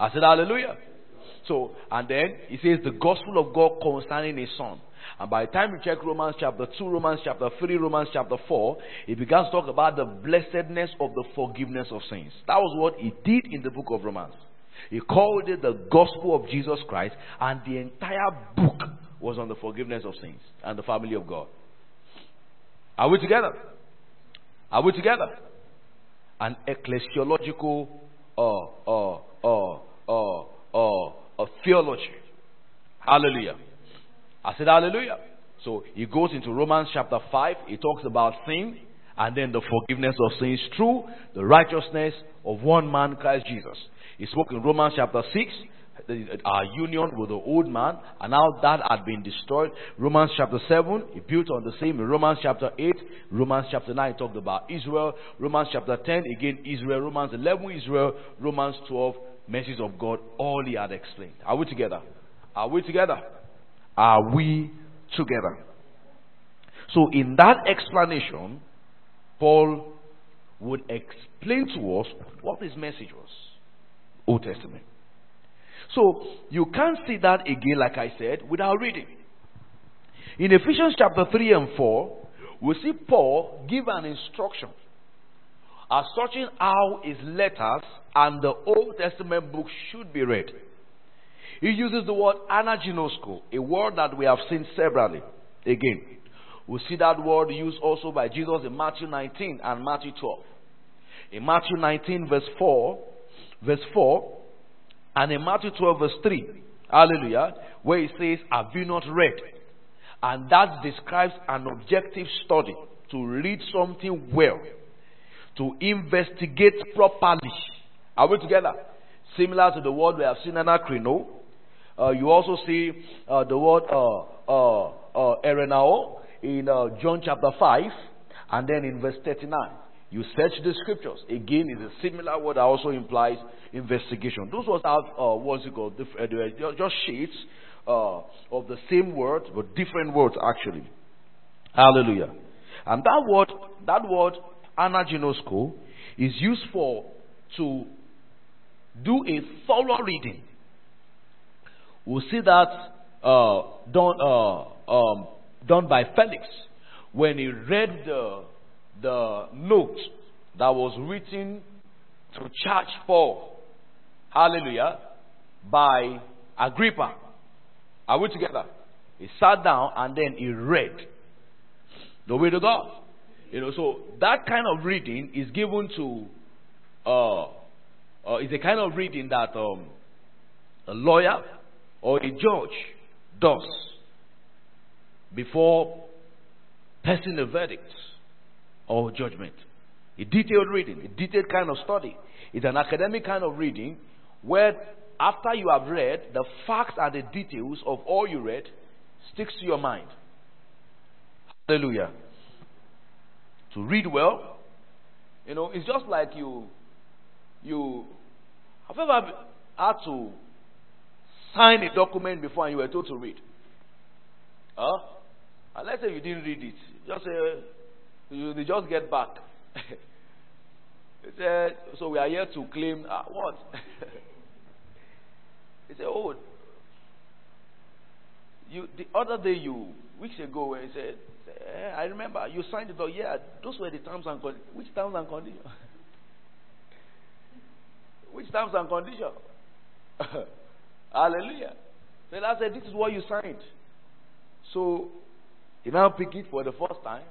I said hallelujah. So, and then he says the gospel of God concerning his son. And by the time you check Romans chapter two, Romans chapter three, Romans chapter four, he began to talk about the blessedness of the forgiveness of sins. That was what he did in the book of Romans. He called it the gospel of Jesus Christ, and the entire book was on the forgiveness of sins and the family of God. Are we together? Are we together? An ecclesiological uh, uh, uh, uh, uh, uh, theology. Hallelujah. I said hallelujah. So he goes into Romans chapter five. He talks about sin and then the forgiveness of sins through the righteousness of one man, Christ Jesus. He spoke in Romans chapter six, our union with the old man, and how that had been destroyed. Romans chapter seven, he built on the same. In Romans chapter eight, Romans chapter nine, he talked about Israel. Romans chapter ten, again Israel. Romans eleven, Israel. Romans twelve, mercies of God. All he had explained. Are we together? Are we together? Are we together? So in that explanation, Paul would explain to us what his message was. Old Testament. So you can't see that again, like I said, without reading. In Ephesians chapter three and four, we see Paul give an instruction as searching how his letters and the Old Testament book should be read. He uses the word anaginosko, a word that we have seen severally. Again, we see that word used also by Jesus in Matthew nineteen and Matthew twelve. In Matthew nineteen verse four, verse four, and in Matthew twelve verse three, hallelujah, where he says, have you not read? And that describes an objective study, to read something well, to investigate properly. Are we together? Similar to the word we have seen in Akrino. Uh, you also see uh, the word uh, uh, uh, erenao in uh, John chapter five, and then in verse thirty-nine. You search the scriptures. Again, it's a similar word that also implies investigation. Those words have, uh, what's it called? Uh, just shades uh, of the same word, but different words actually. Hallelujah. And that word, that word, anaginosko, is used for to do a thorough reading. We'll see that uh, done, uh, um, done by Felix when he read the the note that was written to charge Paul, hallelujah, by Agrippa. Are we together? He sat down and then he read. The way to God. You know, so that kind of reading is given to, uh, uh, is a kind of reading that um, a lawyer or a judge does before passing a verdict or judgment. A detailed reading, a detailed kind of study. It's an academic kind of reading where after you have read, the facts and the details of all you read sticks to your mind. Hallelujah. To read well, you know, it's just like you, you, have you ever had to sign a document before and you were told to read? Huh? And let's say you didn't read it. Just say, you, they just get back. He said, so we are here to claim, uh, what? He said, oh, you, the other day you, weeks ago, when he said, eh, I remember, you signed it, but yeah, those were the terms and conditions. Which terms and conditions? Which terms and conditions? Hallelujah. So I said, this is what you signed. So, you now pick it for the first time.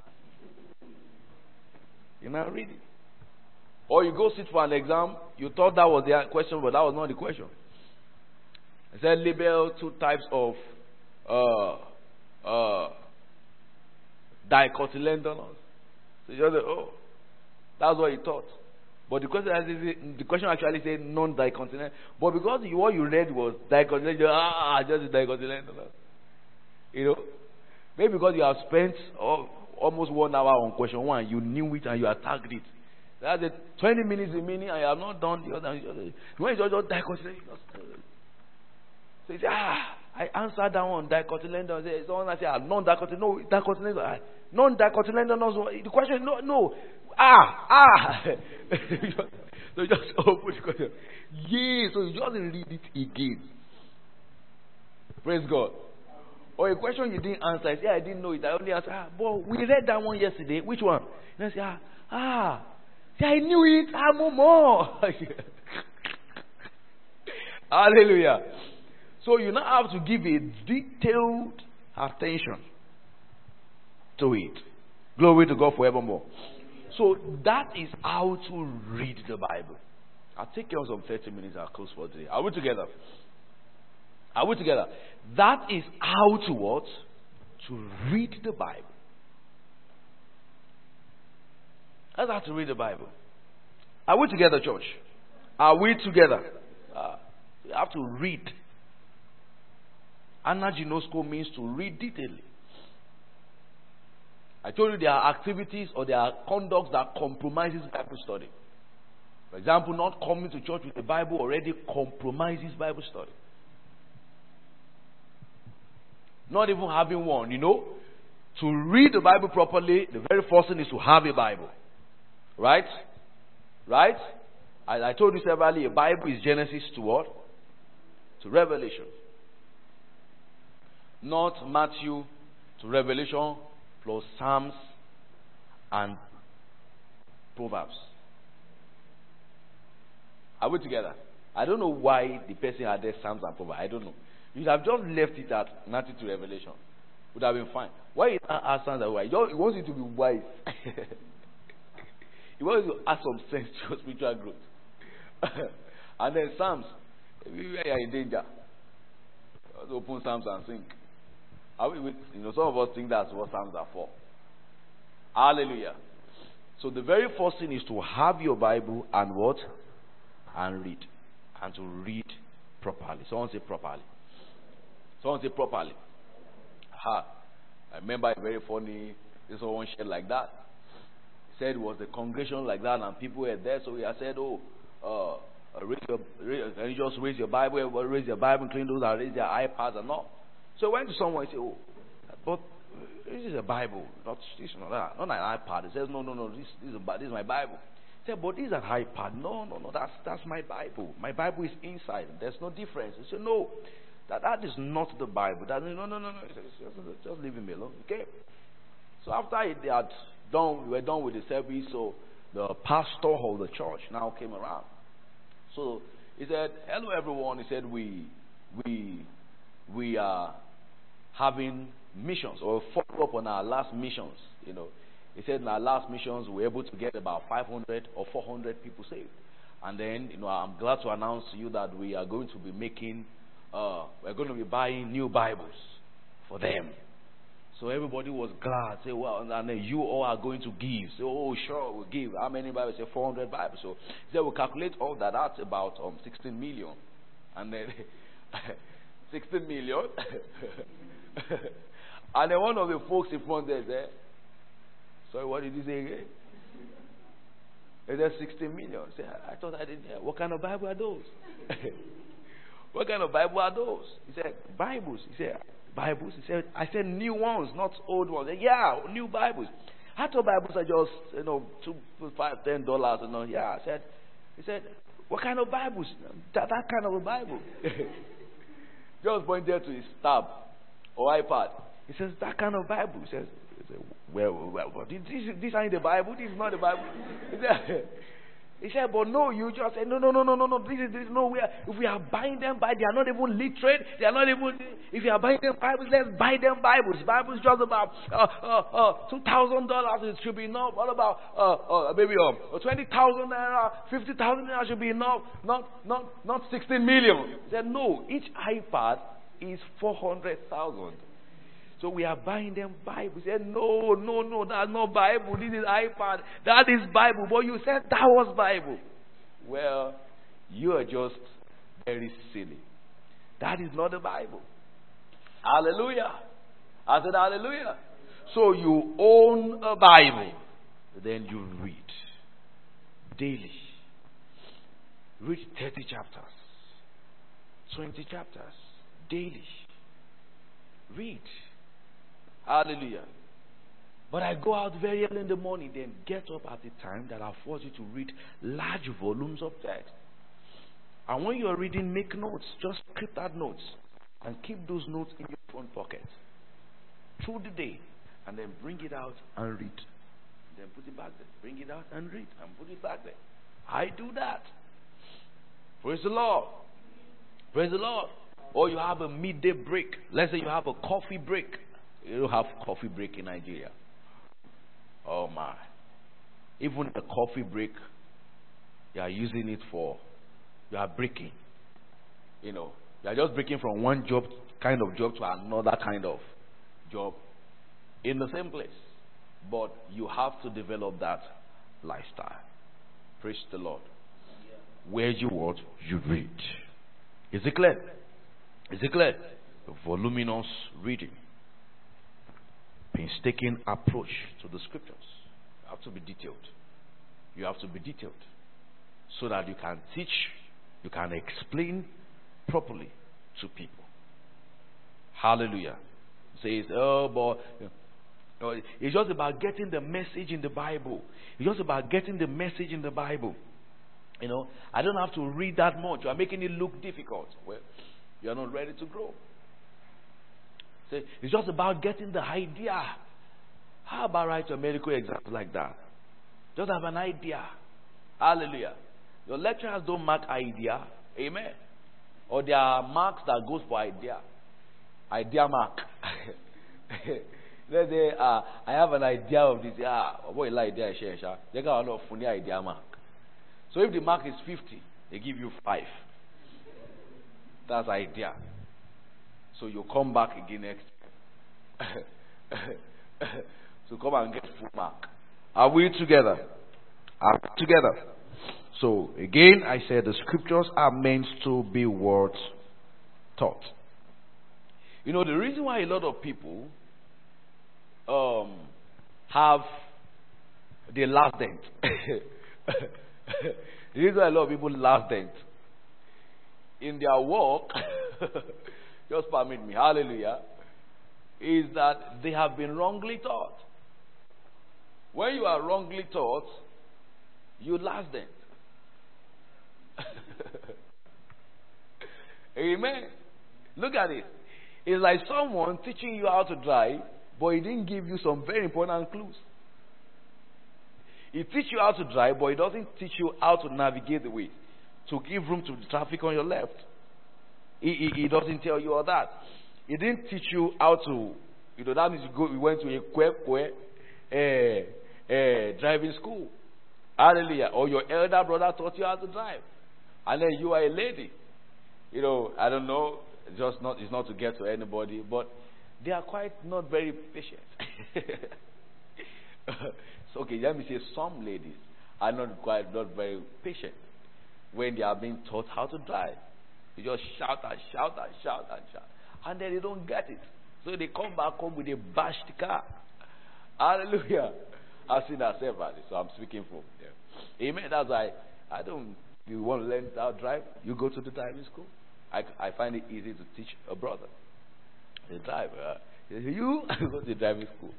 You now read it. Or you go sit for an exam, you thought that was the question, but that was not the question. It said label two types of uh, uh, dicotyledonous. So you just say, oh, that's what you thought. But the question, the question actually said non-dicotyledonous. But because you, what you read was dicotyledonous, ah, just dicotyledonous. You know, maybe because you have spent oh, almost one hour on question one, you knew it and you attacked it. That's it. Twenty minutes remaining, and you have not done the other. When you just dicotyledonous, so you say, ah, I answered that one dicotyledonous. Someone I say, ah, non-dicotyledonous. No, dicotyledonous. Non-dicotyledonous. The question, no, no. Ah, ah. So So you just open the question. Yeah, so you just read it again. Praise God. Or a question you didn't answer. I say, I didn't know it. I only answered, ah, but we read that one yesterday. Which one? And I say, ah, ah. Say, I knew it. Ah, more, more. Hallelujah. So you now have to give a detailed attention to it. Glory to God forevermore. So that is how to read the Bible. I'll take care of some thirty minutes. I'll close for today. Are we together? Are we together? That is how to what? To read the Bible. That's how to read the Bible. Are we together, church? Are we together? Uh, you have to read. Anaginosko means to read detailedly. I told you there are activities or there are conducts that compromises Bible study. For example, not coming to church with the Bible already compromises Bible study. Not even having one, you know. To read the Bible properly, the very first thing is to have a Bible. Right? Right? As I told you severally, a Bible is Genesis to what? To Revelation. Not Matthew to Revelation plus Psalms and Proverbs. Are we together? I don't know why the person added Psalms and Proverbs. I don't know. You should have just left it at Matthew to Revelation. Would have been fine. Why is that add Psalms and Proverbs? He wants you to be wise. He wants you to add some sense to your spiritual growth. And then Psalms. You are in danger. Just open Psalms and sing. Are we, you know, some of us think that's what Psalms are for. Hallelujah. So the very first thing is to have your Bible and what? And read. And to read properly. Someone say properly. Someone say properly. Ha. I remember a very funny, this one shared like that. He said it was a congregation like that and people were there. So he had said, oh, uh, raise your, raise, can you just raise your Bible? Everybody raise your Bible, including those that raise their iPads and all. So I went to someone and said, oh, but this is a Bible, not this, not that, not an iPad. He says, no, no, no, this, this, is, a, this is my Bible. He said, but this is an iPad. No, no, no, that's that's my Bible. My Bible is inside. There's no difference. He said, no, that, that is not the Bible. That, no, no, no, no. He said, just, just leave him alone. Okay. So after they had done, we were done with the service, so the pastor of the church now came around. So he said, hello everyone. He said, we, we, we are having missions or follow up on our last missions. You know, he said in our last missions we were able to get about five hundred or four hundred people saved. And then, you know, I'm glad to announce to you that we are going to be making, uh, we're going to be buying new Bibles for them. So everybody was glad. Say, well, and then you all are going to give. Say, oh, sure, we'll give. How many Bibles? Say, four hundred Bibles. So he said, we'll calculate all that. That's about um, sixteen million. And then sixteen million. And then one of the folks in front there said, sorry, what did he say again? He said sixteen million. He said, I thought I didn't hear. What kind of Bible are those? What kind of Bible are those? He said, Bibles. He said, Bibles? He said, I said new ones, not old ones. Said, yeah, new Bibles. I thought Bibles are just, you know, two, five, ten dollars. You know. Yeah, I said, he said, what kind of Bibles? That, that kind of a Bible. Just pointed to his tab or iPad. He says, that kind of Bible. He says, he said, well, well, well, this, this ain't the Bible. This is not the Bible. He said, he said, but no, you just said, no, no, no, no, no, no, this is, this, no, we are, if we are buying them, by, they are not even literate, they are not even, if you are buying them Bibles, let's buy them Bibles. Bibles just about, uh, uh, uh, two thousand dollars, it should be enough. What about, uh, uh, maybe, um, twenty thousand naira, fifty thousand naira should be enough, not, not, not sixteen million. He said, no, each iPad is four hundred thousand. So we are buying them Bible. He said, no, no, no, that's not Bible. This is iPad. That is Bible. But you said that was Bible. Well, you are just very silly. That is not the Bible. Hallelujah. I said hallelujah. So you own a Bible. Then you read. Daily. Read thirty chapters. twenty chapters. Daily. Read. Hallelujah. But I go out very early in the morning, then get up at the time that I force you to read large volumes of text. And when you're reading, make notes. Just keep that notes. And keep those notes in your front pocket. Through the day. And then bring it out and read. Then put it back there. Bring it out and read. And put it back there. I do that. Praise the Lord. Praise the Lord. Or you have a midday break. Let's say you have a coffee break. You don't have coffee break in Nigeria. Oh my. Even the coffee break, you are using it for, you are breaking. You know, you are just breaking from one job, kind of job to another kind of job in the same place. But you have to develop that lifestyle. Praise the Lord. Where you what? You read. Is it clear? Is it clear? A voluminous reading. Painstaking approach to the scriptures. You have to be detailed. You have to be detailed. So that you can teach, you can explain properly to people. Hallelujah. Says, oh boy. No, it's just about getting the message in the Bible. It's just about getting the message in the Bible. You know, I don't have to read that much. You are making it look difficult. Well, you are not ready to grow. Say, it's just about getting the idea. How about write a medical exam like that? Just have an idea. Hallelujah. Your lecturers don't mark idea. Amen. Or there are marks that goes for idea. Idea mark. Let's say, uh, I have an idea of this. Yeah, what idea share? They got a lot of funny idea mark. So if the mark is fifty, they give you five. That's idea. So you come back again next time. So come and get full mark. Are we together? Are we together? So again, I said the scriptures are meant to be word taught. You know, the reason why a lot of people um, have the last dent. The reason why a lot of people last dent in their work, just permit me, hallelujah, is that they have been wrongly taught. When you are wrongly taught, you last dent. Amen. Look at it. It's like someone teaching you how to drive, but he didn't give you some very important clues. He teaches you how to drive, but he doesn't teach you how to navigate the way, to give room to the traffic on your left. He, he, he doesn't tell you all that. He didn't teach you how to, you know, that means you go, we went to a Kwekwe uh, uh, driving school. Hallelujah. Or your elder brother taught you how to drive. And then you are a lady. You know, I don't know, just not, it's not to get to anybody, but they are quite not very patient. So, okay, let me say some ladies are not quite, not very patient when they are being taught how to drive. They just shout and shout and shout and shout. And then they don't get it. So they come back home with a bashed car. Hallelujah. I've seen that several, so I'm speaking for them. Amen. That's why I don't, you want to learn how to drive, you go to the driving school. I, I find it easy to teach a brother. The driver, you go to the driving school.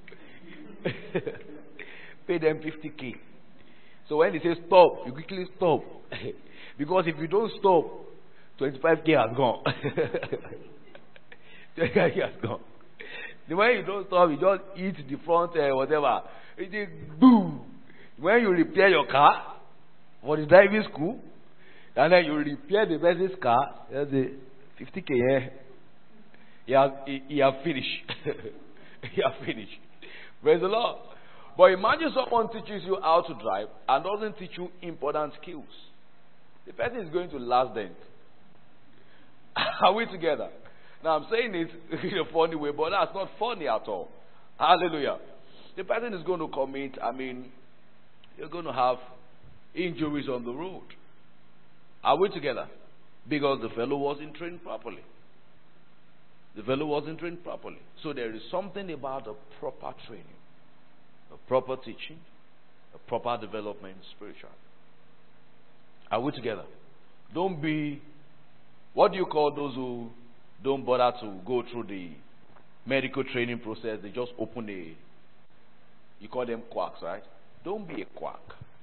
Pay them fifty K. So when they say stop, you quickly stop. Because if you don't stop, twenty-five K has gone. twenty-five K has gone. The way you don't stop, you just eat the front, uh, whatever. It is boom. When you repair your car for the driving school, and then you repair the person's car, there's a fifty K here. He has, he, he has finished. He has finished. Praise the Lord. But imagine someone teaches you how to drive and doesn't teach you important skills. The person is going to last dent. Are we together? Now I'm saying it in a funny way, but that's not funny at all. Hallelujah. The person is going to commit, I mean, you're going to have injuries on the road. Are we together? Because the fellow wasn't trained properly. The fellow wasn't trained properly. So there is something about a proper training, a proper teaching, a proper development spiritually. Are we together? Don't be, what do you call those who don't bother to go through the medical training process? They just open a, You call them quacks, right? Don't be a quack.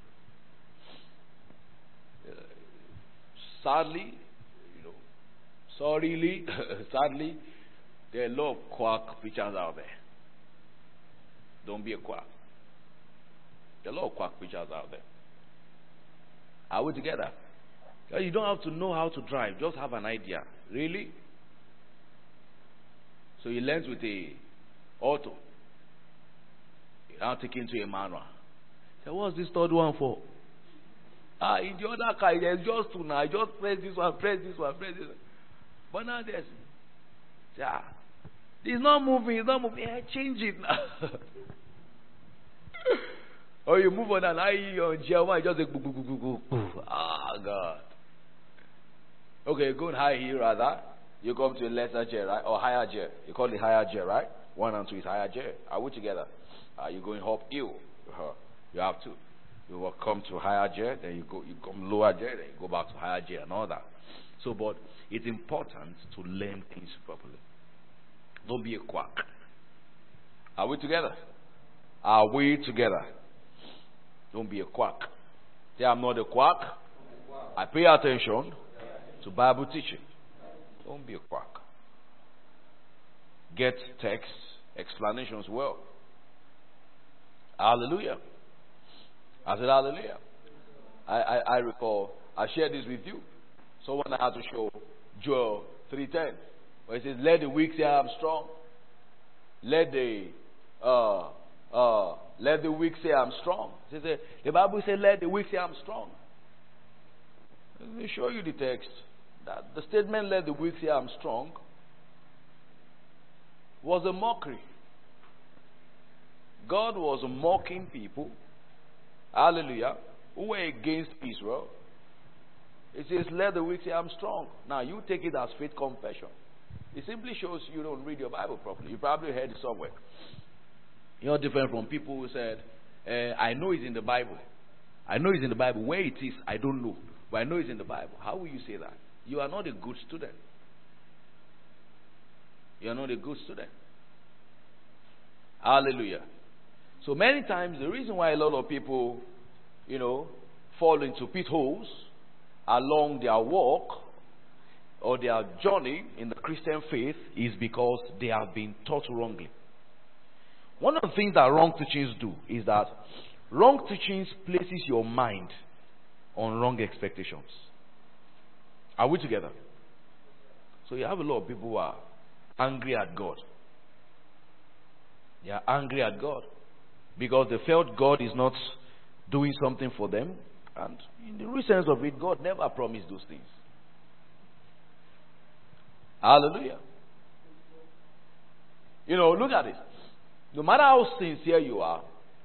Uh, sadly, you know, sorryly, sadly, there are a lot of quack preachers out there. Don't be a quack. There are a lot of quack preachers out there. Are we together? You don't have to know how to drive. Just have an idea. Really? So he learns with a auto. Now taken to a manual. So what's this third one for? Ah, in the other car, there's just two now. I just press this one, press this one, press this one. But now there's, yeah, it's not moving, it's not moving. Yeah, change it now. Or you move on and I on G L one, just like, boo, boo, boo, boo, boo. Ah, God. Okay, go in high here rather. You come to a lesser gear, right? Or higher gear. You call it higher gear, right? One and two is higher gear. Are we together? Are you going up hill? Uh-huh. You have to. You will come to higher gear, then you go. You come lower gear, then you go back to higher gear and all that. So, but it's important to learn things properly. Don't be a quack. Are we together? Are we together? Don't be a quack. Say, I'm not a quack. I pay attention to Bible teaching. Don't be a quack. Get text explanations well. Hallelujah. I said hallelujah. I, I, I recall, I shared this with you. Someone had to show Joel three ten, where it says, let the weak say I am strong. Let the uh uh let the weak say I'm strong. It says, the Bible says, let the weak say I'm strong. Let me show you the text. That the statement, let the weak say I'm strong, was a mockery. God was mocking people, hallelujah, who were against Israel. It says, let the weak say I'm strong. Now you take it as faith confession. It simply shows you don't read your Bible properly. You probably heard it somewhere. You're different from people who said, uh, I know it's in the Bible. I know it's in the Bible. Where it is, I don't know. But I know it's in the Bible. How will you say that? You are not a good student. You are not a good student. Hallelujah. So many times, the reason why a lot of people, you know, fall into pit holes along their walk or their journey in the Christian faith is because they have been taught wrongly. One of the things that wrong teachings do is that wrong teachings places your mind on wrong expectations. Are we together? So you have a lot of people who are angry at God. They are angry at God because they felt God is not doing something for them, and in the real sense of it, God never promised those things. Hallelujah. You know, look at it. No matter how sincere you are,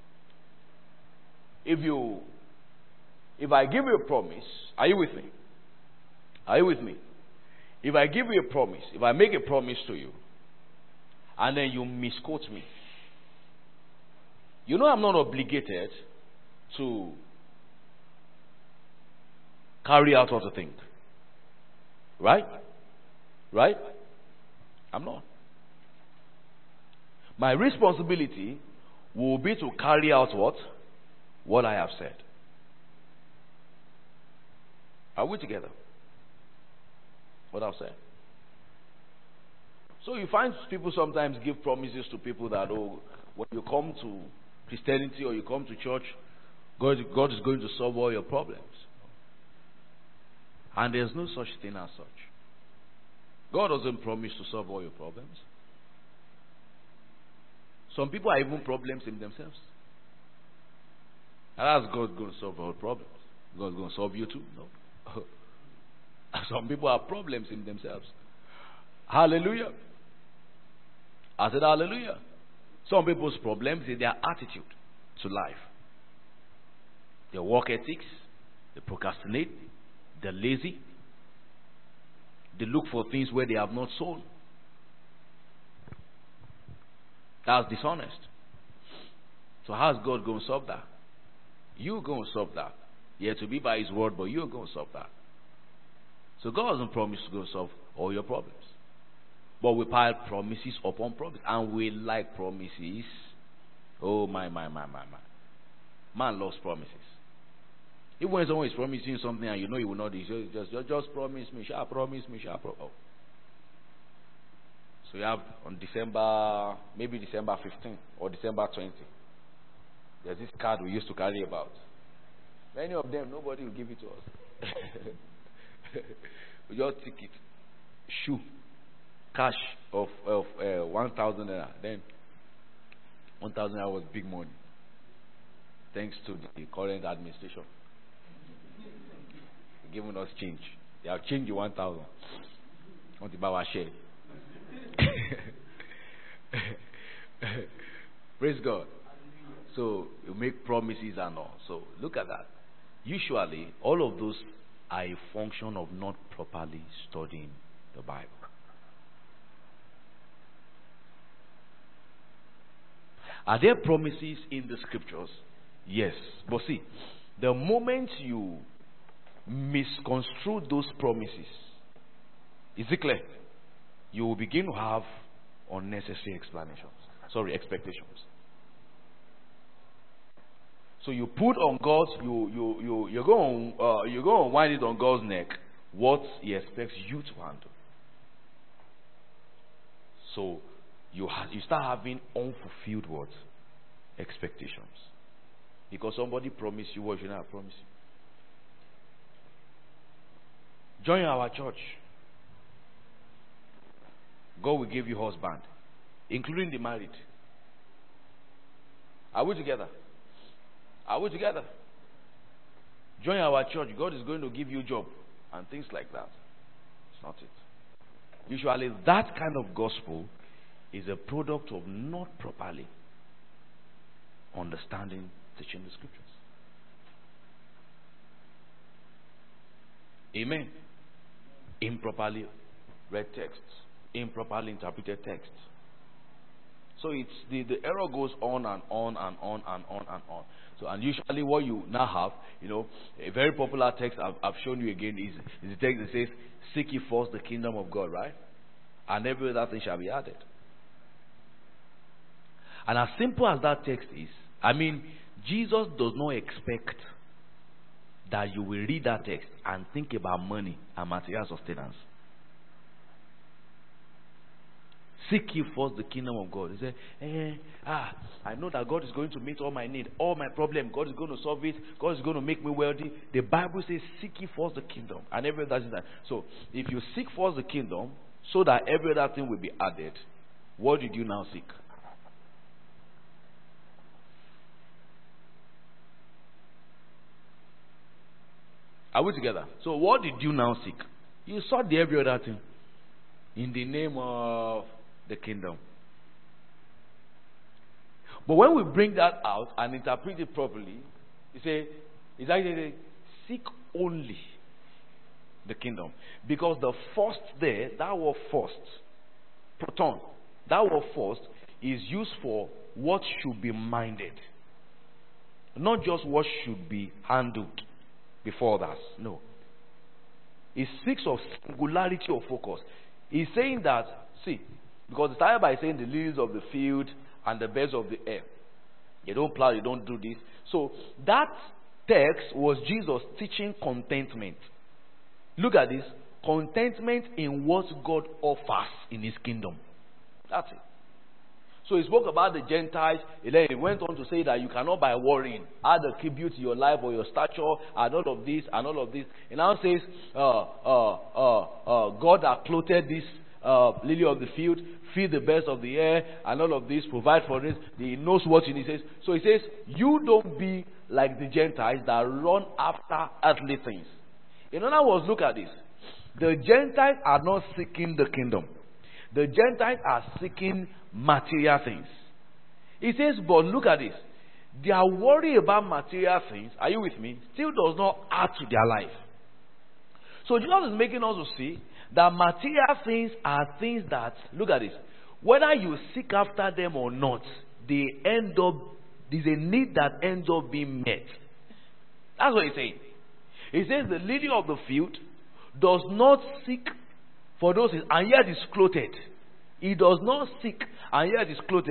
if you, if I give you a promise, are you with me? Are you with me? If I give you a promise, if I make a promise to you, and then you misquote me, you know I'm not obligated to carry out what I think. Right? Right? I'm not. My responsibility will be to carry out what? What I have said. Are we together? What I've said. So you find people sometimes give promises to people that, oh, when you come to Christianity or you come to church, God, God is going to solve all your problems. And there's no such thing as such. God doesn't promise to solve all your problems. Some people are even problems in themselves. And that's God going to solve all problems. God's going to solve you too? No. Some people are problems in themselves. Hallelujah. I said hallelujah. Some people's problems is their attitude to life. Their work ethics. They procrastinate. They're lazy. They look for things where they have not sown. That's dishonest. So how's God going to solve that? You're going to solve that. Yeah, to be by His word, but you're going to solve that. So God doesn't promise to go solve all your problems. But we pile promises upon promises. And we like promises Oh, my, my, my, my, my. Man loves promises. Even when someone is promising something and you know he will not do, you just, just, just promise me, shall promise me, shall promise. Oh. So you have on December, maybe December fifteenth or December twentieth. There's this card we used to carry about. Many of them, nobody will give it to us. We just take it. Shoe. Cash of, of uh, one thousand naira. Then, one thousand naira was big money. Thanks to the current administration. Giving us change. They have changed the one thousand. Want to buy our share. Praise God. So you make promises and all. So look at that. Usually all of those are a function of not properly studying the Bible. Are there promises in the scriptures? Yes. But see, the moment you misconstrue those promises, is it clear? You will begin to have unnecessary explanations. Sorry, expectations. So you put on God's, you you you you're going uh, you're going to wind it on God's neck what He expects you to handle. So you ha- you start having unfulfilled what expectations because somebody promised you what you not promised you. Join our church. God will give you husband, including the married. Are we together? Are we together? Join our church. God is going to give you a job and things like that. It's not it. Usually that kind of gospel is a product of not properly understanding, teaching the scriptures. Amen. Improperly read texts. Improperly interpreted texts. So it's the, the error goes on and on and on and on and on. So and usually what you now have, you know, a very popular text I've, I've shown you again is, is the text that says, "Seek ye first the kingdom of God," right? And every other thing shall be added. And as simple as that text is, I mean, Jesus does not expect that you will read that text and think about money and material sustenance. Seek ye first the kingdom of God. He said, eh, ah, I know that God is going to meet all my need, all my problem. God is going to solve it. God is going to make me wealthy. The Bible says, seek ye first the kingdom. And every other thing. So, if you seek first the kingdom, so that every other thing will be added, what did you now seek? Are we together? So, what did you now seek? You sought the every other thing in the name of the kingdom. But when we bring that out and interpret it properly, you say, it's actually seek only the kingdom. Because the first there, that word first, proton, that word first is used for what should be minded. Not just what should be handled before that. No. It speaks of singularity of focus. He's saying that, see, because it started by saying the lilies of the field and the birds of the air. You don't plow, you don't do this. So that text was Jesus teaching contentment. Look at this. Contentment in what God offers in His kingdom. That's it. So he spoke about the Gentiles, and then he went on to say that you cannot by worrying add a tribute to your life or your stature and all of this and all of this. And now says, uh, uh, uh, uh, God has clothed this uh, lily of the field, feed the birds of the air, and all of this, provide for it. He knows what he says. So he says, you don't be like the Gentiles that run after earthly things. In other words, look at this. The Gentiles are not seeking the kingdom. The Gentiles are seeking material things. He says, but look at this. Their worry about material things, are you with me, still does not add to their life. So Jesus is making us to see that material things are things that, look at this, whether you seek after them or not, they end up, there's a need that ends up being met. That's what he's saying. He says the lily of the field does not seek for those things, and yet is clothed. He does not seek, and yet is clothed.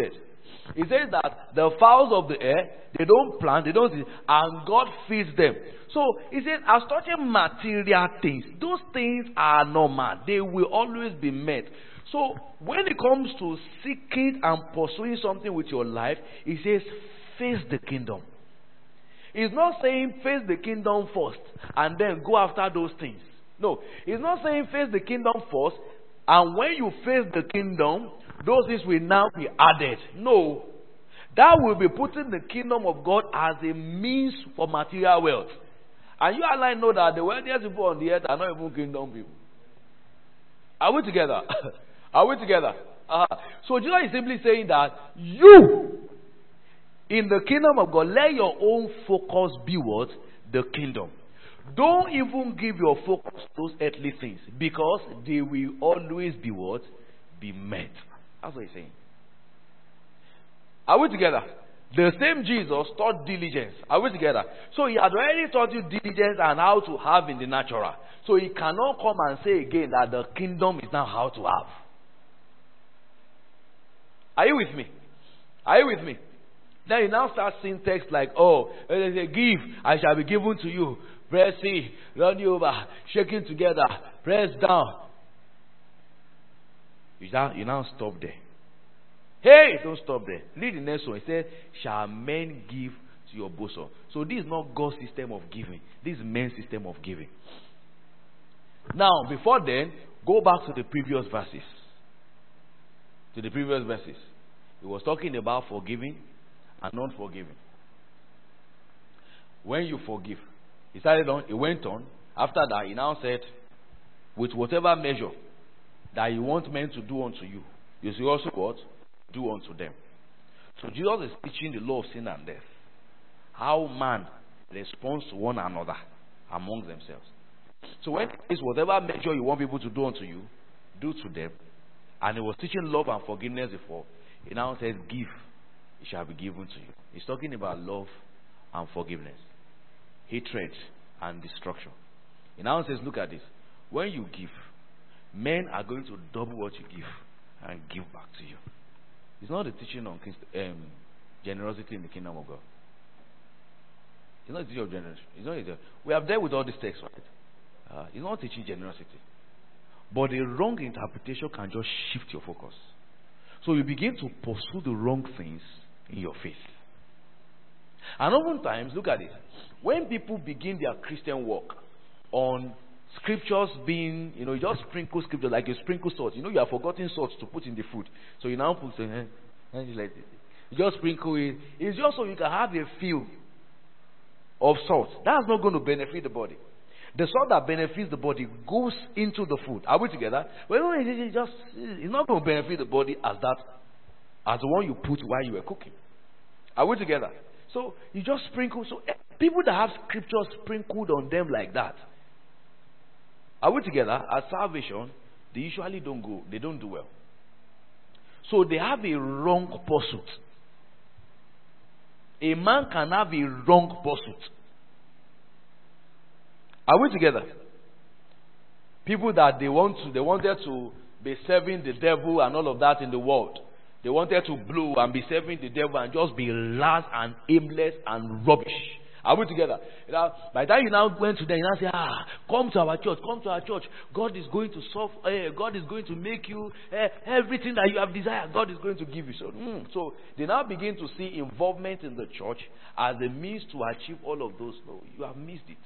He says that the fowls of the air, they don't plant, they don't, and God feeds them. So he says, as touching material things, those things are normal. They will always be met. So when it comes to seeking and pursuing something with your life, he says, face the kingdom. He's not saying face the kingdom first and then go after those things. No, he's not saying face the kingdom first, and when you face the kingdom, those things will now be added. No. That will be putting the kingdom of God as a means for material wealth. And you and I know that the wealthiest people on the earth are not even kingdom people. Are we together? Are we together? Uh, so Jesus is simply saying that you, in the kingdom of God, let your own focus be what? The kingdom. Don't even give your focus to those earthly things, because they will always be what? Be met. That's what he's saying. Are we together? The same Jesus taught diligence. Are we together? So he had already taught you diligence and how to have in the natural. So he cannot come and say again that the kingdom is now how to have. Are you with me? Are you with me? Then you now start seeing text like, oh, they say, give, I shall be given to you. Press C, run you over, shaking together, press down. You now, you now stop there. Hey, don't stop there. Read the next one. It says, shall men give to your bosom? So this is not God's system of giving. This is men's system of giving. Now, before then, go back to the previous verses. To the previous verses. He was talking about forgiving and not forgiving. When you forgive, he started on, he went on. After that, he now said, with whatever measure that you want men to do unto you, you see also what? Do unto them. So Jesus is teaching the law of sin and death. How man responds to one another among themselves. So when it's whatever measure you want people to do unto you, do to them. And he was teaching love and forgiveness before. He now says, give, it shall be given to you. He's talking about love and forgiveness. Hatred and destruction. He now says, look at this. When you give, men are going to double what you give and give back to you. It's not a teaching on um, generosity in the kingdom of God. It's not a teaching of generosity. It's not a, we have dealt with all these texts, right? Uh, it's not teaching generosity. But the wrong interpretation can just shift your focus. So you begin to pursue the wrong things in your faith. And oftentimes, look at it. When people begin their Christian walk on scriptures being, you know, you just sprinkle scripture like you sprinkle salt. You know, you have forgotten salt to put in the food. So you now put, eh, you just sprinkle it. It's just so you can have a feel of salt. That's not going to benefit the body. The salt that benefits the body goes into the food. Are we together? Well, it's just, it's not going to benefit the body as that, as the one you put while you were cooking. Are we together? So you just sprinkle. So people that have scriptures sprinkled on them like that, are we together? At salvation, they usually don't go. They don't do well. So they have a wrong pursuit. A man can have a wrong pursuit. Are we together? People that they want to, they wanted to be serving the devil and all of that in the world. They wanted to blow and be serving the devil and just be last and aimless and rubbish. Are we together? You know, by the time you now went to them, you now say, ah, come to our church, come to our church. God is going to solve, uh, God is going to make you uh, everything that you have desired. God is going to give you. So, mm, so they now begin to see involvement in the church as a means to achieve all of those. No, you have missed it.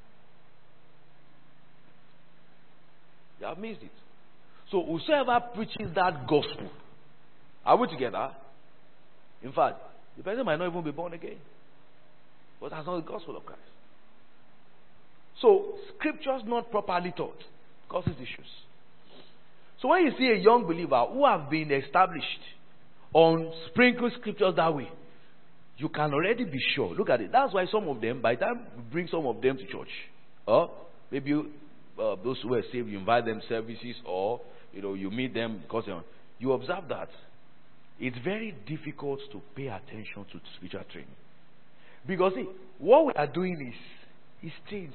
You have missed it. So whosoever preaches that gospel, are we together? In fact, the person might not even be born again. But that's not the gospel of Christ. So, scriptures not properly taught causes issues. So when you see a young believer who have been established on sprinkled scriptures that way, you can already be sure. Look at it. That's why some of them, by the time you bring some of them to church, or maybe you, uh, those who are saved, you invite them services, or you know you meet them because you, know, you observe that it's very difficult to pay attention to spiritual training. Because see, what we are doing is, is change.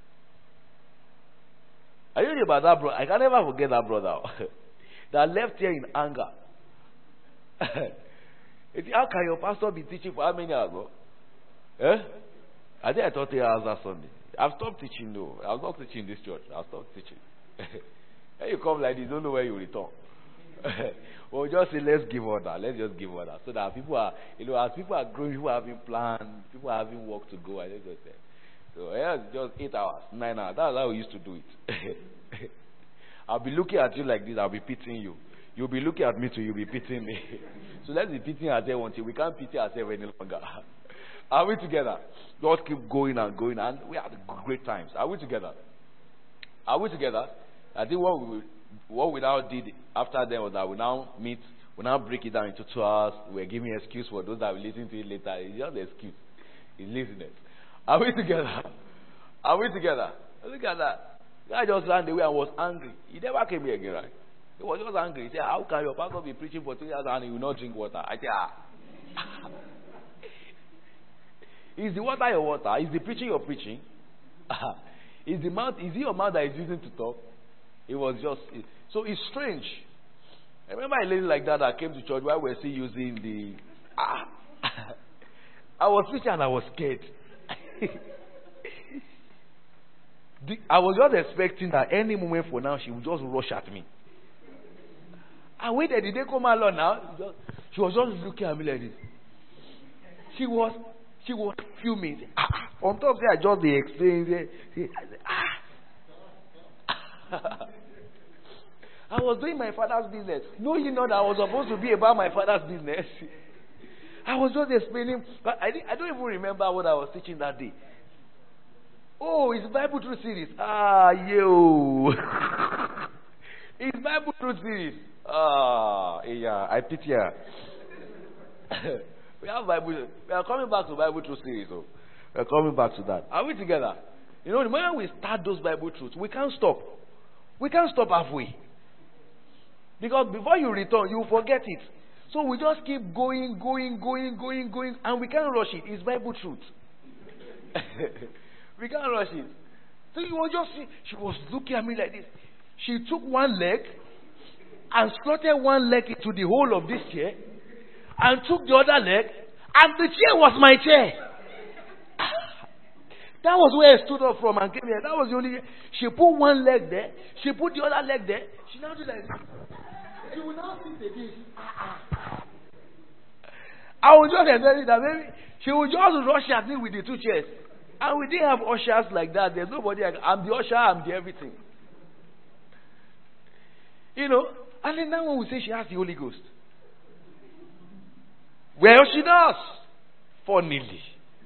I heard about that brother. I can never forget that brother that left here in anger. How can your pastor be teaching for how many hours? Bro? Eh? I think I taught three hours last Sunday. I've stopped teaching, no. I've not teaching in this church. I've stopped teaching. When you come like this, you don't know where you return. Well, just say, let's give order. Let's just give order. So that people are, you know, as people are growing, people are having plans, people are having work to go. I just say. So, yeah, it's just eight hours, nine hours. That's how we used to do it. I'll be looking at you like this. I'll be pitying you. You'll be looking at me too. You'll be pitying me. So let's be pitying ourselves until we can't pity ourselves any longer. Are we together? Just keep going and going, and we had great times. Are we together? Are we together? I think what we what we now did after then was that we now meet, we now break it down into two hours. We're giving an excuse for those that will listen to it later. It's just an excuse. It's laziness. Are we together? Are we together? Look at that. Guy just ran away and was angry. He never came here again, right? He was just angry. He said, how can your pastor be preaching for two years and he will not drink water? I said, ah. Is the water your water? Is the preaching your preaching? Is the mouth, is it your mouth that is using to talk? It was just, it, so it's strange. I remember a lady like that that came to church while we were still using the, ah. I was preaching and I was scared. the, I was just expecting that any moment for now she would just rush at me. I waited, did they come along now? Just, she was just looking at me like this. She was, she was fuming. Ah, on top of that, I just they explained it. Ah. I was doing my father's business. No, you know that I was supposed to be about my father's business. I was just explaining, but I, I don't even remember what I was teaching that day. Oh, it's Bible Truth Series. Ah, yo. It's Bible Truth Series. Ah, yeah, I pity her. We have Bible. We are coming back to Bible Truth Series. So we are coming back to that. Are we together? You know, the moment we start those Bible truths, we can't stop. We can't stop halfway. Because before you return, you forget it. So we just keep going, going, going, going, going, and we can't rush it. It's Bible truth. We can't rush it. So you was just, she was looking at me like this. She took one leg and slotted one leg into the hole of this chair and took the other leg, and the chair was my chair. That was where I stood up from and came here. That was the only. She put one leg there. She put the other leg there. She now did like this. She will now sit again. I was just telling that maybe she would just rush at me with the two chairs. And we didn't have ushers like that. There's nobody. Like, I'm the usher. I'm the everything. You know. And then now when we say she has the Holy Ghost. Well, she does. Funnily.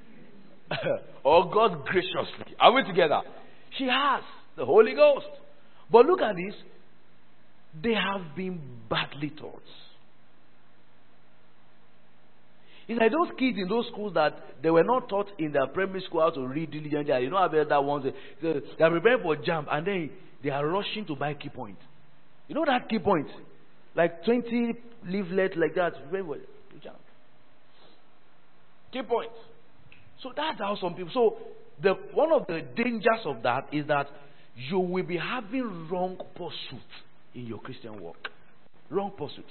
Or God graciously. Are we together? She has the Holy Ghost. But look at this. They have been badly taught. It's like those kids in those schools that they were not taught in their primary school how to read diligently. You know how that ones they are preparing for jump and then they are rushing to buy key point. You know that key point? Like twenty leaflets like that. Jump. Key point. So that's how some people. So the one of the dangers of that is that you will be having wrong pursuit in your Christian walk. Wrong pursuit.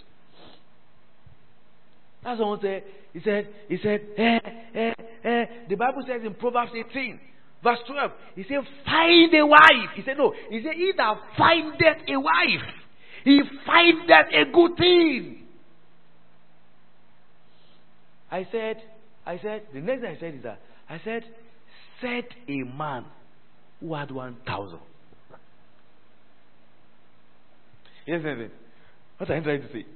That's what someone said. He said, he said, eh, eh, eh. The Bible says in Proverbs eighteen, verse twelve, he said, find a wife. He said, no. He said, he that findeth a wife, he findeth a good thing. I said, I said, the next thing I said is that, I said, said a man who had one thousand. Yes, yes, yes. What are you trying to say?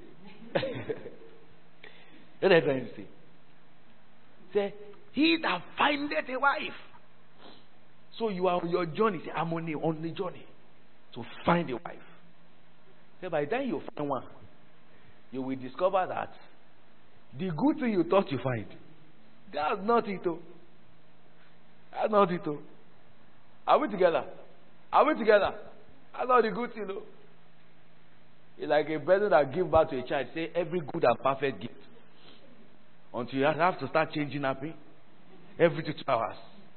What are you trying to say? Say, he that findeth a wife. So you are on your journey. Say, I'm on the, on the journey to find a wife. Say, by the time you find one, you will discover that the good thing you thought you find, that's not it. Oh. That's not it. Oh. Are we together? Are we together? That's not the good thing. Oh. It's like a person that gives birth to a child. Say every good and perfect gift. Until you have to start changing nappy every two hours.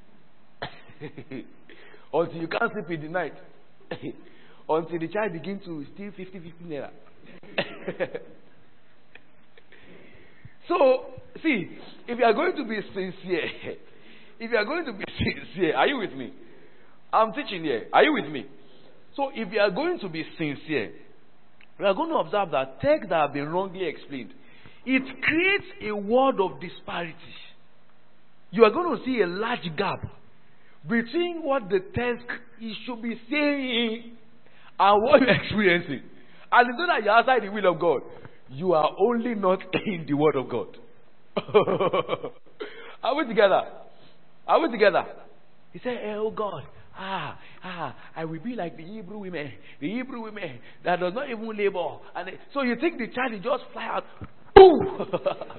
Until you can't sleep in the night. Until the child begins to steal fifty, fifty naira. So, see, if you are going to be sincere, if you are going to be sincere, are you with me? I'm teaching here. Are you with me? So, if you are going to be sincere, we are going to observe that texts that have been wrongly explained, it creates a world of disparity. You are going to see a large gap between what the text should be saying and what you're experiencing. And it's not that you're outside the will of God. You are only not in the word of God. Are we together? Are we together? He said, oh God, ah, ah, I will be like the Hebrew women. The Hebrew women that does not even labor. And they, so you think the child will just fly out. Boom!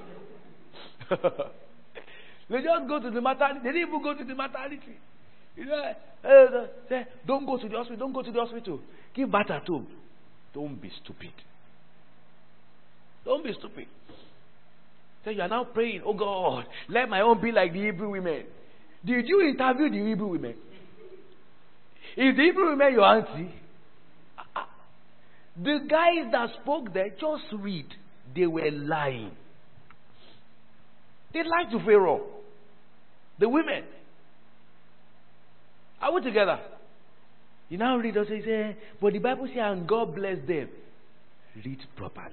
They just go to the maternity. They didn't even go to the maternity. You know, uh, say, don't go to the hospital. Don't go to the hospital. Give birth at home. Don't be stupid. Don't be stupid. So you are now praying, oh God, let my own be like the Hebrew women. Did you interview the Hebrew women? Is the Hebrew women your auntie? The guys that spoke there, just read. They were lying. They lied to Pharaoh. The women. Are we together? You now read also, he says, but the Bible says, and God bless them. Read properly.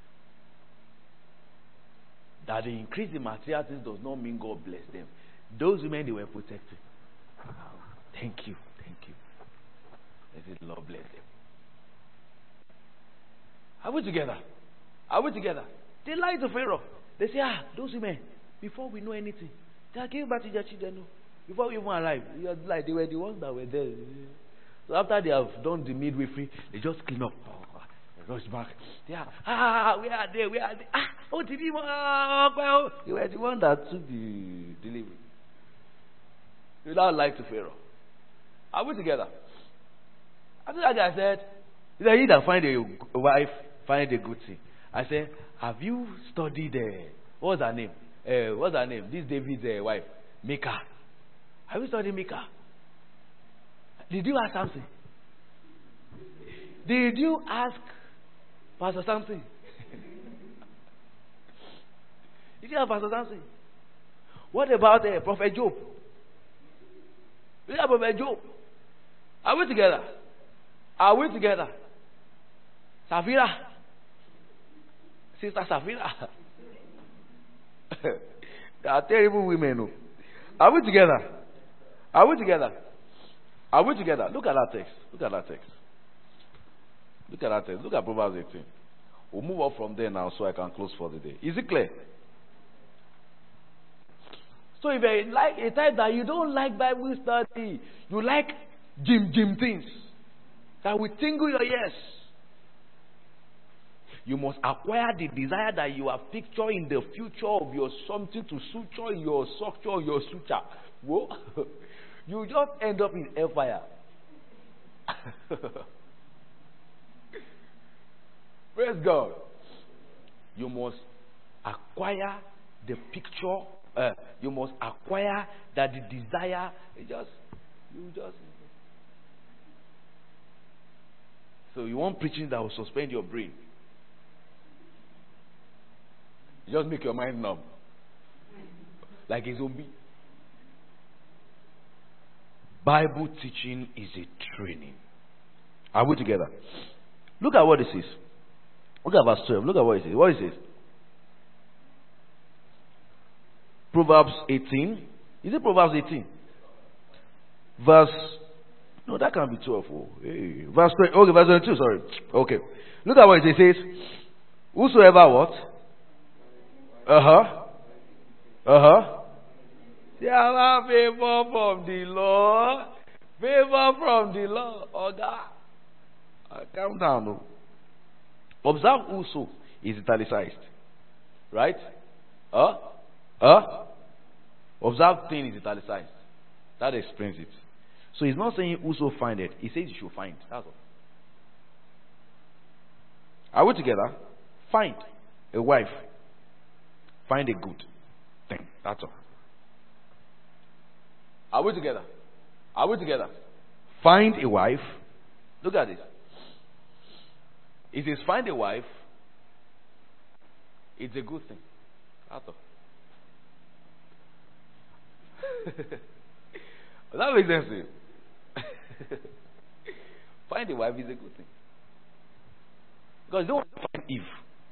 That they increase in material things does not mean God bless them. Those women, they were protected. Thank you. Thank you. Let the Lord bless them. Are we together? Are we together? They lied to Pharaoh. They say, ah, those women, before we know anything, they are giving back to their children. No. Before we even arrived, like they were the ones that were there. So after they have done the midwifery, they just clean up. Oh, they rush back. They are, ah, we are there, we are there. Ah, oh, did you, ah, well, you were the one that took the delivery. You now lied to Pharaoh. Are we together? After that guy said, he said, he that find a wife, find a good thing. I said, have you studied, uh, what's her name? Uh, what's her name? This David's uh, wife, Micah. Have you studied Micah? Did you ask something? Did you ask Pastor something? Did you ask Pastor something? What about uh, Prophet Job? Did you ask Prophet Job? Are we together? Are we together? Safira? Sister Safira? They are terrible women. No? Are we together? Are we together? Are we together? Look at that text. Look at that text. Look at that text. Look at Proverbs eighteen. We'll move up from there now so I can close for the day. Is it clear? So if you like a type that you don't like Bible study, you like gym gym things that will tingle your ears, you must acquire the desire that you have pictured in the future of your something to suture your structure, your suture. Whoa. You just end up in hellfire. Praise God. You must acquire the picture. Uh, you must acquire that the desire. It just, you just. So you want preaching that will suspend your brain. You just make your mind numb, like a zombie. Bible teaching is a training. Are we together? Look at what it says. Look at verse twelve. Look at what it says. What it says? Proverbs eighteen. Is it Proverbs eighteen? Verse. No, that can't be twelve. Oh. Hey. Verse twenty. Okay, verse twenty-two. Sorry. Okay. Look at what it says. It says, whosoever what? Uh huh. Uh huh. There are favor from the Lord. Favor from the Lord. Oh God. Uh, calm down. No. Observe whoso is italicized. Right? Huh? Huh? Observe thing is italicized. That explains it. So he's not saying whoso find it. He says you should find. That's all. Are we together? Find a wife. Find a good thing. That's all. Are we together? Are we together? Find a wife. Look at this. It says find a wife. It's a good thing. That's all. That makes sense to you. Find a wife is a good thing. Because you don't want to find Eve.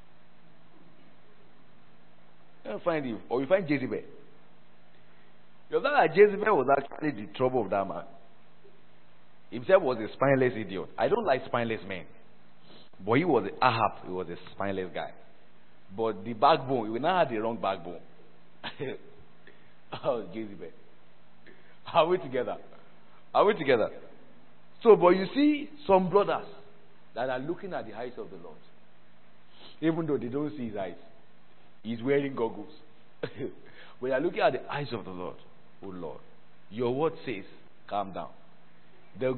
You don't find Eve. Or you find Jezebel. You know that Jezebel was actually the trouble of that man. Himself was a spineless idiot. I don't like spineless men. But he was a Ahab. He was a spineless guy. But the backbone, we now had the wrong backbone. Oh, Jezebel. Are we together? Are we together? So, but you see some brothers that are looking at the eyes of the Lord. Even though they don't see his eyes. He's wearing goggles. When you're looking at the eyes of the Lord, oh Lord, your word says, calm down. The,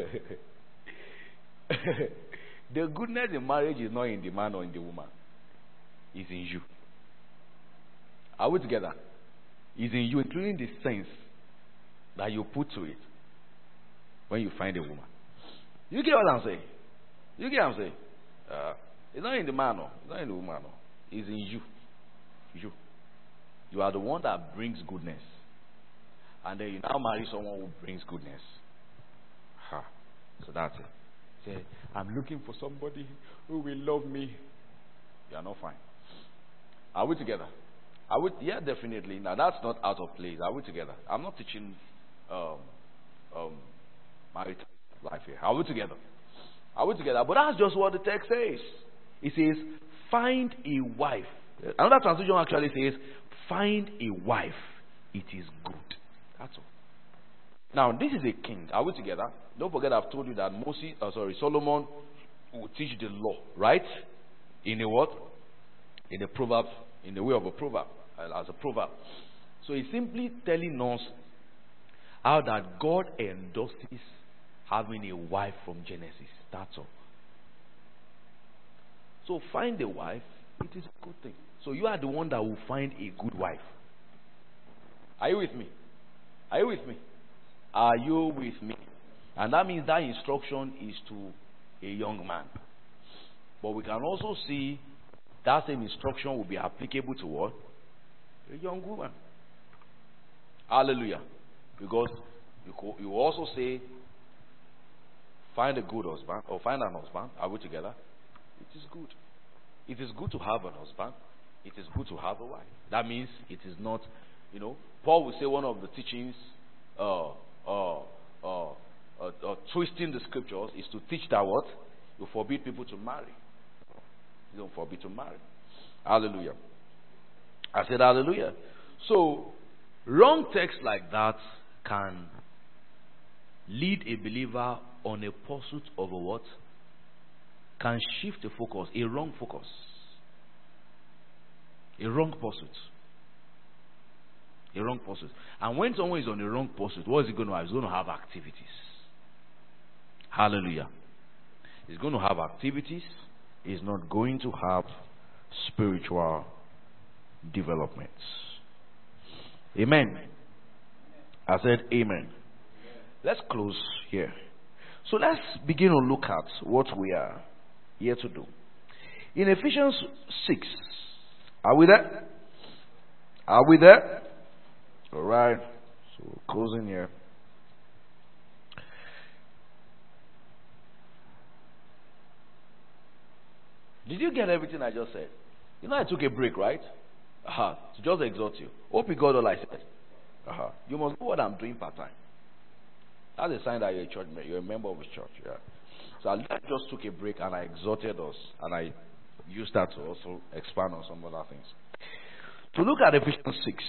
the goodness in marriage is not in the man or in the woman. It's in you. Are we together? It's in you, including the sense that you put to it when you find a woman. You get what I'm saying? You get what I'm saying? Uh, it's not in the man, no. It's not in the woman, no. It's in you. You. You are the one that brings goodness. And then you now marry someone who brings goodness. Ha. So that's it. Say, I'm looking for somebody who will love me. You are not fine. Are we together? Are we? Yeah, definitely. Now that's not out of place. Are we together? I'm not teaching um, um, marital life here. Are we together? Are we together? But that's just what the text says. It says, find a wife. Another translation actually says, find a wife. It is good. That's all. Now, this is a king. Are we together? Don't forget I've told you that Moses, uh, sorry, Solomon will teach the law, right? In a what? In a proverb, in the way of a proverb, uh, as a proverb. So he's simply telling us how that God endorses having a wife from Genesis. That's all. So find a wife, it is a good thing. So you are the one that will find a good wife. Are you with me? Are you with me? Are you with me? And that means that instruction is to a young man. But we can also see that same instruction will be applicable to what? A young woman. Hallelujah. Because you, co- you also say, find a good husband, or find an husband. Are we together? It is good. It is good to have an husband. It is good to have a wife. That means it is not, you know, Paul will say one of the teachings, uh, uh, uh, uh, uh, twisting the scriptures is to teach that what? You forbid people to marry. You don't forbid to marry. Hallelujah. I said hallelujah. So, wrong text like that can lead a believer on a pursuit of a what? Can shift the focus, a wrong focus. A wrong pursuit. A wrong pursuit. And when someone is on a wrong pursuit, what is he going to have? He's going to have activities. Hallelujah. He's going to have activities. He's not going to have spiritual developments. Amen. I said amen. Let's close here. So let's begin to look at what we are here to do. In Ephesians six, are we there? Are we there? All right. So we're closing here. Did you get everything I just said? You know I took a break, right? Uh-huh. To just exhort you. Hope you got all I said. Uh-huh. You must know what I'm doing part time. That's a sign that you're a church member. You're a member of a church. Yeah. So I just took a break and I exhorted us, and I used that to also expand on some other things. To look at Ephesians six,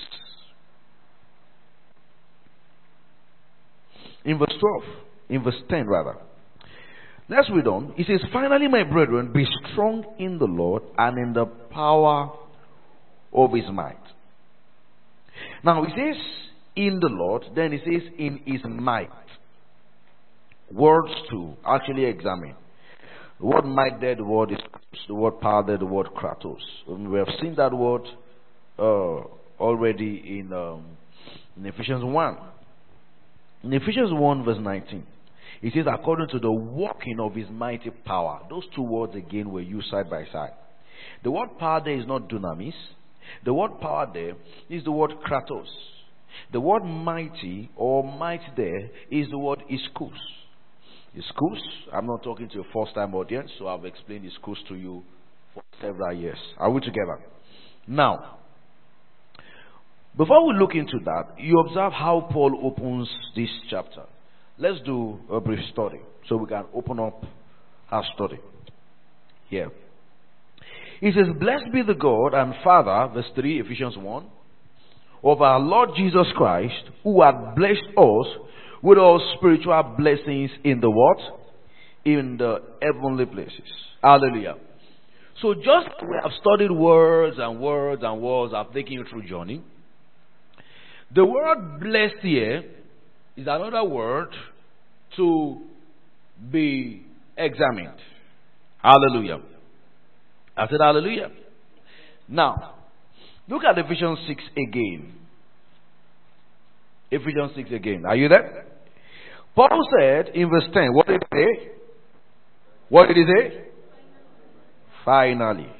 in verse twelve, in verse ten rather. Let's read on. It says, "Finally, my brethren, be strong in the Lord and in the power of His might." Now it says in the Lord, then it says in His might. Words to actually examine. The word might there, the word is the word power there, the word kratos. And we have seen that word uh, already in, um, in Ephesians one. In Ephesians one verse nineteen, it says, according to the working of His mighty power. Those two words again were used side by side. The word power there is not dunamis. The word power there is the word kratos. The word mighty or might there is the word ischus. Ischus, I'm not talking to a first time audience, so I've explained ischus to you for several years. Are we together? Now, before we look into that, you observe how Paul opens this chapter. Let's do a brief study so we can open up our study here. He says, "Blessed be the God and Father," verse three, Ephesians one, "of our Lord Jesus Christ, who hath blessed us with all spiritual blessings in the what? In the heavenly places." Hallelujah. So just we have studied words and words and words, I've taken you through journey. The word blessed here is another word to be examined. Hallelujah. I said hallelujah. Now, look at Ephesians six again. Ephesians six again. Are you there? Paul said in verse ten, what did he say? What did he say? Finally.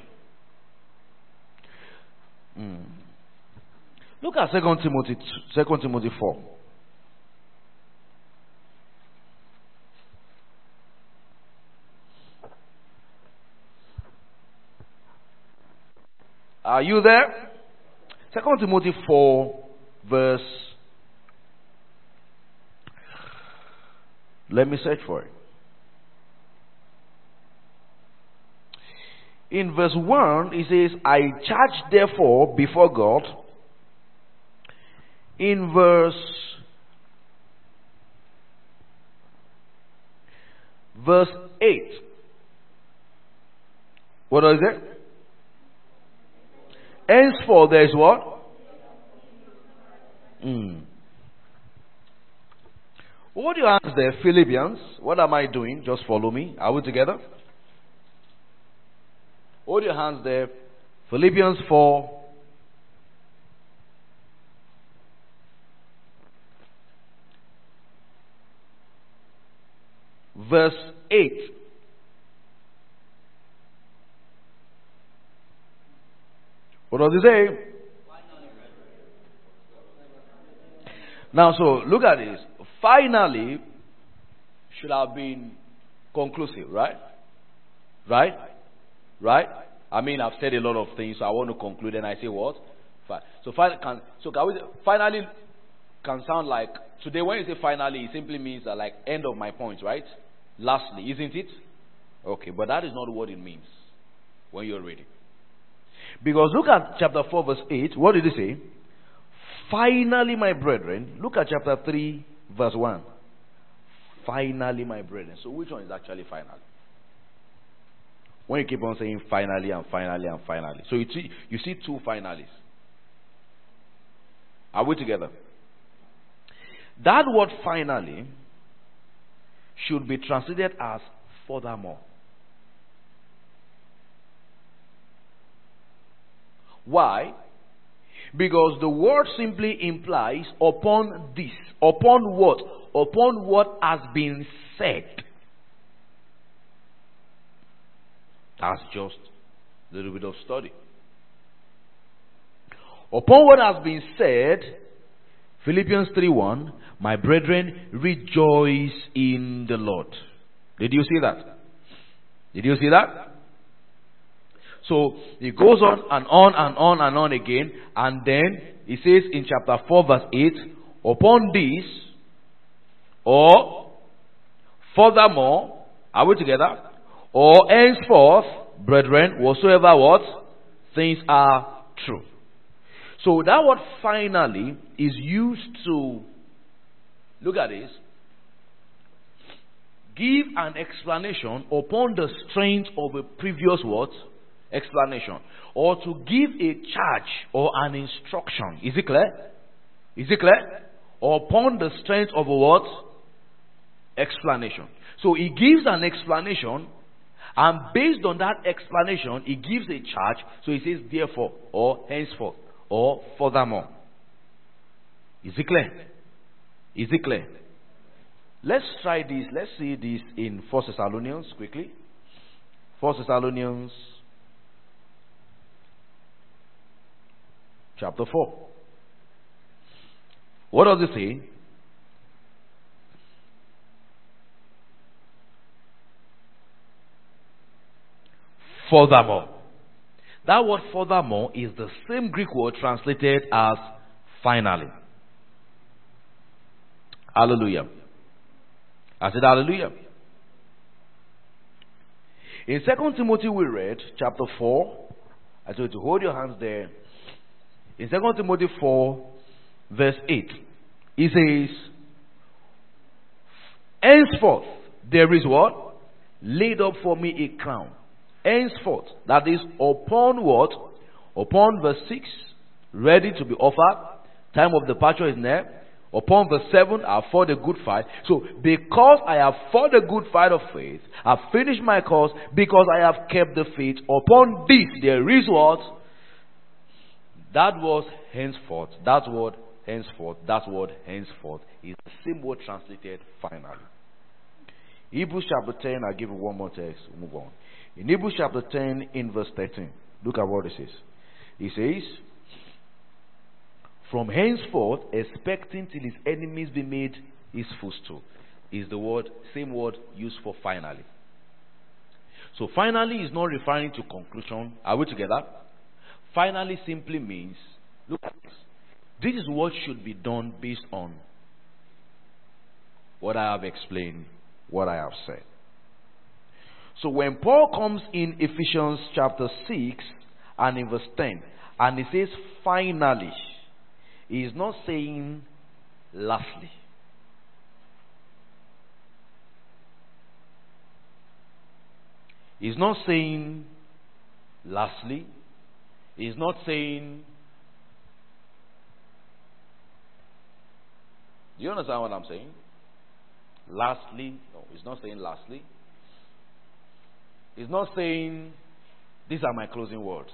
Mm. Look at Second Timothy, Second Timothy four. Are you there? Second Timothy four, verse. Let me search for it. In verse one, it says, "I charge therefore before God." In verse verse eight, what is it? Henceforth there is what? Mm. What do you ask there? Philippians. What am I doing? Just follow me. Are we together? Hold your hands there. Philippians four. Verse eight. What does it say? Now, so look at this. Finally, should have been conclusive, right? Right? Right? I mean, I've said a lot of things, so I want to conclude, and I say what? Fine. So, fin- can, so can we, finally can sound like, today when you say finally, it simply means that like end of my point, right? Lastly, isn't it? Okay, but that is not what it means when you're reading. Because look at chapter four, verse eight. What did it say? Finally, my brethren. Look at chapter three, verse one. Finally, my brethren. So which one is actually final? When you keep on saying finally and finally and finally. So you see, you see two finalies. Are we together? That word finally should be translated as furthermore. Why? Because the word simply implies upon this. Upon what? Upon what has been said. That's just a little bit of study. Upon what has been said, Philippians three one, my brethren, rejoice in the Lord. Did you see that? Did you see that? So it goes on and on and on and on again, and then it says in chapter four verse eight, upon this, or furthermore, are we together? Or henceforth, brethren, whatsoever what things are true. So that word finally is used to, look at this, give an explanation upon the strength of a previous word explanation, or to give a charge or an instruction. Is it clear? Is it clear? Or upon the strength of a what? Explanation. So he gives an explanation, and based on that explanation, he gives a charge. So he says, therefore, or henceforth, or furthermore. Is it clear? Is it clear? Let's try this. Let's see this in First Thessalonians quickly. First Thessalonians chapter four. What does it say? Furthermore. That word furthermore is the same Greek word translated as finally. Hallelujah. I said hallelujah. In Second Timothy we read chapter four. I told you to hold your hands there. In Second Timothy four verse eight, it says, henceforth there is what? Laid up for me a crown. Henceforth, that is upon what? Upon verse six, ready to be offered. Time of departure is near. Upon verse seven, I have fought a good fight. So, because I have fought a good fight of faith, I have finished my course, because I have kept the faith, upon this there is what? That was henceforth. That word henceforth. That word henceforth is the same word translated finally. Hebrews chapter ten, I'll give you one more text. We'll move on. In Hebrews chapter ten, in verse thirteen, look at what it says. It says, from henceforth, expecting till his enemies be made his footstool, is the word, same word used for finally. So finally is not referring to conclusion. Are we together? Finally simply means, look at this. This is what should be done based on what I have explained, what I have said. So when Paul comes in Ephesians chapter six and in verse ten, and he says finally, he is not saying lastly. He's not saying lastly. He's not saying. Do you understand what I'm saying? Lastly. No, he's not saying lastly. He's not saying these are my closing words.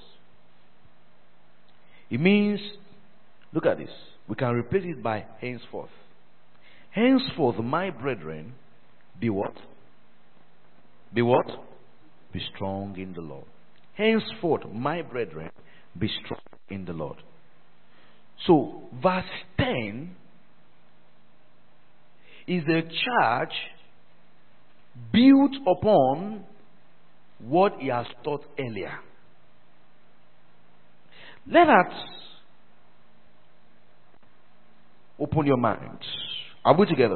It means, look at this. We can replace it by henceforth. Henceforth, my brethren, be what? Be what? Be strong in the Lord. Henceforth, my brethren, be strong in the Lord. So, verse ten is a charge built upon what he has taught earlier. Let us open your minds. Are we together?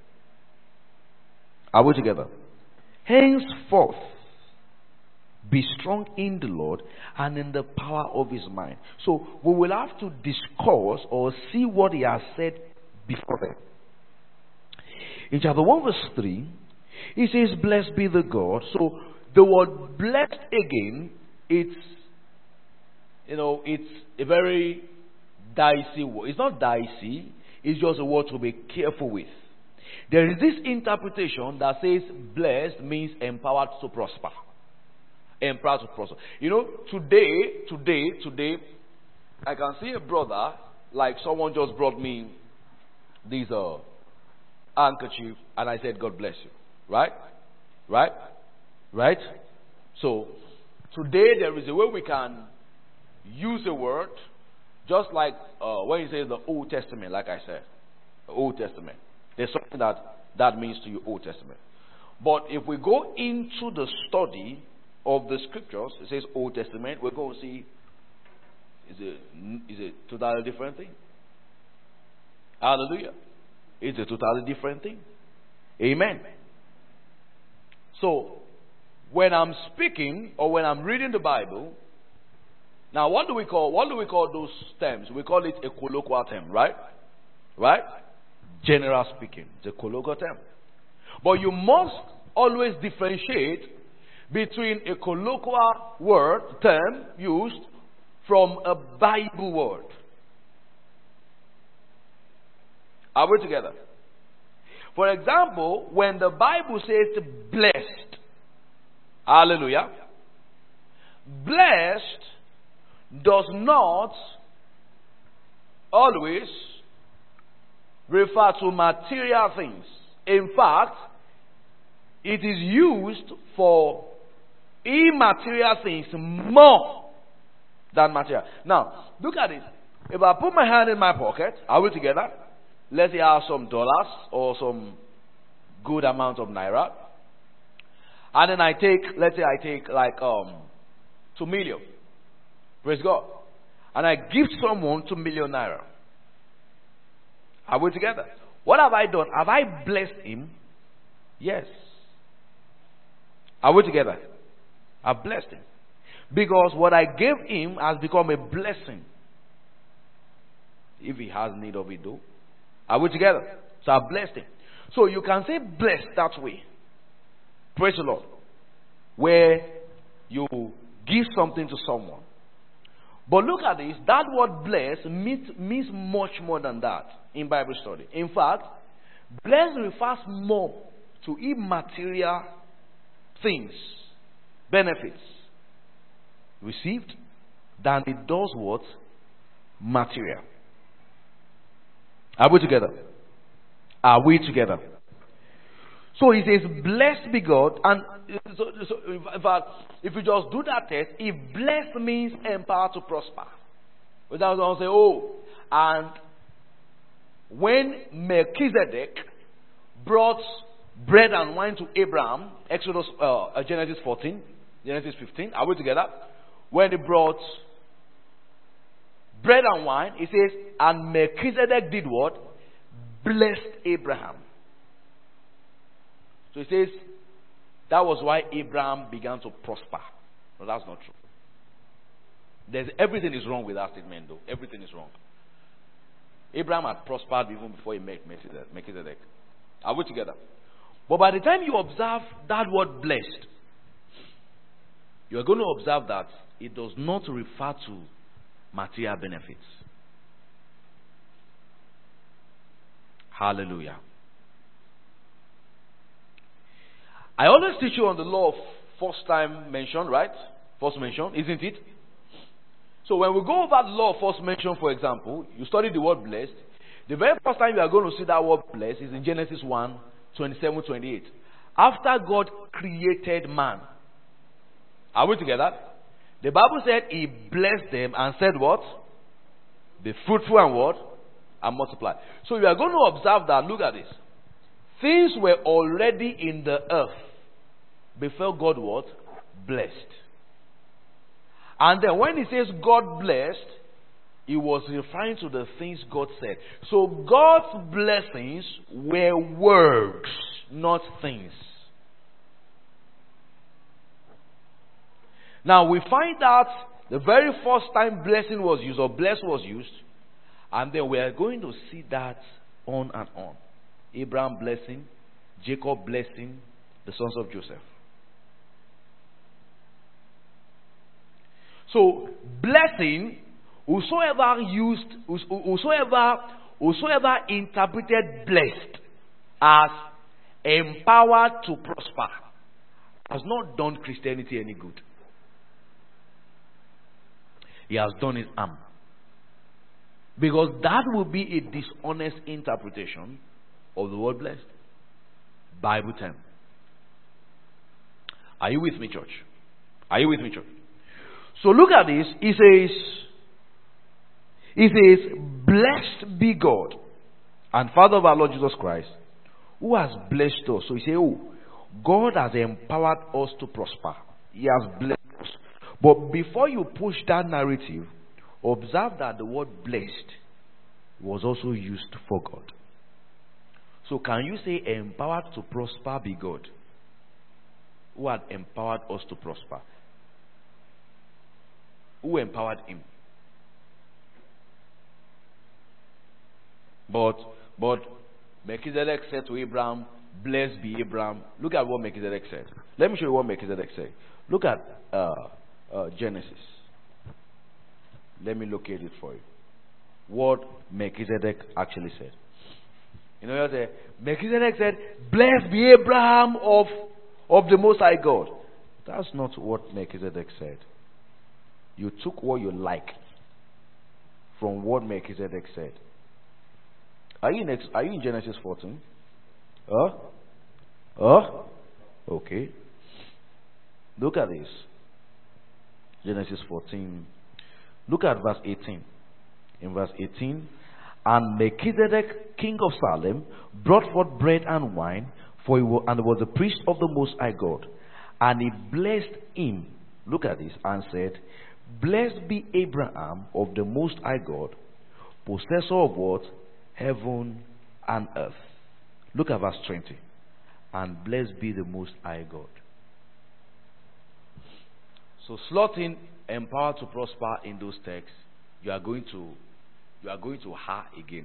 Are we together? Henceforth, be strong in the Lord and in the power of his mind. So we will have to discuss or see what he has said before that. In chapter one verse three, he says, blessed be the God. So the word blessed again, it's, you know, it's a very dicey word. It's not dicey, it's just a word to be careful with. There is this interpretation that says blessed means empowered to prosper. Empowered to prosper. You know, today, today, today, I can see a brother, like someone just brought me these uh, handkerchief, and I said, God bless you. Right? Right? Right? So, today there is a way we can use a word, just like uh, when you say the Old Testament, like I said, the Old Testament. There's something that that means to you, Old Testament. But if we go into the study of the scriptures, it says Old Testament, we're going to see is it is it totally different thing. Hallelujah. It's a totally different thing. Amen. So, when I'm speaking or when I'm reading the Bible, now what do we call what do we call those terms? We call it a colloquial term, right? Right? General speaking, it's a colloquial term. But you must always differentiate between a colloquial word, term used from a Bible word. Are we together? For example, when the Bible says blessed, hallelujah, blessed does not always refer to material things. In fact, it is used for immaterial things more than material. Now, look at it. If I put my hand in my pocket, are we together? Let's say I have some dollars or some good amount of naira. And then I take, let's say I take like um two million. Praise God. And I give someone two million naira. Are we together? What have I done? Have I blessed him? Yes. Are we together? I've blessed him. Because what I gave him has become a blessing. If he has need of it, though. Are we together? So I blessed him. So you can say blessed that way. Praise the Lord. Where you give something to someone. But look at this. That word blessed means, means much more than that in Bible study. In fact, blessed refers more to immaterial things, benefits received than it does what? Material. Are we together? Are we together? So he says, blessed be God. And so, so in fact, if you just do that test, if blessed means empowered to prosper. Without someone say, oh, and when Melchizedek brought bread and wine to Abraham, Exodus, uh, Genesis fourteen, Genesis fifteen, are we together? When he brought bread and wine, he says, and Melchizedek did what? Blessed Abraham. So he says, that was why Abraham began to prosper. No, that's not true. There's, everything is wrong with that statement, though. Everything is wrong. Abraham had prospered even before he met Melchizedek. Are we together? But by the time you observe that word blessed, you are going to observe that it does not refer to material benefits. Hallelujah. I always teach you on the law of first time mention, right? First mention, isn't it? So when we go over the law of first mention, for example, you study the word blessed. The very first time you are going to see that word blessed is in Genesis one, twenty-seven, twenty-eight. After God created man. Are we together? The Bible said he blessed them and said what? Be fruitful and what? And multiply. So you are going to observe that. Look at this. Things were already in the earth before God was blessed. And then when he says God blessed, he was referring to the things God said. So God's blessings were words, not things. Now we find out the very first time blessing was used, or blessed was used, and then we are going to see that on and on. Abraham blessing, Jacob blessing, the sons of Joseph. So blessing, whosoever used, whosoever, whosoever interpreted blessed as empowered to prosper, has not done Christianity any good. He has done his harm. Because that will be a dishonest interpretation of the word blessed. Bible term. Are you with me, church? Are you with me, church? So look at this. He says, he says, blessed be God and Father of our Lord Jesus Christ, who has blessed us. So he says, oh, God has empowered us to prosper. He has blessed us. But before you push that narrative, observe that the word blessed was also used for God. So can you say empowered to prosper be God, who had empowered us to prosper? Who empowered him? But but Melchizedek said to Abraham, blessed be Abraham. Look at what Melchizedek said. Let me show you what Melchizedek said. Look at uh, uh, Genesis. Let me locate it for you. What Melchizedek actually said. You know what I say? Melchizedek said, blessed be Abraham of, of the Most High God. That's not what Melchizedek said. You took what you like from what Melchizedek said. Are you in, are you in Genesis fourteen? Huh? Huh? Okay. Look at this. Genesis fourteen. Look at verse eighteen. in verse eighteen. And Melchizedek, king of Salem, brought forth bread and wine, for he was, and was the priest of the Most High God. And he blessed him, look at this, and said, Blessed be Abraham of the Most High God, possessor of what? Heaven and earth. Look at verse twenty. And blessed be the Most High God. So slotting empowered to prosper in those texts, you are going to you are going to ha again.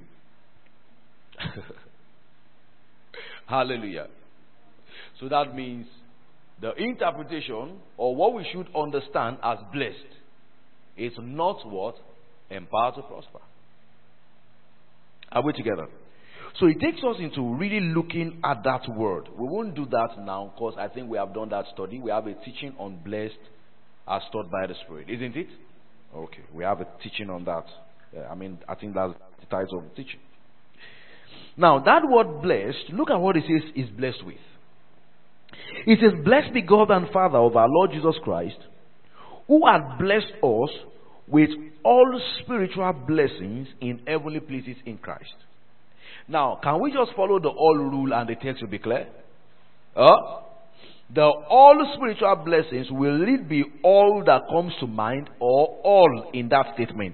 Hallelujah. So that means the interpretation, or what we should understand as blessed, is not what? Empowered to prosper. Are we together? So it takes us into really looking at that word. We won't do that now because I think we have done that study. We have a teaching on blessed as taught by the Spirit, isn't it? Okay, we have a teaching on that. Uh, I mean, I think that's the title of the teaching. Now, that word blessed, look at what it says is blessed with. It says, Blessed be God and Father of our Lord Jesus Christ, who hath blessed us with all spiritual blessings in heavenly places in Christ. Now, can we just follow the all rule and the text will be clear? Uh, the all spiritual blessings, will it be all that comes to mind or all in that statement?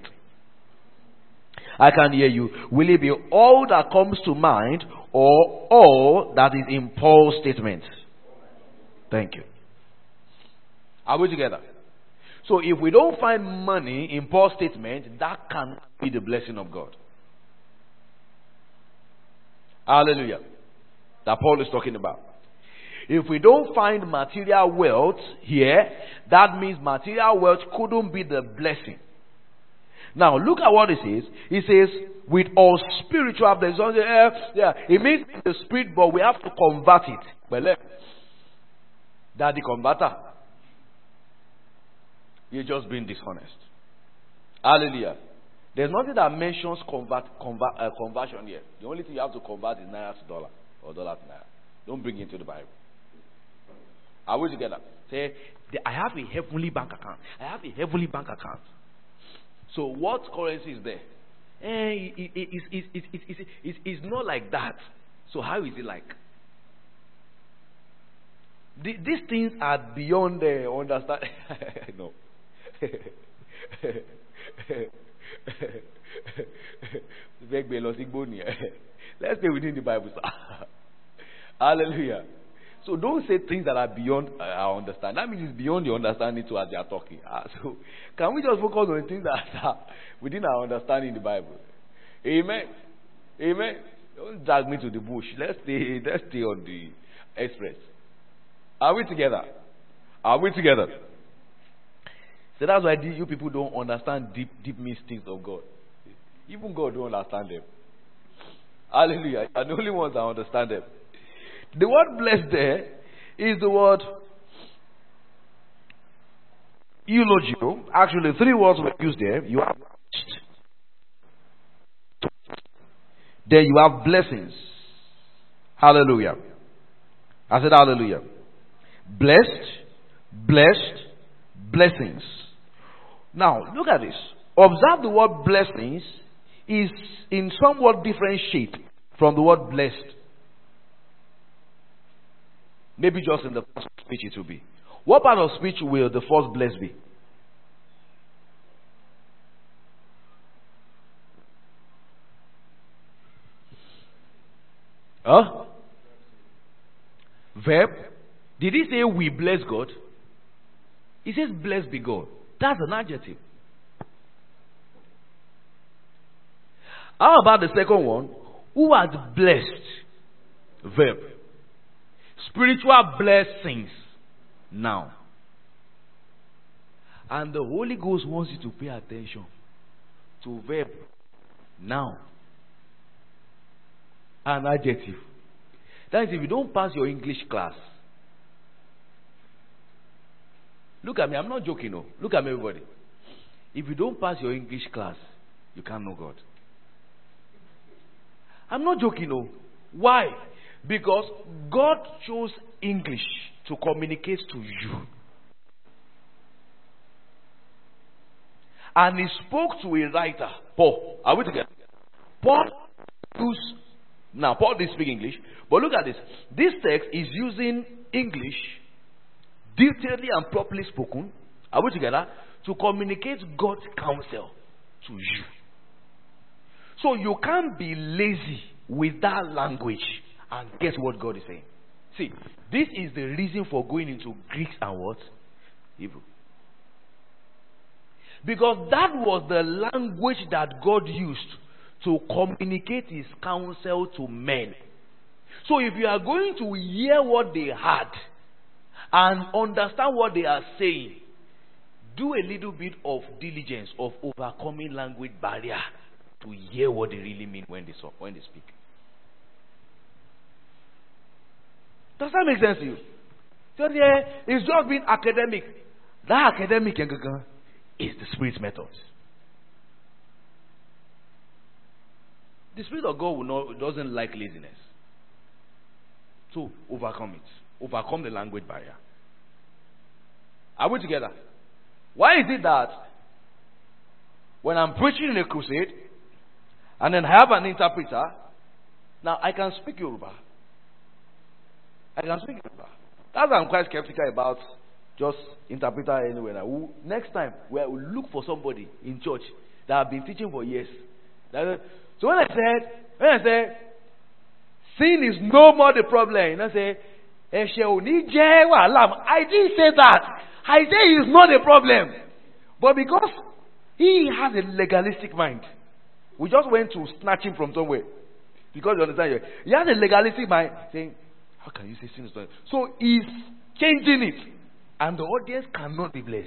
I can hear you. Will it be all that comes to mind or all that is in Paul's statement? Thank you. Are we together? So if we don't find money in Paul's statement, that can be the blessing of God. Hallelujah. That Paul is talking about. If we don't find material wealth here, that means material wealth couldn't be the blessing. Now look at what it says. It says, with all spiritual blessings. Yeah, yeah, it means the spirit, but we have to convert it. Well, that the converter, you're just being dishonest. Hallelujah. There's nothing that mentions convert, convert, uh, conversion here. The only thing you have to convert is naira to dollar or dollar to naira. Don't bring it into the Bible. Are we together? Say, I have a heavenly bank account. I have a heavenly bank account. So what currency is there? Eh, it, it, it, it, it, it, it, it, it's not like that. So how is it like? The, these things are beyond the understanding. No. Let's stay within the Bible. Hallelujah. So don't say things that are beyond uh, our understanding. That means it's beyond your understanding too as they are talking. Uh, so can we just focus on the things that are within our understanding in the Bible? Amen. Amen. Don't drag me to the bush. Let's stay, let's stay on the express. Are we together? Are we together? So that's why you people don't understand deep, deep mysteries of God. Even God don't understand them. Hallelujah. And the only ones that understand them. The word blessed there is the word eulogio. Actually, three words were used there. You have there you have blessings. Hallelujah. I said hallelujah. Blessed, blessed, blessings. Now, look at this. Observe the word blessings is in somewhat different shape from the word blessed. Maybe just in the first speech it will be. What part of speech will the first blessed be? Huh? Verb. Did he say we bless God? He says blessed be God. That's an adjective. How about the second one? Who has blessed? Verb. Spiritual blessings. Now. And the Holy Ghost wants you to pay attention to verb. Now. An adjective. That is, if you don't pass your English class. Look at me, I'm not joking. No. Look at me, everybody. If you don't pass your English class, you can't know God. I'm not joking. No. Why? Because God chose English to communicate to you. And he spoke to a writer, Paul. Are we together? Paul used, now Paul didn't speak English, but look at this. This text is using English, detailedly and properly spoken, are we together, to communicate God's counsel to you. So you can't be lazy with that language and guess what God is saying. See, this is the reason for going into Greek and what? Hebrew. Because that was the language that God used to communicate his counsel to men. So if you are going to hear what they had and understand what they are saying, do a little bit of diligence of overcoming language barrier to hear what they really mean when they, when they speak. Does that make sense to you? So yeah, it's just being academic. That academic is the Spirit's methods. The Spirit of God will not, doesn't like laziness. So overcome it. Overcome the language barrier. Are we together? Why is it that when I'm preaching in a crusade and then I have an interpreter, now I can speak Yoruba. I can speak Yoruba. That's why I'm quite skeptical about just interpreter anywhere. Now, next time, we will look for somebody in church that have been teaching for years. That, so when I said, when I said, sin is no more the problem, you know, say, I didn't say that. I say it's not a problem. But because he has a legalistic mind, we just went to snatch him from somewhere. Because you understand, he has a legalistic mind, saying, how can you say sin is not? So he's changing it. And the audience cannot be blessed.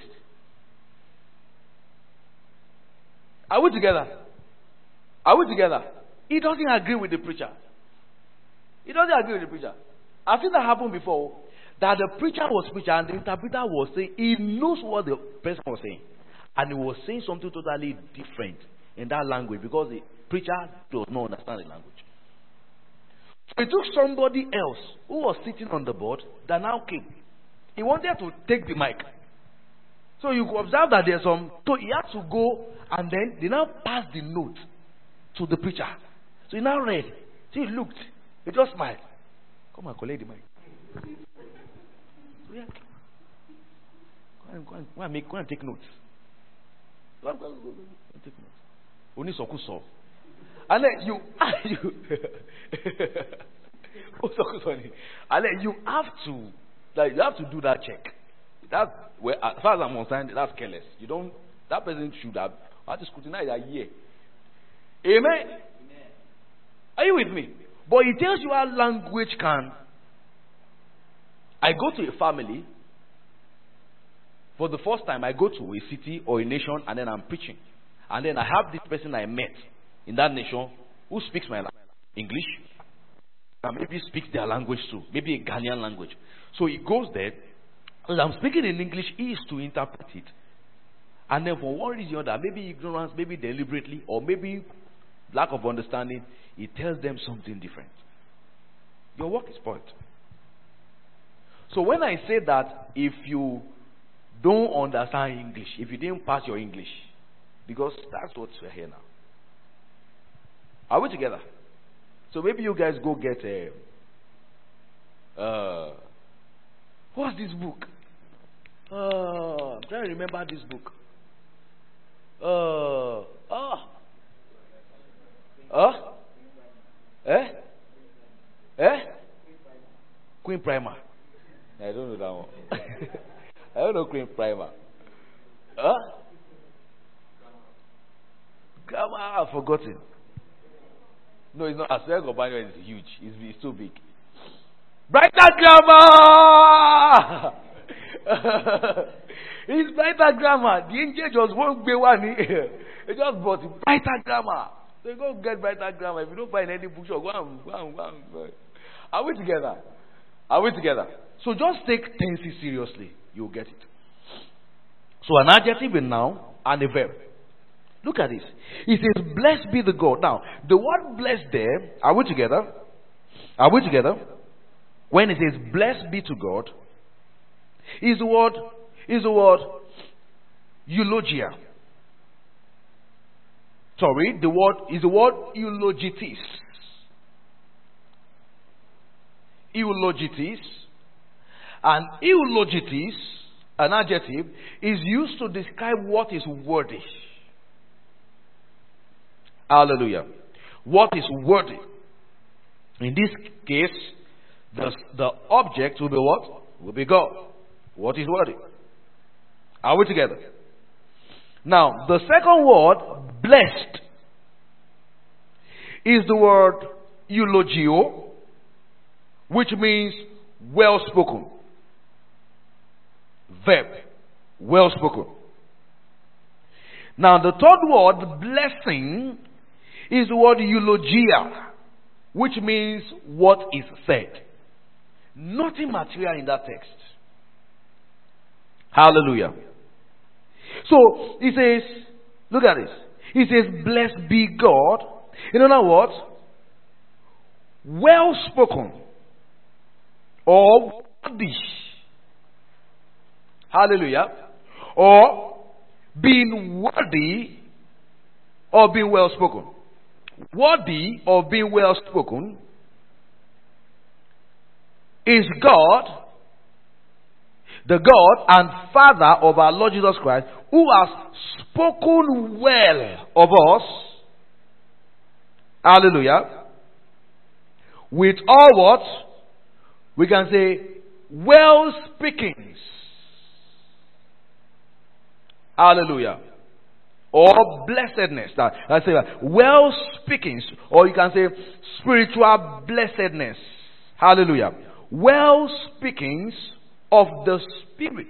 Are we together? Are we together? He doesn't agree with the preacher. He doesn't agree with the preacher. I've seen that happen before. That the preacher was preaching and the interpreter was saying, he knows what the person was saying. And he was saying something totally different in that language because the preacher does not understand the language. So he took somebody else who was sitting on the board that now came. He wanted to take the mic. So you could observe that there's some, so he had to go and then they now passed the note to the preacher. So he now read. So he looked. He just smiled. Come and collect the mic. So yeah. Go and, go and, go and, make, go and take notes. Go and, go and, go and take notes. Only Soku saw. And then you, you, and then you have to, like, you have to do that check. That, well, as far as I'm concerned, that's careless. You don't. That person should have. I have to scrutinize that year. Amen? Amen. Are you with me? But it tells you how language can. I go to a family. For the first time, I go to a city or a nation, and then I'm preaching, and then I have this person I met in that nation who speaks my language, English, and maybe speaks their language too, maybe a Ghanaian language. So he goes there. As I'm speaking in English, he is to interpret it. And then for one reason or other, maybe ignorance, maybe deliberately, or maybe lack of understanding, he tells them something different. Your work is spoiled. So when I say that if you don't understand English, if you didn't pass your English, because that's what we're here now. Are we together? So maybe you guys go get a... Uh, what's this book? Uh, I'm trying to remember this book. Uh, ah. Huh? Eh? Eh? Queen Primer. I don't know that one. I don't know Queen Primer. Huh? Grammar, I've forgotten. No, it's not. As well, companion is huge. It's, it's too big. Brighter Grammar! It's Brighter Grammar. The angel just won't be one here. It just brought it. Brighter Grammar. So you go get Brighter Grammar. If you don't find any bookshop, go and, go and, go and, go and. Are we together? Are we together? So just take tenses seriously. You'll get it. So an adjective, a noun, and a verb. Look at this. It says, blessed be the God. Now, the word blessed there, are we together? Are we together? When it says, blessed be to God, is the word, is the word eulogia. Sorry, the word is the word eulogitis. Eulogitis. And eulogitis, an adjective, is used to describe what is worthy. Hallelujah. What is worthy. In this case, the, the object will be what? Will be God. What is worthy? Are we together? Now, the second word, blessed, is the word eulogio, which means well spoken. Verb, well spoken. Now, the third word, blessing, is the word eulogia, which means what is said. Nothing material in that text. Hallelujah. So, he says, look at this. He says, blessed be God. In other words, well spoken or worthy. Hallelujah. Or being worthy or being well spoken. Worthy or being well spoken is God, the God and Father of our Lord Jesus Christ, who has spoken well of us. Hallelujah. With all what? We can say, well speakings. Hallelujah. Or blessedness. That I say well speakings. Or you can say spiritual blessedness. Hallelujah. Well speakings of the Spirit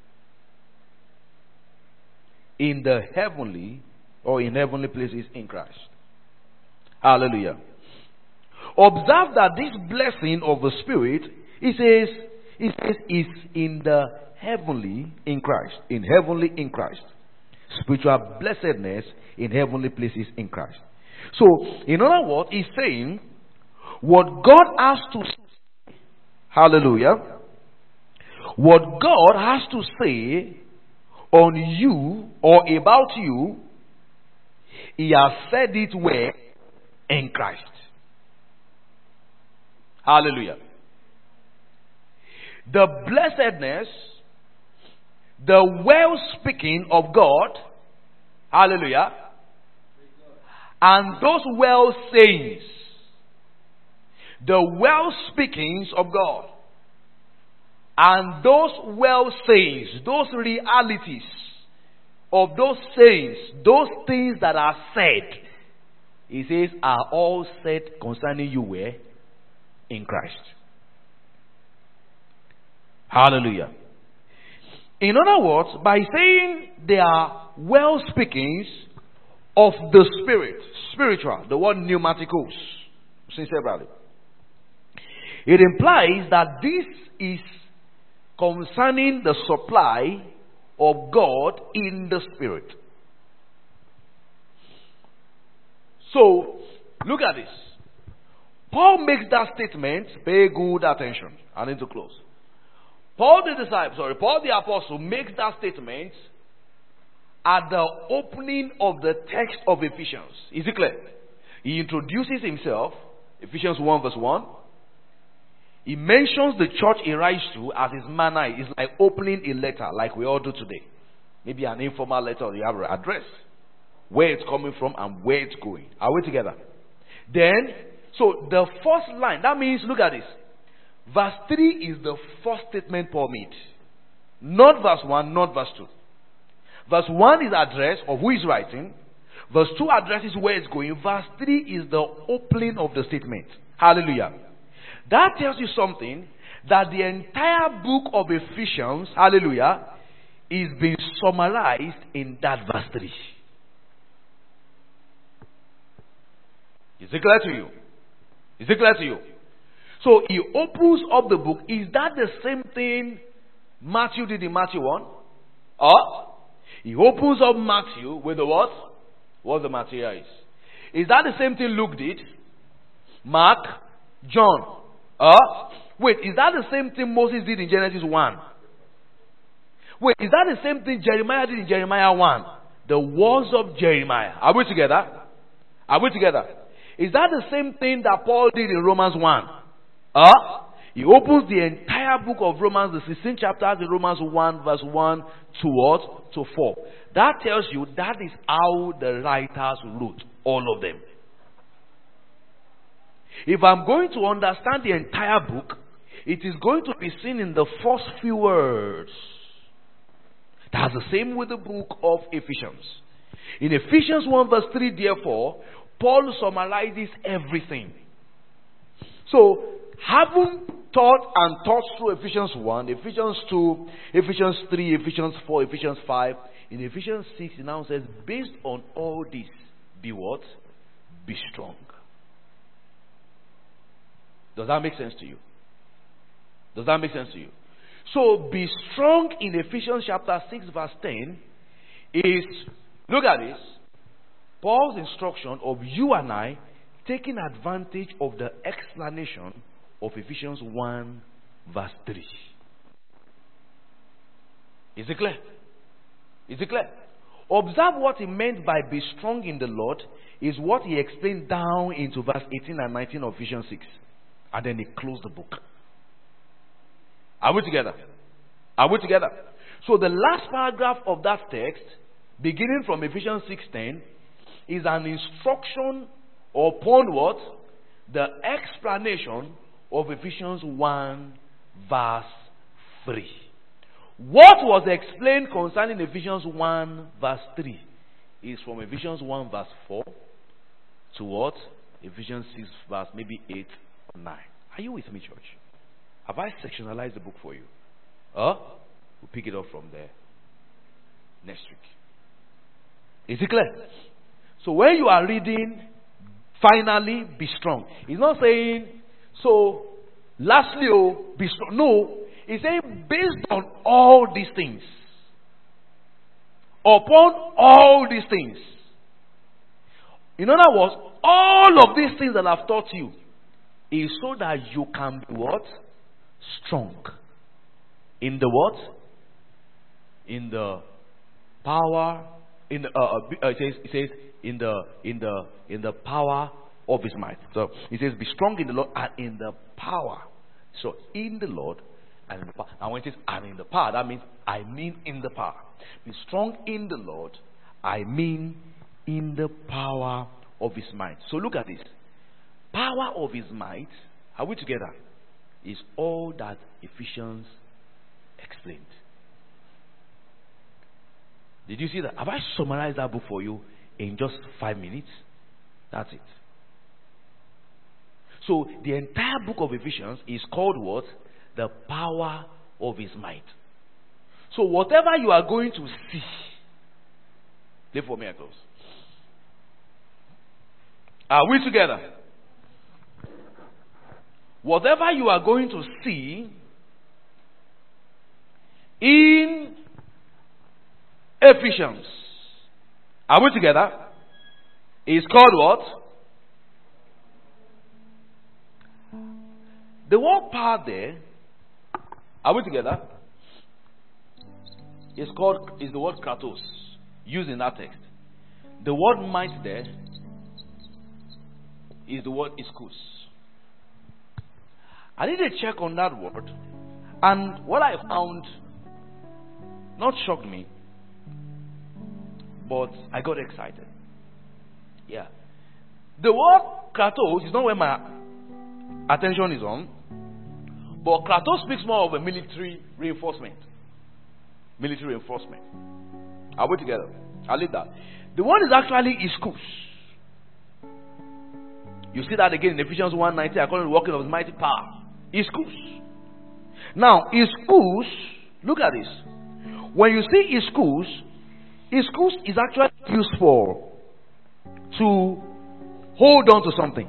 in the heavenly or in heavenly places in Christ. Hallelujah. Observe that this blessing of the Spirit, it says, it says is in the heavenly in Christ. In heavenly in Christ. Spiritual blessedness in heavenly places in Christ. So, in other words, he's saying what God has to say. Hallelujah. What God has to say on you or about you, He has said it where? In Christ. Hallelujah. The blessedness, the well speaking of God, hallelujah, and those well sayings, the well speakings of God, and those well sayings, those realities of those sayings, those things that are said, he says, are all said concerning you where? In Christ. Hallelujah. In other words, by saying they are well speakings of the Spirit, spiritual, the word pneumaticos, sincerely, it implies that this is concerning the supply of God in the Spirit. So, look at this. Paul makes that statement, pay good attention. I need to close. Paul the disciple, sorry, Paul the apostle makes that statement at the opening of the text of Ephesians. Is it clear? He introduces himself, Ephesians one verse one. He mentions the church he writes to as his manner. It's like opening a letter, like we all do today. Maybe an informal letter, or you have an address, where it's coming from and where it's going. Are we together? Then, so the first line, that means, look at this. Verse three is the first statement Paul made. Not verse one, not verse two. Verse one is address of who is writing. Verse two addresses where it's going. Verse three is the opening of the statement. Hallelujah. That tells you something, that the entire book of Ephesians, hallelujah, is being summarized in that verse three. Is it clear to you? Is it clear to you? So he opens up the book. Is that the same thing Matthew did in Matthew one? Or he opens up Matthew with the what? What the material is. Is that the same thing Luke did? Mark? John? Uh, wait, is that the same thing Moses did in Genesis one? Wait, is that the same thing Jeremiah did in Jeremiah one? the words of Jeremiah. Are we together? Are we together? Is that the same thing that Paul did in Romans one? Huh? He opens the entire book of Romans, the sixteenth chapter in Romans one, verse one to what? To four. That tells you that is how the writers wrote, all of them. If I'm going to understand the entire book, it is going to be seen in the first few words. That's the same with the book of Ephesians. In Ephesians one verse three, therefore, Paul summarizes everything. So, having taught and taught through Ephesians one, Ephesians two, Ephesians three, Ephesians four, Ephesians five, in Ephesians six, it now says, based on all this, be what? Be strong. Does that make sense to you? Does that make sense to you? So, be strong in Ephesians chapter six, verse ten is, look at this, Paul's instruction of you and I taking advantage of the explanation of Ephesians one, verse three. Is it clear? Is it clear? Observe what he meant by be strong in the Lord is what he explained down into verse eighteen and nineteen of Ephesians six. And then he closed the book. Are we together? Are we together? So the last paragraph of that text, beginning from Ephesians six ten, is an instruction upon what? The explanation of Ephesians one, verse three. What was explained concerning Ephesians one, verse three is from Ephesians one, verse four to what? Ephesians six, verse maybe eight or nine. Are you with me, church? Have I sectionalized the book for you? Huh? We'll pick it up from there next week. Is it clear? So when you are reading, finally be strong. He's not saying, so lastly, oh, be strong. No, he's saying based on all these things, upon all these things. In other words, all of these things that I've taught you is so that you can be what? Strong. In the what? In the power. In the, uh, uh, it says, it says in the in the in the power of his might. So it says, be strong in the Lord and in the power. So in the Lord and in the power. And when it says and in the power, that means I mean in the power. Be strong in the Lord, I mean in the power of his might. So look at this. Power of his might, are we together? Is all that Ephesians explained. Did you see that? Have I summarized that book for you in just five minutes? That's it. So the entire book of Ephesians is called what? The power of his might. So whatever you are going to see, live for me at close. Are we together? Whatever you are going to see in Ephesians, are we together? Is called what? The word power there, are we together? Is called, is the word kratos, used in that text. The word might there is the word iskus. I did a check on that word, and what I found not shocked me, but I got excited. Yeah. The word kratos is not where my attention is on, but kratos speaks more of a military reinforcement. Military reinforcement. Are we together? I'll leave that. The word is actually iskus. You see that again in Ephesians one nineteen, I call it the working of his mighty power. Iskus. Now, iskus, look at this. When you see iskus, iskus is actually used for to hold on to something.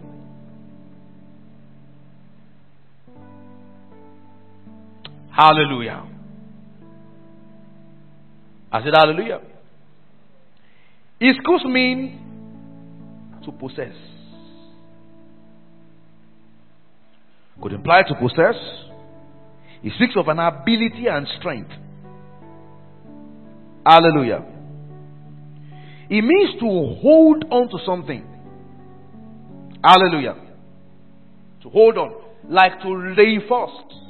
Hallelujah. I said hallelujah. Iskus means to possess. Could imply to possess. It speaks of an ability and strength. Hallelujah. It means to hold on to something. Hallelujah. To hold on. Like to reinforce.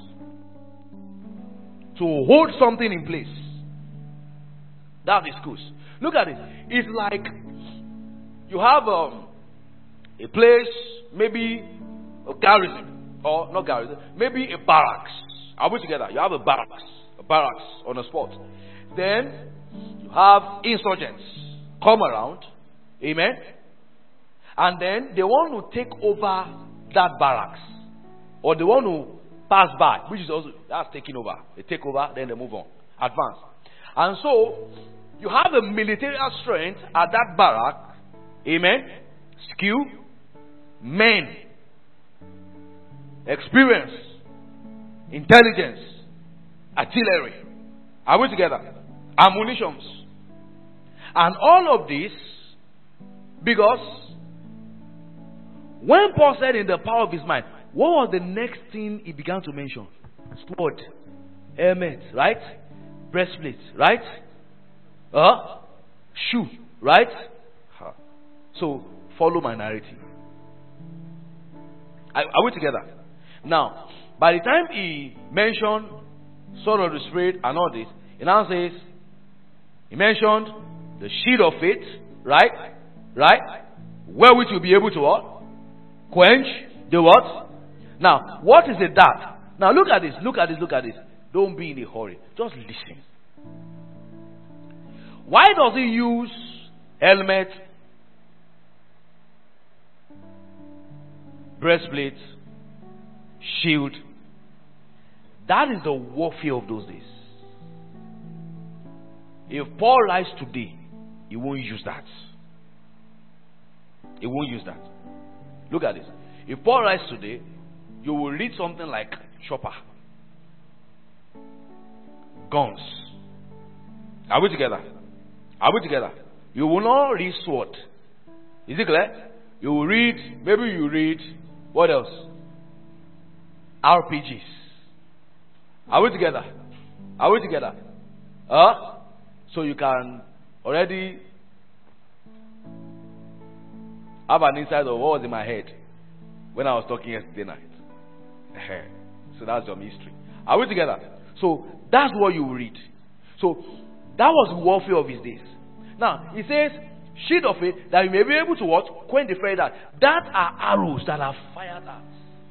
To hold something in place. That is good. Look at it. It's like you have um, a place, maybe a garrison, or not garrison, maybe a barracks. Are we together? You have a barracks, a barracks on a spot. Then you have insurgents come around, amen. And then they want to take over that barracks, or they want to pass by, which is also that's taking over. They take over, then they move on, advance. And so you have a military strength at that barrack, amen. Skill, men, experience, intelligence, artillery. Are we together? Ammunitions. And all of this because when Paul said in the power of his mind, what was the next thing he began to mention? Sword, helmet, right? Breastplate, right? Uh, shoe, right? So follow my narrative. Are, are we together? Now, by the time he mentioned sword of the Spirit and all this, he now says, he mentioned the shield of faith, right? Right? Wherewith you'll be able to what? Quench the what? Now, what is it that? Now look at this, look at this, look at this. Don't be in a hurry. Just listen. Why does he use helmet, breastplate, shield? That is the warfare of those days. If Paul writes today, he won't use that. He won't use that. Look at this. If Paul writes today, you will read something like chopper, guns. Are we together? Are we together? You will not read sword. Is it clear? You will read, maybe you read, what else? R P Gs. Are we together? Are we together? Huh? So you can already have an insight of what was in my head when I was talking yesterday night. So that's your mystery. Are we together? So that's what you read. So that was the warfare of his days. Now he says, shield of faith, that you may be able to what? Quench the fire that. That are arrows that are fired at.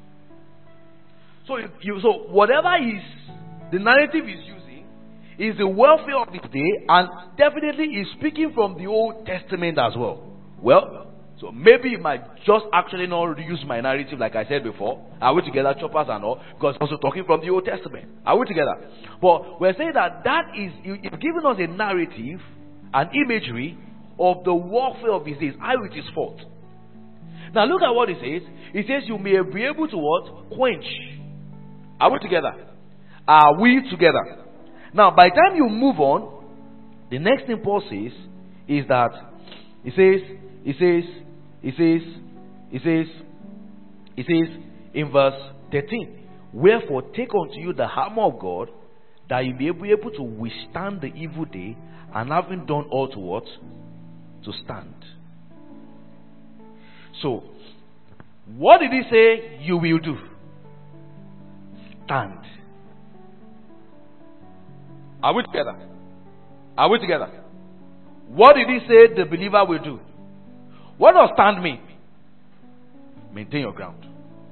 So if you so whatever is the narrative is using is the welfare of his day, and definitely is speaking from the Old Testament as well. Well, so maybe you might just actually not use my narrative like I said before. Are we together, choppers and all? Because also talking from the Old Testament. Are we together? But we're saying that that is, it's giving us a narrative, an imagery of the warfare of his days, how it is fought. Now look at what it says. It says you may be able to what? Quench. Are we together? Are we together? Now by the time you move on, the next thing Paul says is that he says, he says, he says, he says, he says in verse thirteen, wherefore take unto you the armor of God, that you may be able to withstand the evil day, and having done all to what? To stand. So, what did he say you will do? Stand. Are we together? Are we together? What did he say the believer will do? What does stand mean? Maintain your ground.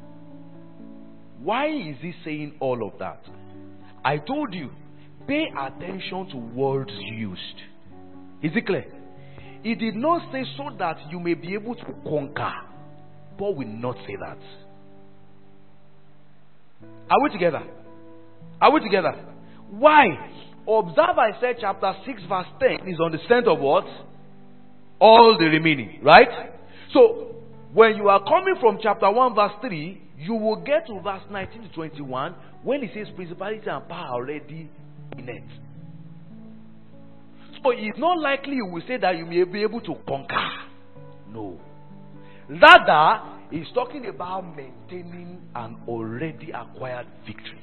Why is he saying all of that? I told you, pay attention to words used. Is it clear? He did not say so that you may be able to conquer. Paul will not say that. Are we together? Are we together? Why? Observe, I said chapter six verse ten is on the strength of what? All the remaining, right? So, when you are coming from chapter one verse three, you will get to verse nineteen to twenty-one when it says principality and power already in it. So, it's not likely you will say that you may be able to conquer. No. Rather, he's talking about maintaining an already acquired victory.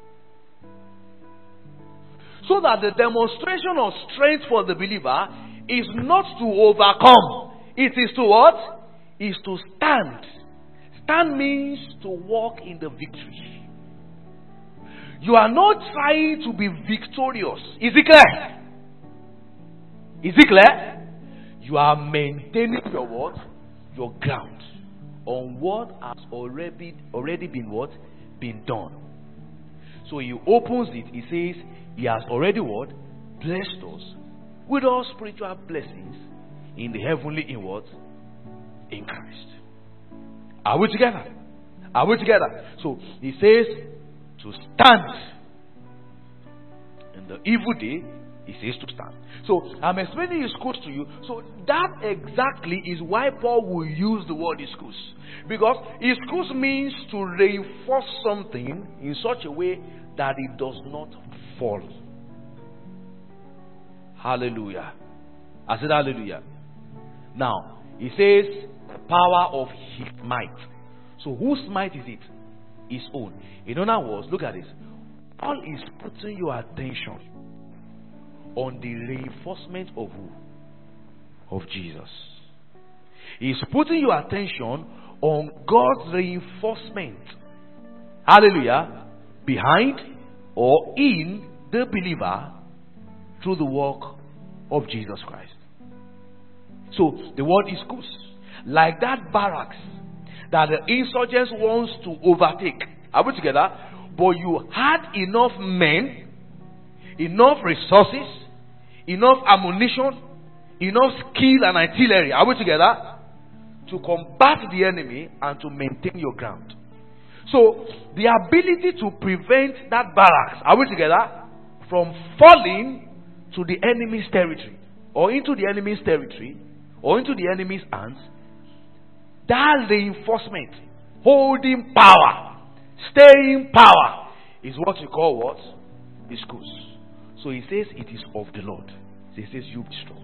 So that the demonstration of strength for the believer is not to overcome. It is to what? Is to stand. Stand means to walk in the victory. You are not trying to be victorious. Is it clear? Is it clear? You are maintaining your what? Your ground on what has already already been what? Been done. So he opens it. He says he has already what? Blessed us with all spiritual blessings in the heavenly in what? In Christ. Are we together? Are we together? So he says to stand in the evil day. He says to stand. So I'm explaining excuse to you. So that exactly is why Paul will use the word excuse. Because excuse means to reinforce something in such a way that it does not fall. Hallelujah. I said hallelujah. Now, he says the power of his might. So whose might is it? His own. In other words, look at this. Paul is putting your attention on the reinforcement of who? Of Jesus. He's putting your attention on God's reinforcement. Hallelujah. Behind or in the believer through the work of Jesus Christ. So the word is good. Like that barracks that the insurgents wants to overtake. Are we together? But you had enough men, enough resources, enough ammunition, enough skill and artillery. Are we together? To combat the enemy and to maintain your ground. So the ability to prevent that barracks, are we together, from falling to the enemy's territory or into the enemy's territory or into the enemy's hands, that reinforcement, holding power, staying power, is what you call what? Excuse. So he says it is of the Lord. So he says you be strong.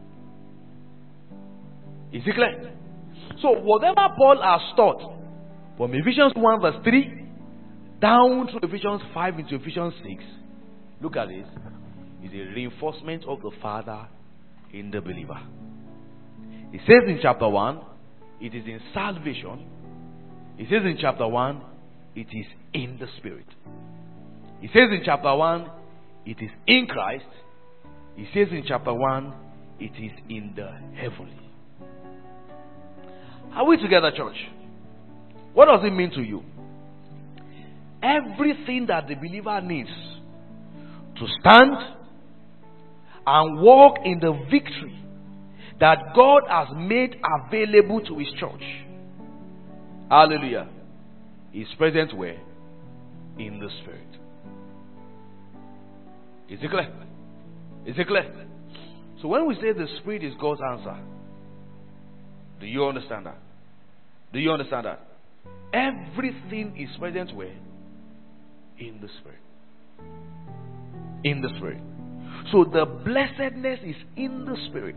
Is it clear? So whatever Paul has taught from Ephesians one verse three down to Ephesians five into Ephesians six, look at this, is a reinforcement of the Father in the believer. It says in chapter one, it is in salvation. It says in chapter one, it is in the Spirit. It says in chapter one, it is in Christ. It says in chapter one, it is in the heavenly. Are we together, church? What does it mean to you? Everything that the believer needs to stand and walk in the victory that God has made available to his church. Hallelujah. Is present where? In the Spirit. Is it clear? Is it clear? So when we say the Spirit is God's answer, do you understand that? Do you understand that? Everything is present where? In the Spirit. In the Spirit. So the blessedness is in the Spirit.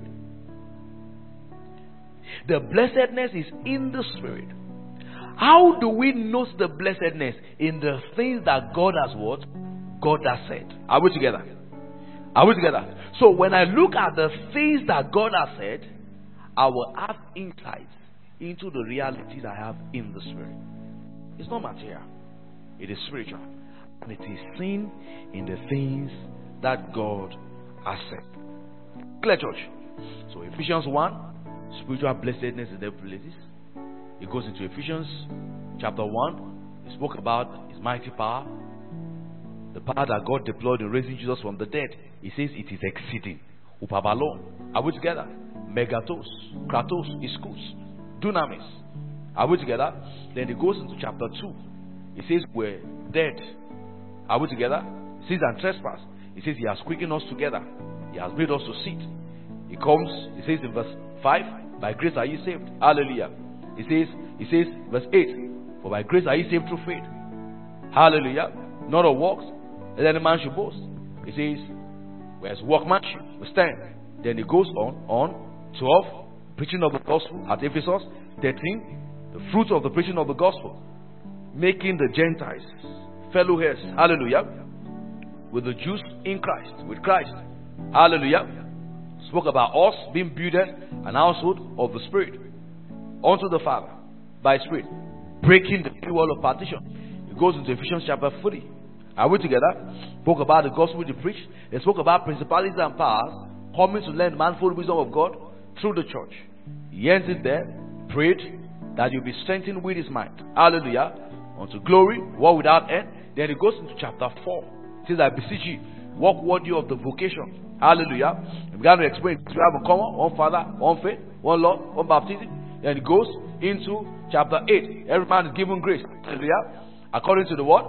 The blessedness is in the Spirit. How do we note the blessedness? In the things that God has what? God has said. Are we together? Are we together? So when I look at the things that God has said, I will have insights into the realities I have in the Spirit. It's not material. It is spiritual. And it is seen in the things that God has said. Clear, church? So Ephesians one, spiritual blessedness in every places. It goes into Ephesians chapter one. He spoke about his mighty power. The power that God deployed in raising Jesus from the dead. He says it is exceeding. Upabalon. Are we together? Megatos. Kratos. Ischus. Dunamis. Are we together? Then it goes into chapter two. It says we're dead. Are we together? It says and trespass. It says he has quickened us together. He has made us to sit. He comes, it says in verse five, by grace are you saved. Hallelujah. It says, it says, verse eight, for by grace are you saved through faith. Hallelujah. Not of works, that any man should boast. It says, whereas workmanship, we stand. Then it goes on, on, twelve, preaching of the gospel at Ephesus. thirteen, the fruit of the preaching of the gospel, making the Gentiles fellow heirs. Hallelujah. With the Jews in Christ, with Christ. Hallelujah. Spoke about us being builded an household of the Spirit unto the Father by Spirit, breaking the wall of partition. It goes into Ephesians chapter three. Are we together? Spoke about the gospel we preach. They spoke about principalities and powers coming to learn manifold wisdom of God through the church. He ends it there, prayed that you'll be strengthened with his mind. Hallelujah. Unto glory, war without end. Then it goes into chapter four. It says, I beseech you, walk worthy of the vocation. Hallelujah. He began to explain, we have a common, one Father, one faith, one Lord, one baptism. Then it goes into chapter eight. Every man is given grace. Hallelujah. According to the word,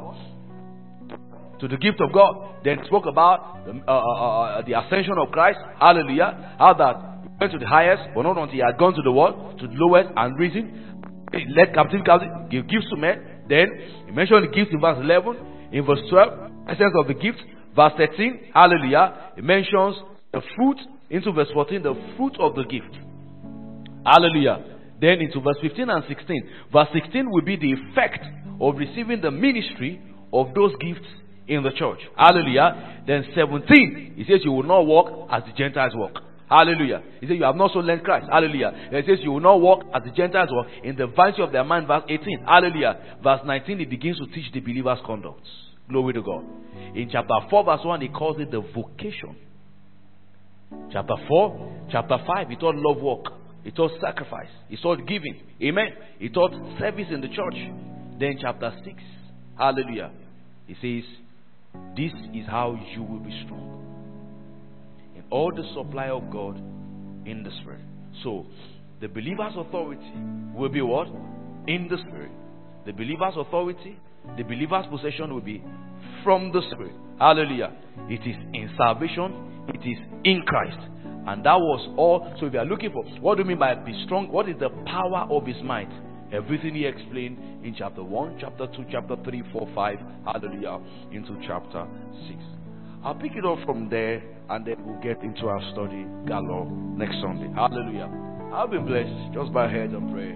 to the gift of God. Then spoke about the, uh, uh, uh, the ascension of Christ. Hallelujah. How that he went to the highest, but not until he had gone to the world, to the lowest, and risen. He led captive captive, give gifts to men. Then he mentioned the gifts in verse eleven. In verse twelve, essence of the gift. Verse thirteen, hallelujah. He mentions the fruit. Into verse fourteen, the fruit of the gift. Hallelujah. Then into verse fifteen and sixteen. Verse sixteen will be the effect of receiving the ministry of those gifts in the church. Hallelujah. Then seventeen, he says you will not walk as the Gentiles walk. Hallelujah. He says you have not so learned Christ. Hallelujah. Then he says you will not walk as the Gentiles walk in the vanity of their mind. Verse eighteen. Hallelujah. Verse nineteen, he begins to teach the believer's conduct. Glory to God. In chapter four verse one, he calls it the vocation. Chapter four, chapter five, he taught love work. He taught sacrifice. He taught giving. Amen. He taught service in the church. Then chapter six, hallelujah, he says, this is how you will be strong in all the supply of God in the Spirit. So, the believer's authority will be what? In the Spirit. The believer's authority, the believer's possession will be from the Spirit. Hallelujah. It is in salvation. It is in Christ. And that was all. So if you are looking for, what do you mean by be strong? What is the power of his might? Everything he explained in chapter one, chapter two, chapter three, four, five, hallelujah, into chapter six. I'll pick it up from there and then we'll get into our study galore next Sunday. Hallelujah. I've been blessed. Just bow head and pray.